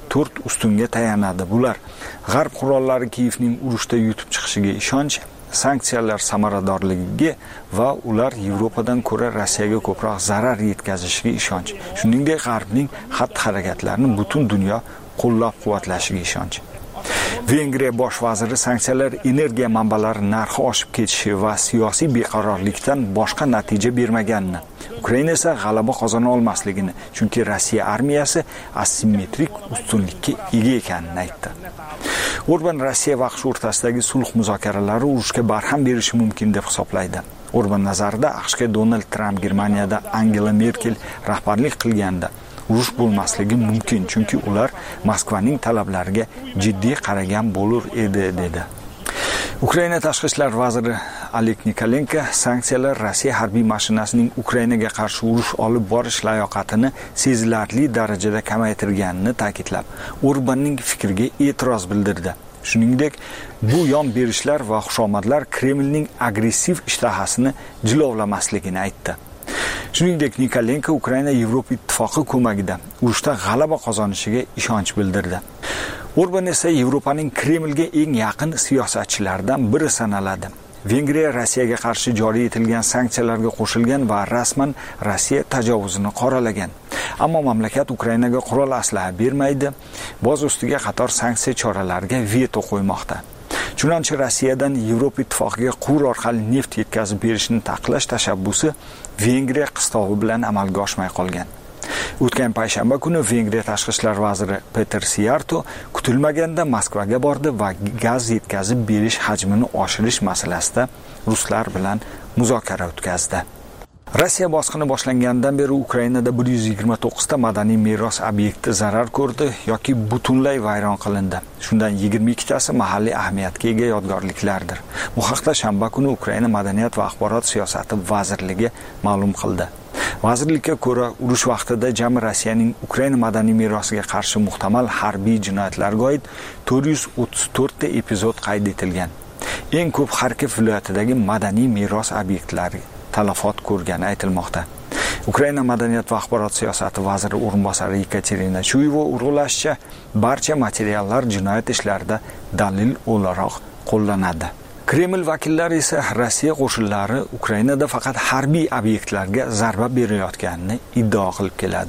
4 ustunga tayanadi. Bular: G'arb qurollari Kiyevning urushda yutib chiqishiga ishonch, sanksiyalar samaradorligiga va ular Yevropadan ko'ra Rossiyaga ko'proq zarar yetkazishiga ishonch. Shuningdek, G'arbning xatti-harakatlarini butun dunyo qo'llab-quvvatlashiga ishonch. Vengriya bosh vaziri sanksiyalar energiya manbalari narxi oshib ketishi va siyosiy beqarorlikdan boshqa natija bermaganini, Ukraina esa g'alaba qozona olmasligini, chunki Rossiya armiyasi asimmetrik ustunlikka ega ekanini aytdi. Orban Rossiya va AQSh o'rtasidagi sulh muzokaralari urushga barham berishi mumkin deb hisoblaydi. Orban nazarida AQShga Donald Trump Germaniyada Angela Merkel rahbarlik qilganda urush bo'lmasligi mumkin, chunki ular Moskvaning talablariga jiddiy qaragan bo'lar edi, dedi. Ukraina tashqi ishlar vaziri Oleg Nikolenko sanksiyalar Rossiya harbiy mashinasining Ukrainaga qarshi urush olib borish layoqatini sezilarli darajada kamaytirganini ta'kidlab, Orbanning fikriga e'tiroz bildirdi. Shuningdek, bu yon berishlar va xushomadlar Kremlning agressiv ishtahasini jilovlamasligini aytdi. Shuningdek, Nikolenko Ukraina Yevropa ittifoqi ko'magida urushda g'alaba qozonishiga ishonch bildirdi. Orban esa Yevropaning Kremlga eng yaqin siyosatchilaridan biri sanaladi. Vengriya Rossiyaga qarshi joriy etilgan sanksiyalarga qo'shilgan va rasman Rossiya tajovuzini qoralagan. Ammo mamlakat Ukrainaga qurol aslaha bermaydi, boz ustiga qator sanksiya choralariga veto qo'ymoqda. Chunonchi Rossiyadan Yevropa ittifoqiga quvur orqali neft yetkazib berishni taqiqlash tashabbusi Vengriya qistovi bilan amalga oshmay qolgan. O'tgan payshanba kuni Vengriya tashqi ishlar vaziri Peter Siyarto kutilmaganda Moskvaga bordi va gaz yetkazib berish hajmini oshirish masalasida ruslar bilan muzokara o'tkazdi. Rossiya bosqini boshlangandan beri Ukrainada 129 ta madaniy meros obyekti zarar ko'rdi yoki butunlay vayron qilindi. Shundan 22 tasi mahalliy ahamiyatga ega yodgorliklardir. Bu haqda shanba kuni Ukraina Madaniyat va axborot siyosati vazirligi ma'lum qildi. Vazirlikka ko'ra, urush vaqtida jami Rossiyaning Ukraina madaniy merosiga qarshi muhtamal harbiy jinoyatlarga oid 434 ta epizod qayd etilgan. Eng ko'p Xarkov viloyatidagi madaniy meros obyektlari talafot ko'rgani aytilmoqda. Ukraina Madaniyat va axborot siyosati vaziri o'rinbosari Yekaterina Chuyeva urg'ulashicha, barcha materiallar jinoyat ishlarida dalil o'laroq qo'llanadi. Kreml vakillari esa Rossiya qo'shinlari Ukrainada faqat harbiy obyektlarga zarba berayotganini iddao qilib keladi.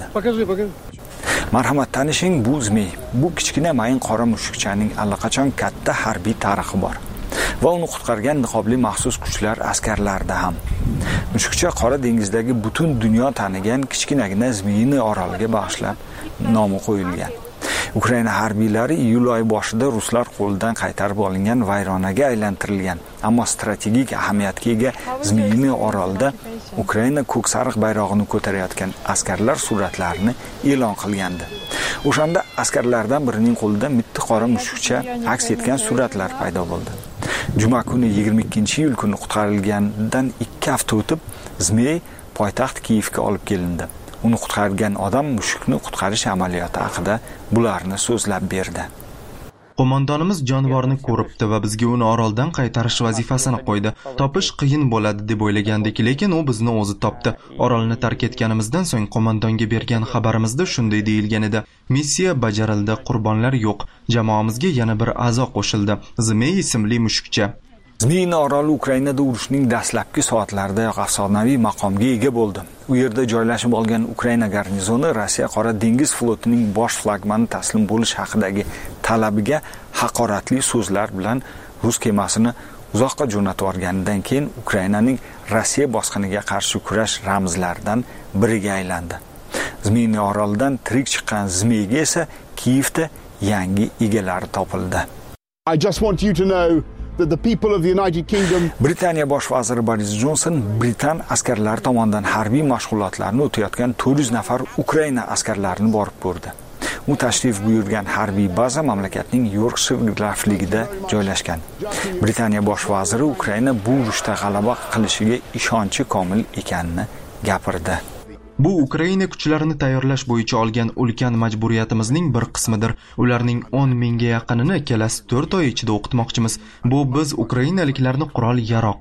Marhamat, tanishing, bu zmey. Bu kichkina mayin qora mushukchaning allaqachon katta harbiy tarixi bor. Va uni qutqargan niqobli maxsus kuchlar askarlarida ham. Mushukcha Qora dengizdagi butun dunyo tanigan kichkinagina Zmeyni oroliga bag'ishlab nomi qo'yilgan. Ukraina harbiylari iyul oyi boshida ruslar qo'lidan qaytarib olingan vayronaga aylantirilgan, ammo strategik ahamiyatga ega Zmeyni orolida Ukraina ko'k sariq bayrog'ini ko'tarayotgan askarlar suratlarini e'lon qilgandi. O'shanda askarlardan birining qo'lida mitti qora mushukcha aks etgan suratlar paydo bo'ldi. Juma kuni 22-iyul kuni qutqarilgandan 2 hafta o'tib, Zmey poytaxt Kiyevga olib kelindi. Uni qutqargan odam mushukni qutqarish amaliyoti haqida bularni so'zlab berdi. Qo'mondonimiz jonivorni ko'ribdi va bizga uni oroldan qaytarish vazifasini qo'ydi. Topish qiyin bo'ladi deb o'ylagandik, lekin u bizni o'zi topdi. Orolni tark etganimizdan so'ng qo'mondonga bergan xabarimizda shunday deyilgan edi: missiya bajarildi, qurbonlar yo'q. Jamoamizga yana bir a'zo qo'shildi. Zmey ismli mushukcha. Zmeyni oroli Ukrainada urushning dastlabki soatlaridayoq afsonaviy maqomga ega bo'ldi. U yerda joylashib olgan Ukraina garnizoni Rossiya Qora dengiz flotining bosh flagmani taslim bo'lish haqidagi talabiga haqoratli so'zlar bilan rus kemasini uzoqqa jo'natib yuborganidan keyin Ukrainaning Rossiya bosqiniga qarshi kurash ramzlaridan biriga aylandi. Zmeyni orolidan tirik chiqqan Zmeyga esa Kiyevda yangi egalari topildi. I just want you to know that the people of the United Kingdom Britaniya bosh vaziri Boris Johnson Britan askarlari tomonidan harbiy mashg'ulotlarni o'tayotgan 400 nafar Ukraina askarlarini borib ko'rdi. U tashrif buyurgan harbiy baza mamlakatning Yorkshire grafligida joylashgan. Britaniya bosh vaziri Ukraina bu urushda g'alaba qilishiga ishonchi komil ekanini gapirdi. Bu Ukraina kuchlarini tayyorlash bo'yicha olgan ulkan majburiyatimizning bir qismidir. Ularning 10 mingga yaqinini kelasi 4 oy ichida o'qitmoqchimiz. Bu biz ukrainaliklarni qurol yaroq,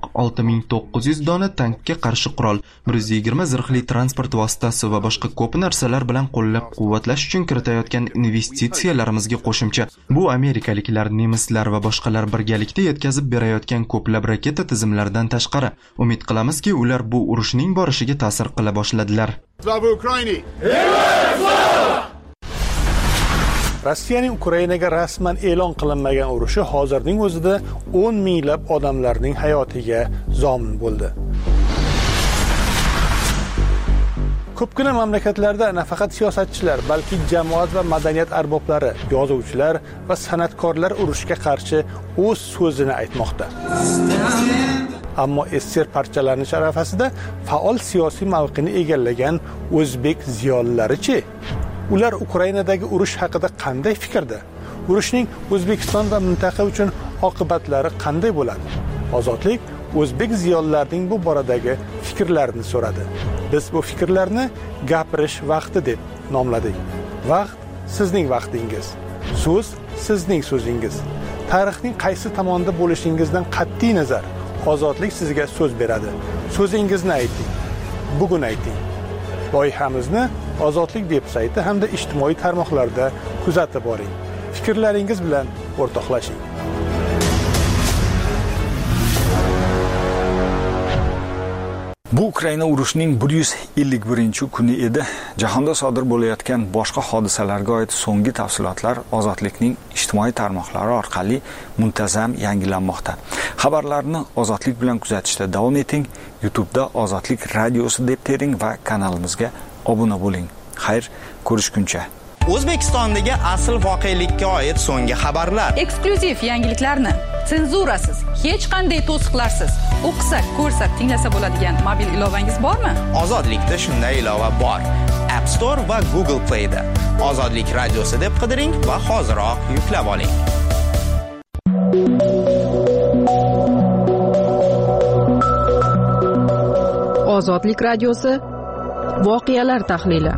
6900 dona tankga qarshi qurol, 120 zirhli transport vositasi va boshqa ko'p narsalar bilan qo'llab-quvvatlash uchun kiritayotgan investitsiyalarimizga qo'shimcha. Bu amerikaliklar, nemislar va boshqalar birgalikda yetkazib berayotgan ko'plab raketa tizimlaridan tashqari. Umid qilamizki, ular bu urushning borishiga ta'sir qila boshladilar. Slava Ukraini! Rossiyaning Ukrainaga rasman e'lon qilinmagan urushi hozirning o'zida 10 minglab odamlarning hayotiga zomin bo'ldi. Ko'pgina mamlakatlarda nafaqat siyosatchilar, balki jamoat va madaniyat arboblari, yozuvchilar va san'atkorlar urushga qarshi o'z so'zini aytmoqda. Ammo SSR parchalanish arafasida faol siyosiy mavqeni egallagan o'zbek ziyolilari-chi? Ular Ukrainadagi urush haqida qanday fikrda? Urushning O'zbekiston va mintaqa uchun oqibatlari qanday bo'ladi? Ozodlik o'zbek ziyolilarining bu boradagi fikrlarini so'radi. Biz bu fikrlarni gapirish vaqti deb nomladik. Vaqt sizning vaqtingiz. So'z sizning so'zingiz. Tarixning qaysi tomonda bo'lishingizdan qat'iy nazar, ozodlik sizga so'z beradi. So'zingizni ayting. Bugun ayting. Loyihamizni Ozodlik veb-sayti hamda ijtimoiy tarmoqlarda kuzatib boring. Fikrlaringiz bilan o'rtoqlashing. Bu Ukraina urushining 151-kuni edi. Jahonda sodir bo'layotgan boshqa hodisalarga oid so'nggi tafsilotlar Ozodlikning ijtimoiy tarmoqlari orqali muntazam yangilanmoqda. Xabarlarni Ozodlik bilan kuzatishda davom eting. YouTube'da Ozodlik radiosi deb tering va kanalimizga obuna bo'ling. Xayr, ko'rishguncha. O'zbekistondagi asl voqelikka oid so'nggi xabarlar. Eksklyuziv yangiliklarni senzurasiz, hech qanday to'siqlarsiz o'qisa, ko'rsa, tinglasa bo'ladigan mobil ilovangiz bormi? Ozodlikda shunday ilova bor. App Store va Google Play da. Ozodlik radiosi deb qidiring va hoziroq yuklab oling. Ozodlik radiosi voqealar tahlili.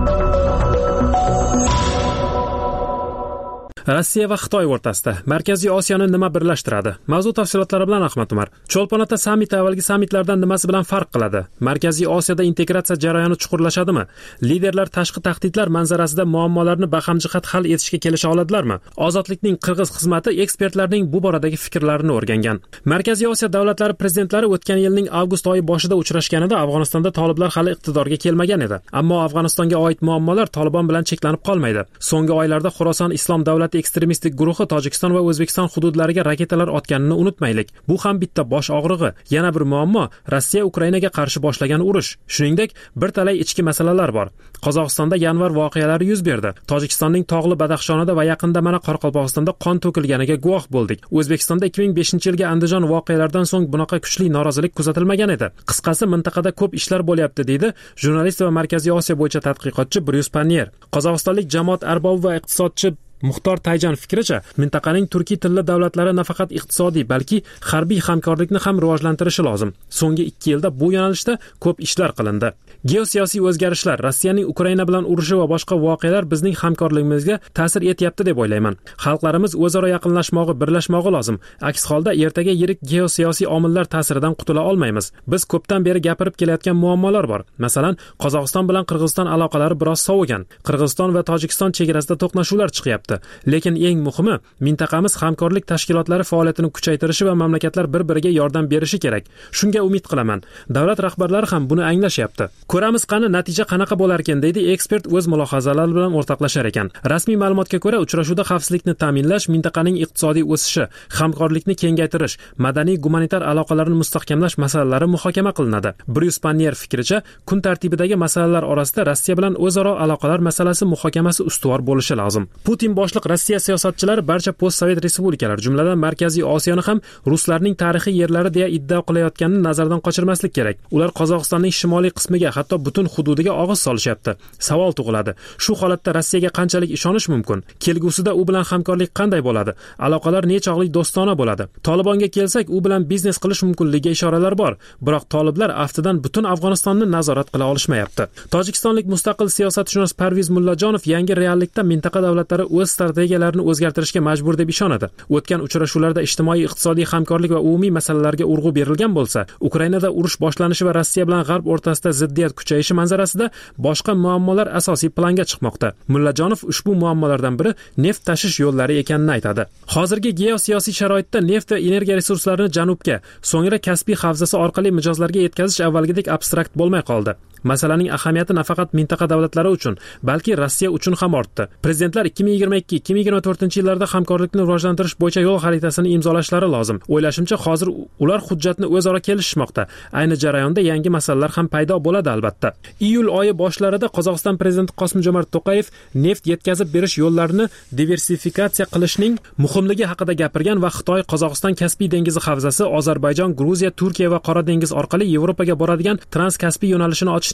Rossiya va Xitoy o'rtasida Markaziy Osiyoni nima birlashtiradi? Mavzu tafsilotlari bilan Ahmad Umar. Cho'lponota sammiti avvalgi sammitlardan nimasi bilan farq qiladi? Markaziy Osiyoda integratsiya jarayoni chuqurlashadimi? Liderlar tashqi tahdidlar manzarasida muammolarni baham-jihat hal etishga kelisha oladilarmi? Ozodlikning qirg'iz xizmati ekspertlarning bu boradagi fikrlarini o'rgangan. Markaziy Osiyo davlatlari prezidentlari o'tgan yilning avgust oyi boshida uchrashganida Afg'onistonda toliblar hali iqtidorga kelmagan edi. Ammo Afg'onistonga oid muammolar Tolibon bilan cheklanib qolmaydi. So'nggi oylarda Xorason Islom davlati ekstremistik guruhi Tojikiston va O'zbekiston hududlariga raketalar otganini unutmaylik. Bu ham bitta bosh og'rig'i. Yana bir muammo Rossiya Ukrainaga qarshi boshlagan urush. Shuningdek, bir talay ichki masalalar bor. Qozog'istonda yanvar voqealari yuz berdi. Tojikistonning tog'li Badaxshonida va yaqinda mana Qoraqalpog'istonda qon to'kilganiga guvoh bo'ldik. O'zbekistonda 2005-yilgi Andijon voqealaridan so'ng bunaqa kuchli norozilik kuzatilmagan edi. Qisqasi, mintaqada ko'p ishlar bo'lyapti, deydi jurnalist va Markaziy Osiyo bo'yicha tadqiqotchi Bryus Pannier. Qozog'istonlik jamoat arbobi va iqtisodchi Muxtor Tayjan fikricha, mintaqaning turkiy tilli davlatlari nafaqat iqtisodiy, balki harbiy hamkorlikni ham rivojlantirishi lozim. So'nggi 2 yilda bu yo'nalishda ko'p ishlar qilindi. Geosiyosiy o'zgarishlar, Rossiyaning Ukraina bilan urushi va boshqa voqealar bizning hamkorligimizga ta'sir etyapti deb o'ylayman. Xalqlarimiz o'zaro yaqinlashmog'i, birlashmog'i lozim. Aks holda ertaga yirik geosiyosiy omillar ta'siridan qutula olmaymiz. Biz ko'pdan beri gapirib kelayotgan muammolar bor. Masalan, Qozog'iston bilan Qirg'iziston aloqalari biroz sovigan. Qirg'iziston va Tojikiston chegarasida to'qnashuvlar chiqyapti. Lekin eng muhimi, mintaqamiz hamkorlik tashkilotlari faoliyatini kuchaytirishi va mamlakatlar bir-biriga yordam berishi kerak. Shunga umid qilaman. Davlat rahbarlari ham buni anglashyapti. Ko'ramiz qani natija qanaqa bo'lar ekan, deydi ekspert o'z mulohazalari bilan o'rtoqlashar ekan. Rasmiy ma'lumotga ko'ra, uchrashuvda xavfsizlikni ta'minlash, mintaqaning iqtisodiy o'sishi, hamkorlikni kengaytirish, madaniy gumanitar aloqalarni mustahkamlash masalalari muhokama qilinadi. Bryus Pannier fikricha, kun tartibidagi masalalar orasida Rossiya bilan o'zaro aloqalar masalasi muhokamasi ustuvor bo'lishi lozim. Putin boshliq Rossiya siyosatchilari barcha postsovet respublikalar, jumladan Markaziy Osiyoni ham ruslarning tarixiy yerlari deya iddao qilayotganini nazardan qochirmaslik kerak. Ular Qozog'istonning shimoliy qismiga, hatto butun hududiga og'iz solishyapti. Savol tug'iladi. Shu holatda Rossiyaga qanchalik ishonish mumkin? Kelgusida u bilan hamkorlik qanday bo'ladi? Aloqalar nechog'lik do'stona bo'ladi? Tolibonga kelsak, u bilan biznes qilish mumkinligiga ishoralar bor. Biroq toliblar aftidan butun Afg'onistonni nazorat qila olishmayapti. Tojikistonlik mustaqil siyosatshunos Parviz Mullajonov yangi reallikda mintaqa davlatlari o'z strategiyalarini o'zgartirishga majbur deb ishonadi. O'tgan uchrashuvlarda ijtimoiy iqtisodiy hamkorlik va umumiy masalalarga urg'u berilgan bo'lsa, Ukrainada urush boshlanishi va Rossiya bilan G'arb o'rtasida ziddiyat kuchayishi manzarasida boshqa muammolar asosiy planga chiqmoqda. Mullajonov ushbu muammolardan biri neft tashish yo'llari ekanini aytadi. Hozirgi geosiyosiy sharoitda neft va energiya resurslarini janubga, so'ngra Kaspiy havzasi orqali mijozlarga yetkazish avvalgidek abstrakt bo'lmay qoldi. Masalaning ahamiyati nafaqat mintaqa davlatlari uchun, balki Rossiya uchun ham ortdi. Prezidentlar 2022-2024-yillarda hamkorlikni rivojlantirish bo'yicha yo'l xaritasini imzolashlari lozim. O'ylashimcha, hozir ular hujjatni o'zaro kelishishmoqda. Ayni jarayonda yangi masalalar ham paydo bo'ladi albatta. Iyul oyi boshlarida Qozog'iston prezidenti Qosim-Jomart To'qayev neft yetkazib berish yo'llarini diversifikatsiya qilishning muhimligi haqida gapirgan va Xitoy, Qozog'iston Kaspiy dengizi havzasi, Ozarbayjon, Gruziya, Turkiya va Qora dengiz orqali Yevropaga boradigan Trans-Kaspiy yo'nalishini ochishni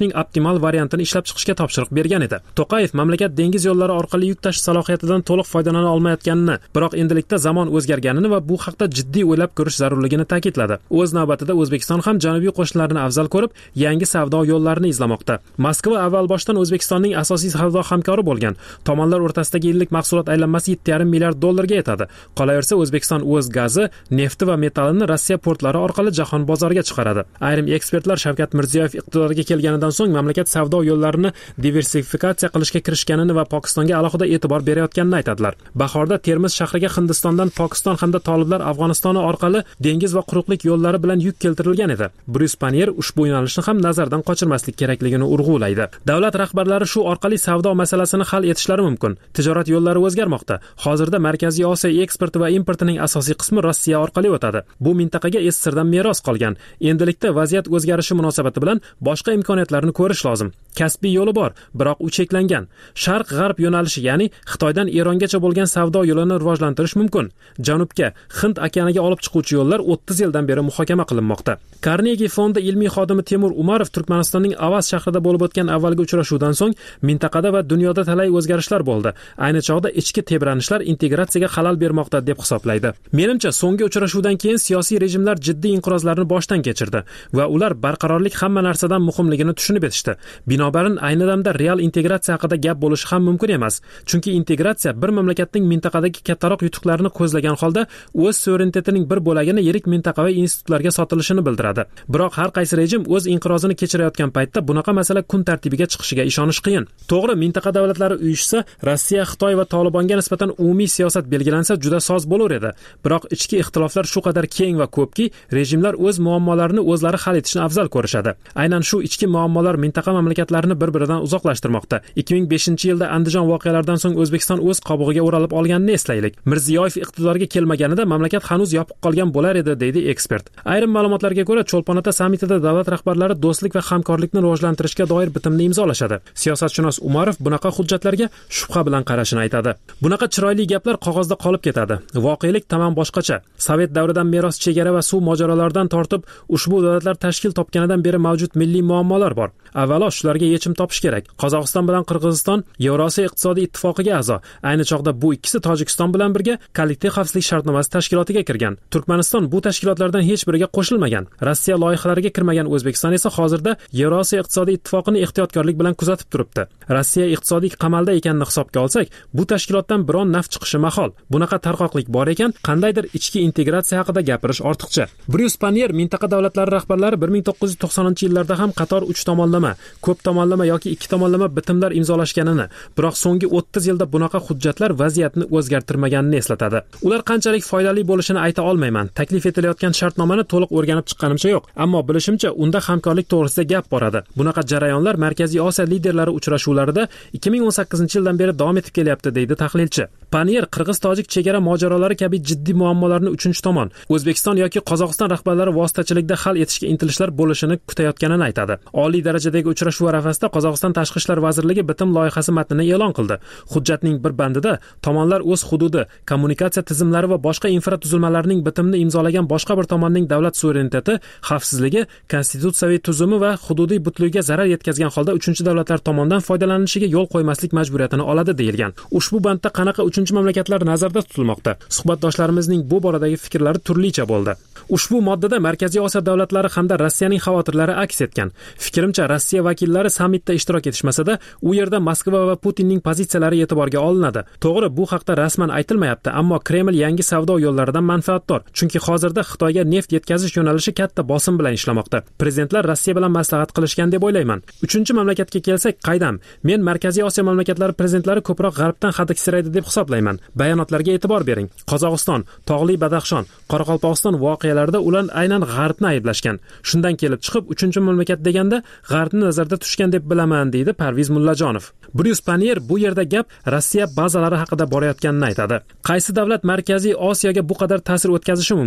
foydalanishning optimal variantini ishlab chiqishga topshiriq bergan edi. To'qayev mamlakat dengiz yo'llari orqali yuk tashish salohiyatidan to'liq foydalana olmayotganini, biroq endilikda zamon o'zgarganini va bu haqda jiddiy o'ylab ko'rish zarurligini ta'kidladi. O'z navbatida O'zbekiston ham janubiy qo'shnilarini afzal ko'rib, yangi savdo yo'llarini izlamoqda. Moskva avvalboshdan O'zbekistonning asosiy savdo hamkori bo'lgan. Tomonlar o'rtasidagi yillik mahsulot aylanmasi 7,5 milliard dollarga yetadi. Qolaversa, O'zbekiston o'z gazi, nefti va metallini Rossiya portlari orqali jahon bozoriga chiqaradi. Ayrim ekspertlar Shavkat Mirziyoyev iqtidorga kelganidan so'ng mamlakat savdo yo'llarini diversifikatsiya qilishga kirishganini va Pokistonga alohida e'tibor berayotganini aytadilar. Bahorda Termiz shahriga Hindistondan Pokiston hamda toliblar Afg'onistoni orqali dengiz va quruqlik yo'llari bilan yuk keltirilgan edi. Bruce Panier ushbu yo'nalishni ham nazardan qochirmaslik kerakligini urg'ulaydi. Davlat rahbarlari shu orqali savdo masalasini hal etishlari mumkin. Tijorat yo'llari o'zgarmoqda. Hozirda Markaziy Osiyo eksporti va importining asosiy qismi Rossiya orqali o'tadi. Bu mintaqaga SSRdan meros qolgan. Endilikda vaziyat o'zgarishi munosabati bilan boshqa imkoniyatlarni ko'rish lozim. Kasbiy yo'li bor, biroq u cheklangan. Sharq-g'arb yo'nalishi, ya'ni Xitoydan Erongacha bo'lgan savdo yo'lini rivojlantirish mumkin. Janubga, Hind okeaniga olib chiquvchi yo'llar 30 yildan beri muhokama qilinmoqda. Carnegie fondi ilmiy xodimi Temur Umarov Turkmanistonning Avaz shahrida bo'lib o'tgan avvalgi uchrashuvdan so'ng mintaqada va dunyoda talay o'zgarishlar bo'ldi. Ayni chog'da ichki tebranishlar integratsiyaga xalal bermoqda deb hisoblaydi. Menimcha, so'nggi uchrashuvdan keyin siyosiy rejimlar jiddiy inqirozlarni boshdan kechirdi va ular barqarorlik hamma narsadan muhimligini tushunib yetishdi. Binobarin ayni damda real integratsiya haqida gap bo'lishi ham mumkin emas. Chunki integratsiya bir mamlakatning mintaqadagi kattaroq yutuqlarini ko'zlagan holda o'z suverenitetining bir bo'lagini yirik mintaqaviy institutlarga sotilishini bildiradi. Biroq har qaysi rejim o'z inqirozini kechirayotgan paytda bunaqa masala kun tartibiga chiqishiga ishonish qiyin. To'g'ri, mintaqa davlatlari uyushsa, Rossiya, Xitoy va Tolibonga nisbatan umumiy siyosat belgilansa juda soz bo'lar edi. Biroq ichki ixtiloflar shu qadar keng va ko'pki, rejimlar o'z muammolarini o'zlari hal etishni afzal ko'rishadi. Aynan shu ichki muammolar mintaqa mamlakatlarini bir-biridan uzoqlashtirmoqda. 2005-yilda Andijon voqealaridan so'ng O'zbekiston o'z qobig'iga o'ralib olganini eslaylik. Mirziyoyev iqtidorga kelmaganida mamlakat hanuz yopiq qolgan bo'lar edi, deydi ekspert. Ayrim ma'lumotlarga ko'ra, Cho'lpon-ota sammitida davlat rahbarlari do'stlik va hamkorlikni rivojlantirishga doir bitimni imzolashadi. Siyosatshunos Umarov bunaqa hujjatlarga shubha bilan qarashini aytadi. Bunaqa chiroyli gaplar qog'ozda qolib ketadi. Voqelik tamom boshqacha. Sovet davridan meros chegara va suv mojarolaridan tortib, ushbu davlatlar tashkil topganidan beri mavjud milliy muammolar bor. Avvalo shularga yechim topish kerak. Qozog'iston bilan Qirg'iziston Yevrosiyo iqtisodiy ittifoqiga a'zo. Ayni chog'da bu ikkisi Tojikiston bilan birga kollektiv xavfsizlik shartnomasi tashkilotiga kirgan. Turkmaniston bu tashkilotlardan hech biriga qo'shilmagan. Rossiya loyihalariga kirmagan O'zbekiston esa hozirda Yevrosiyo iqtisodiy ittifoqini ehtiyotkorlik bilan kuzatib turibdi. Rossiya iqtisodiy qamalda ekanini hisobga olsak, bu tashkilotdan biron naf chiqishi mahol. Bunaqa tarqoqlik bor ekan, qandaydir ichki integratsiya haqida gapirish ortiqcha. Bruce Panier mintaqa davlatlari rahbarlari 1990-yillarda ham qator 3 tomonlama, ko'p tomonlama yoki 2 tomonlama bitimlar imzolashganini, biroq so'nggi 30 yilda bunaqa hujjatlar vaziyatni o'zgartirmaganini eslatadi. Ular qanchalik foydali bo'lishini ayta olmayman. Taklif etilayotgan shartnomani to'liq o'rganib chiqqanimcha yo'q, ammo bilishimcha unda hamkorlik to'g'risida gap boradi. Bunaqa jarayonlar Markaziy Osiyo liderlari uchrashuvlarida 2018-yildan beri davom etib kelyapti, deydi tahlilchi. Panier Qirg'iz-Tojik chegara mojarolari kabi jiddiy muammolarni uchinchi tomon, O'zbekiston yoki Qozog'iston rahbarlari vositachilikda hal etishga intilishlar bo'lishini kutayotganini aytadi. Oliy darajadagi uchrashuv arafasida Qozog'iston Tashqi ishlar vazirligi bitim loyihasi matnini e'lon qildi. Hujjatning bir bandida tomonlar o'z hududi, kommunikatsiya tizimlari va boshqa infratuzilmalarning bitimni imzolagan boshqa bir tomonning davlat suvereniteti, xavfsizligi, konstitutsiyaviy tuzumi va hududiy butligiga zarar yetkazgan holda uchinchi davlatlar tomonidan foydalanishiga yo'l qo'ymaslik majburiyatini oladi deyilgan. Ushbu bandda qanaqa uchinchi mamlakatlar nazarda tutilmoqda? Suhbatdoshlarimizning bu boradagi fikrlari turlicha bo'ldi. Ushbu moddada Markaziy Osiyo davlatlari hamda Rossiyaning xavotirlari aks etgan. Fikrimcha, Rossiya vakillari sammitda ishtirok etishmasa-da, u yerda Moskva va Putinning pozitsiyalari e'tiborga olinadi. To'g'ri, bu haqda rasman aytilmayapti, ammo Kreml yangi savdo yo'llaridan manfaatdor. Chunki hozirda Xitoyga neft yetkazish yo'nalishi katta bosim bilan ishlamoqda. Prezidentlar Rossiya bilan maslahat qilishgan deb o'ylayman. Uchinchi mamlakatga kelsak, qaydam. Men Markaziy Osiyo mamlakatlari prezidentlari ko'proq g'arbdan hadiksiraydi deb hisoblayman. Bayonotlarga e'tibor bering. Qozog'iston, Tog'li Badaxshon, Qoraqalpog'iston voqealarida ular aynan g'arbni ayblashgan. Shundan kelib chiqib, uchinchi mamlakat deganda g'arbni nazarda tutishgan deb bilaman, deydi Parviz Mullajonov. Bruce Panier bu yerda gap Rossiya bazalari haqida borayotganini aytadi. Qaysi davlat Markaziy Osiyoga bu qadar ta'sir o'tkazishi mumkin?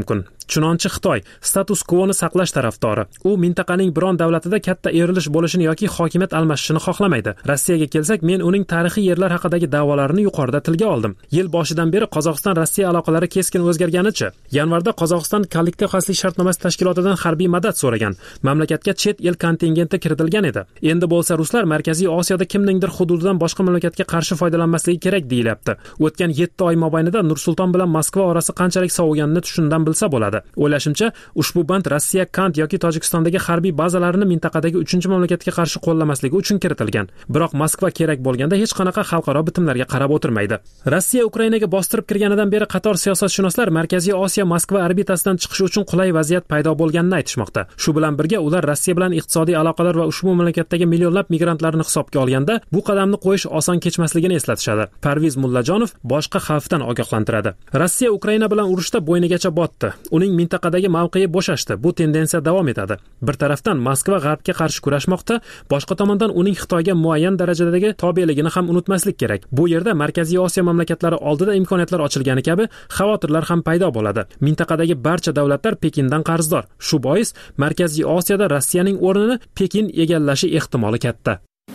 Chunonchi Xitoy status quoni saqlash tarafdori. U mintaqaning biron davlatida katta evrilish bo'lishini yoki hokimiyat almashishini xohlamaydi. Rossiyaga kelsak, men uning tarixiy yerlar haqidagi da'volarini yuqorida tilga oldim. Yil boshidan beri Qozog'iston Rossiya aloqalari keskin o'zgarganicha. Yanvarda Qozog'iston kollektiv xavfsizlik shartnomasi tashkilotidan harbiy madad so'ragan. Mamlakatga chet el kontingenti kiritilgan edi. Endi bo'lsa ruslar Markaziy Osiyoda kimningdir hududidan boshqa mamlakatga qarshi foydalanmasligi kerak deyilyapti. O'tgan 7 oy mobaynida Nur-Sulton bilan Moskva orasi qanchalik soviganini tushundan bilsa bo'ladi. O'ylashimcha, ushbu band Rossiya Kant yoki Tojikistondagi harbiy bazalarini mintaqadagi 3-mamlakatga qarshi qo'llamasligi uchun kiritilgan. Biroq Moskva kerak bo'lganda hech qanaqa xalqaro bitimlarga qarab o'tirmaydi. Rossiya Ukrainaga bostirib kirganidan beri qator siyosatshunoslar Markaziy Osiyo Moskva orbitasidan chiqish uchun qulay vaziyat paydo bo'lganini aytishmoqda. Shu bilan birga ular Rossiya bilan iqtisodiy aloqalar va ushbu mamlakatdagi millionlab migrantlarni hisobga olganda bu qadamni qo'yish oson kechmasligini eslatishadi. Parviz Mullajonov boshqa xavfdan ogohlantiradi. Rossiya Ukraina bilan urushda bo'ynigacha botdi. Uning mintaqadagi mavqei bo'shashdi. Bu tendensiya davom etadi. Bir tarafdan Moskva g'arbga qarshi kurashmoqda, boshqa tomondan uning Xitoyga muayyan darajadagi tobeligini ham unutmaslik kerak. Bu yerda Markaziy Osiyo mamlakatlari oldida imkoniyatlar ochilgani kabi xavotirlar ham paydo bo'ladi. Mintaqadagi barcha davlatlar Pekindan qarzdor. Shu bois Markaziy Osiyoda Rossiyaning o'rnini Pekin egallashi ehtimoli katta.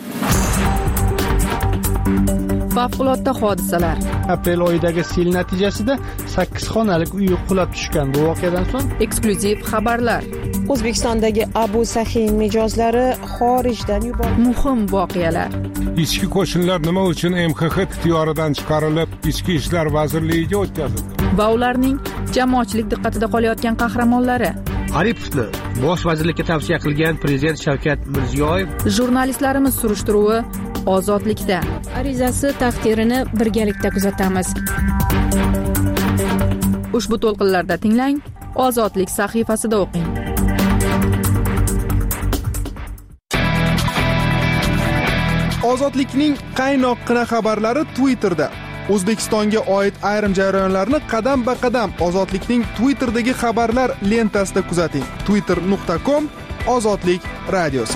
Favqulodda hodisalar. Aprel oyidagi sel natijasida 8 xonalik uy qulab tushgan. Bu voqeadan so'ng eksklyuziv xabarlar. O'zbekistondagi Abu Sahin mijozlari xorijdan yuborildi. Muhim voqealar. Ichki qo'shinlar nima uchun MXX ixtiyoridan chiqarilib, Ichki ishlar vazirligiga o'tkazildi? Va ularning jamoatchilik diqqatida qolayotgan qahramonlari. Aripovni bosh vazirlikka tavsiya qilgan prezident Shavkat Mirziyoyev. Jurnalistlarimiz surishtiruvi ozodlikda. Arizasi taqdirini birgalikda kuzatamiz. Ushbu to'lqinlarda tinglang, Ozodlik sahifasida o'qing. Ozodlikning qaynoqqina xabarlari Twitterda. O'zbekistonga oid ayrim jarayonlarni qadam-ba-qadam Ozodlikning Twitterdagi xabarlar lentasida kuzating. twitter.com/ozodlik radiosi.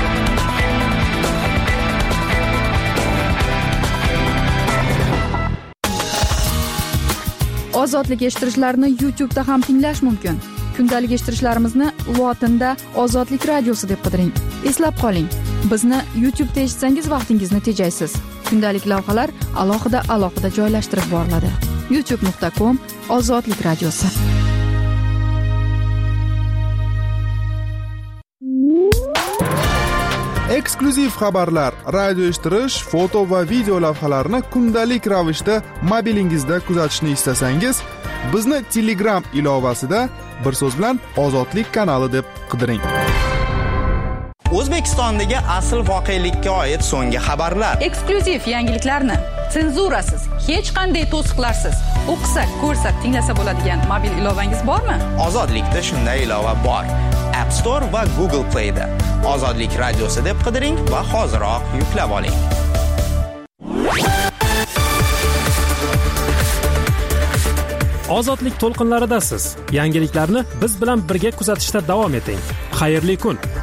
Ozodlik eshittirishlarni YouTube'da ham tinglash mumkin. Kundalik eshittirishlarimizni lotinda Ozodlik radiosi deb qidiring. Eslab qoling, bizni YouTube'da eshitsangiz vaqtingizni tejaysiz. Kundalik lavhalar alohida joylashtirib boriladi. youtube.com/ozodlik radiosi. Eksklyuziv xabarlar, radio eshittirish, foto va video lavhalarni kundalik ravishda mobilingizda kuzatishni istasangiz, bizni Telegram ilovasida bir so'z bilan Ozodlik kanali deb qidiring. O'zbekistondagi asl voqelikka oid so'nggi xabarlar. Eksklyuziv yangiliklarni senzurasiz, hech qanday to'siqlarsiz o'qisa, ko'rsa, tinglasa bo'ladigan mobil ilovangiz bormi? Ozodlikda shunday ilova bor. App Store va Google Play'da Ozodlik radiosi deb qidiring va hoziroq yuklab oling. Ozodlik to'lqinlaridasiz. Yangiliklarni biz bilan birga kuzatishda davom eting. Xayrli kun.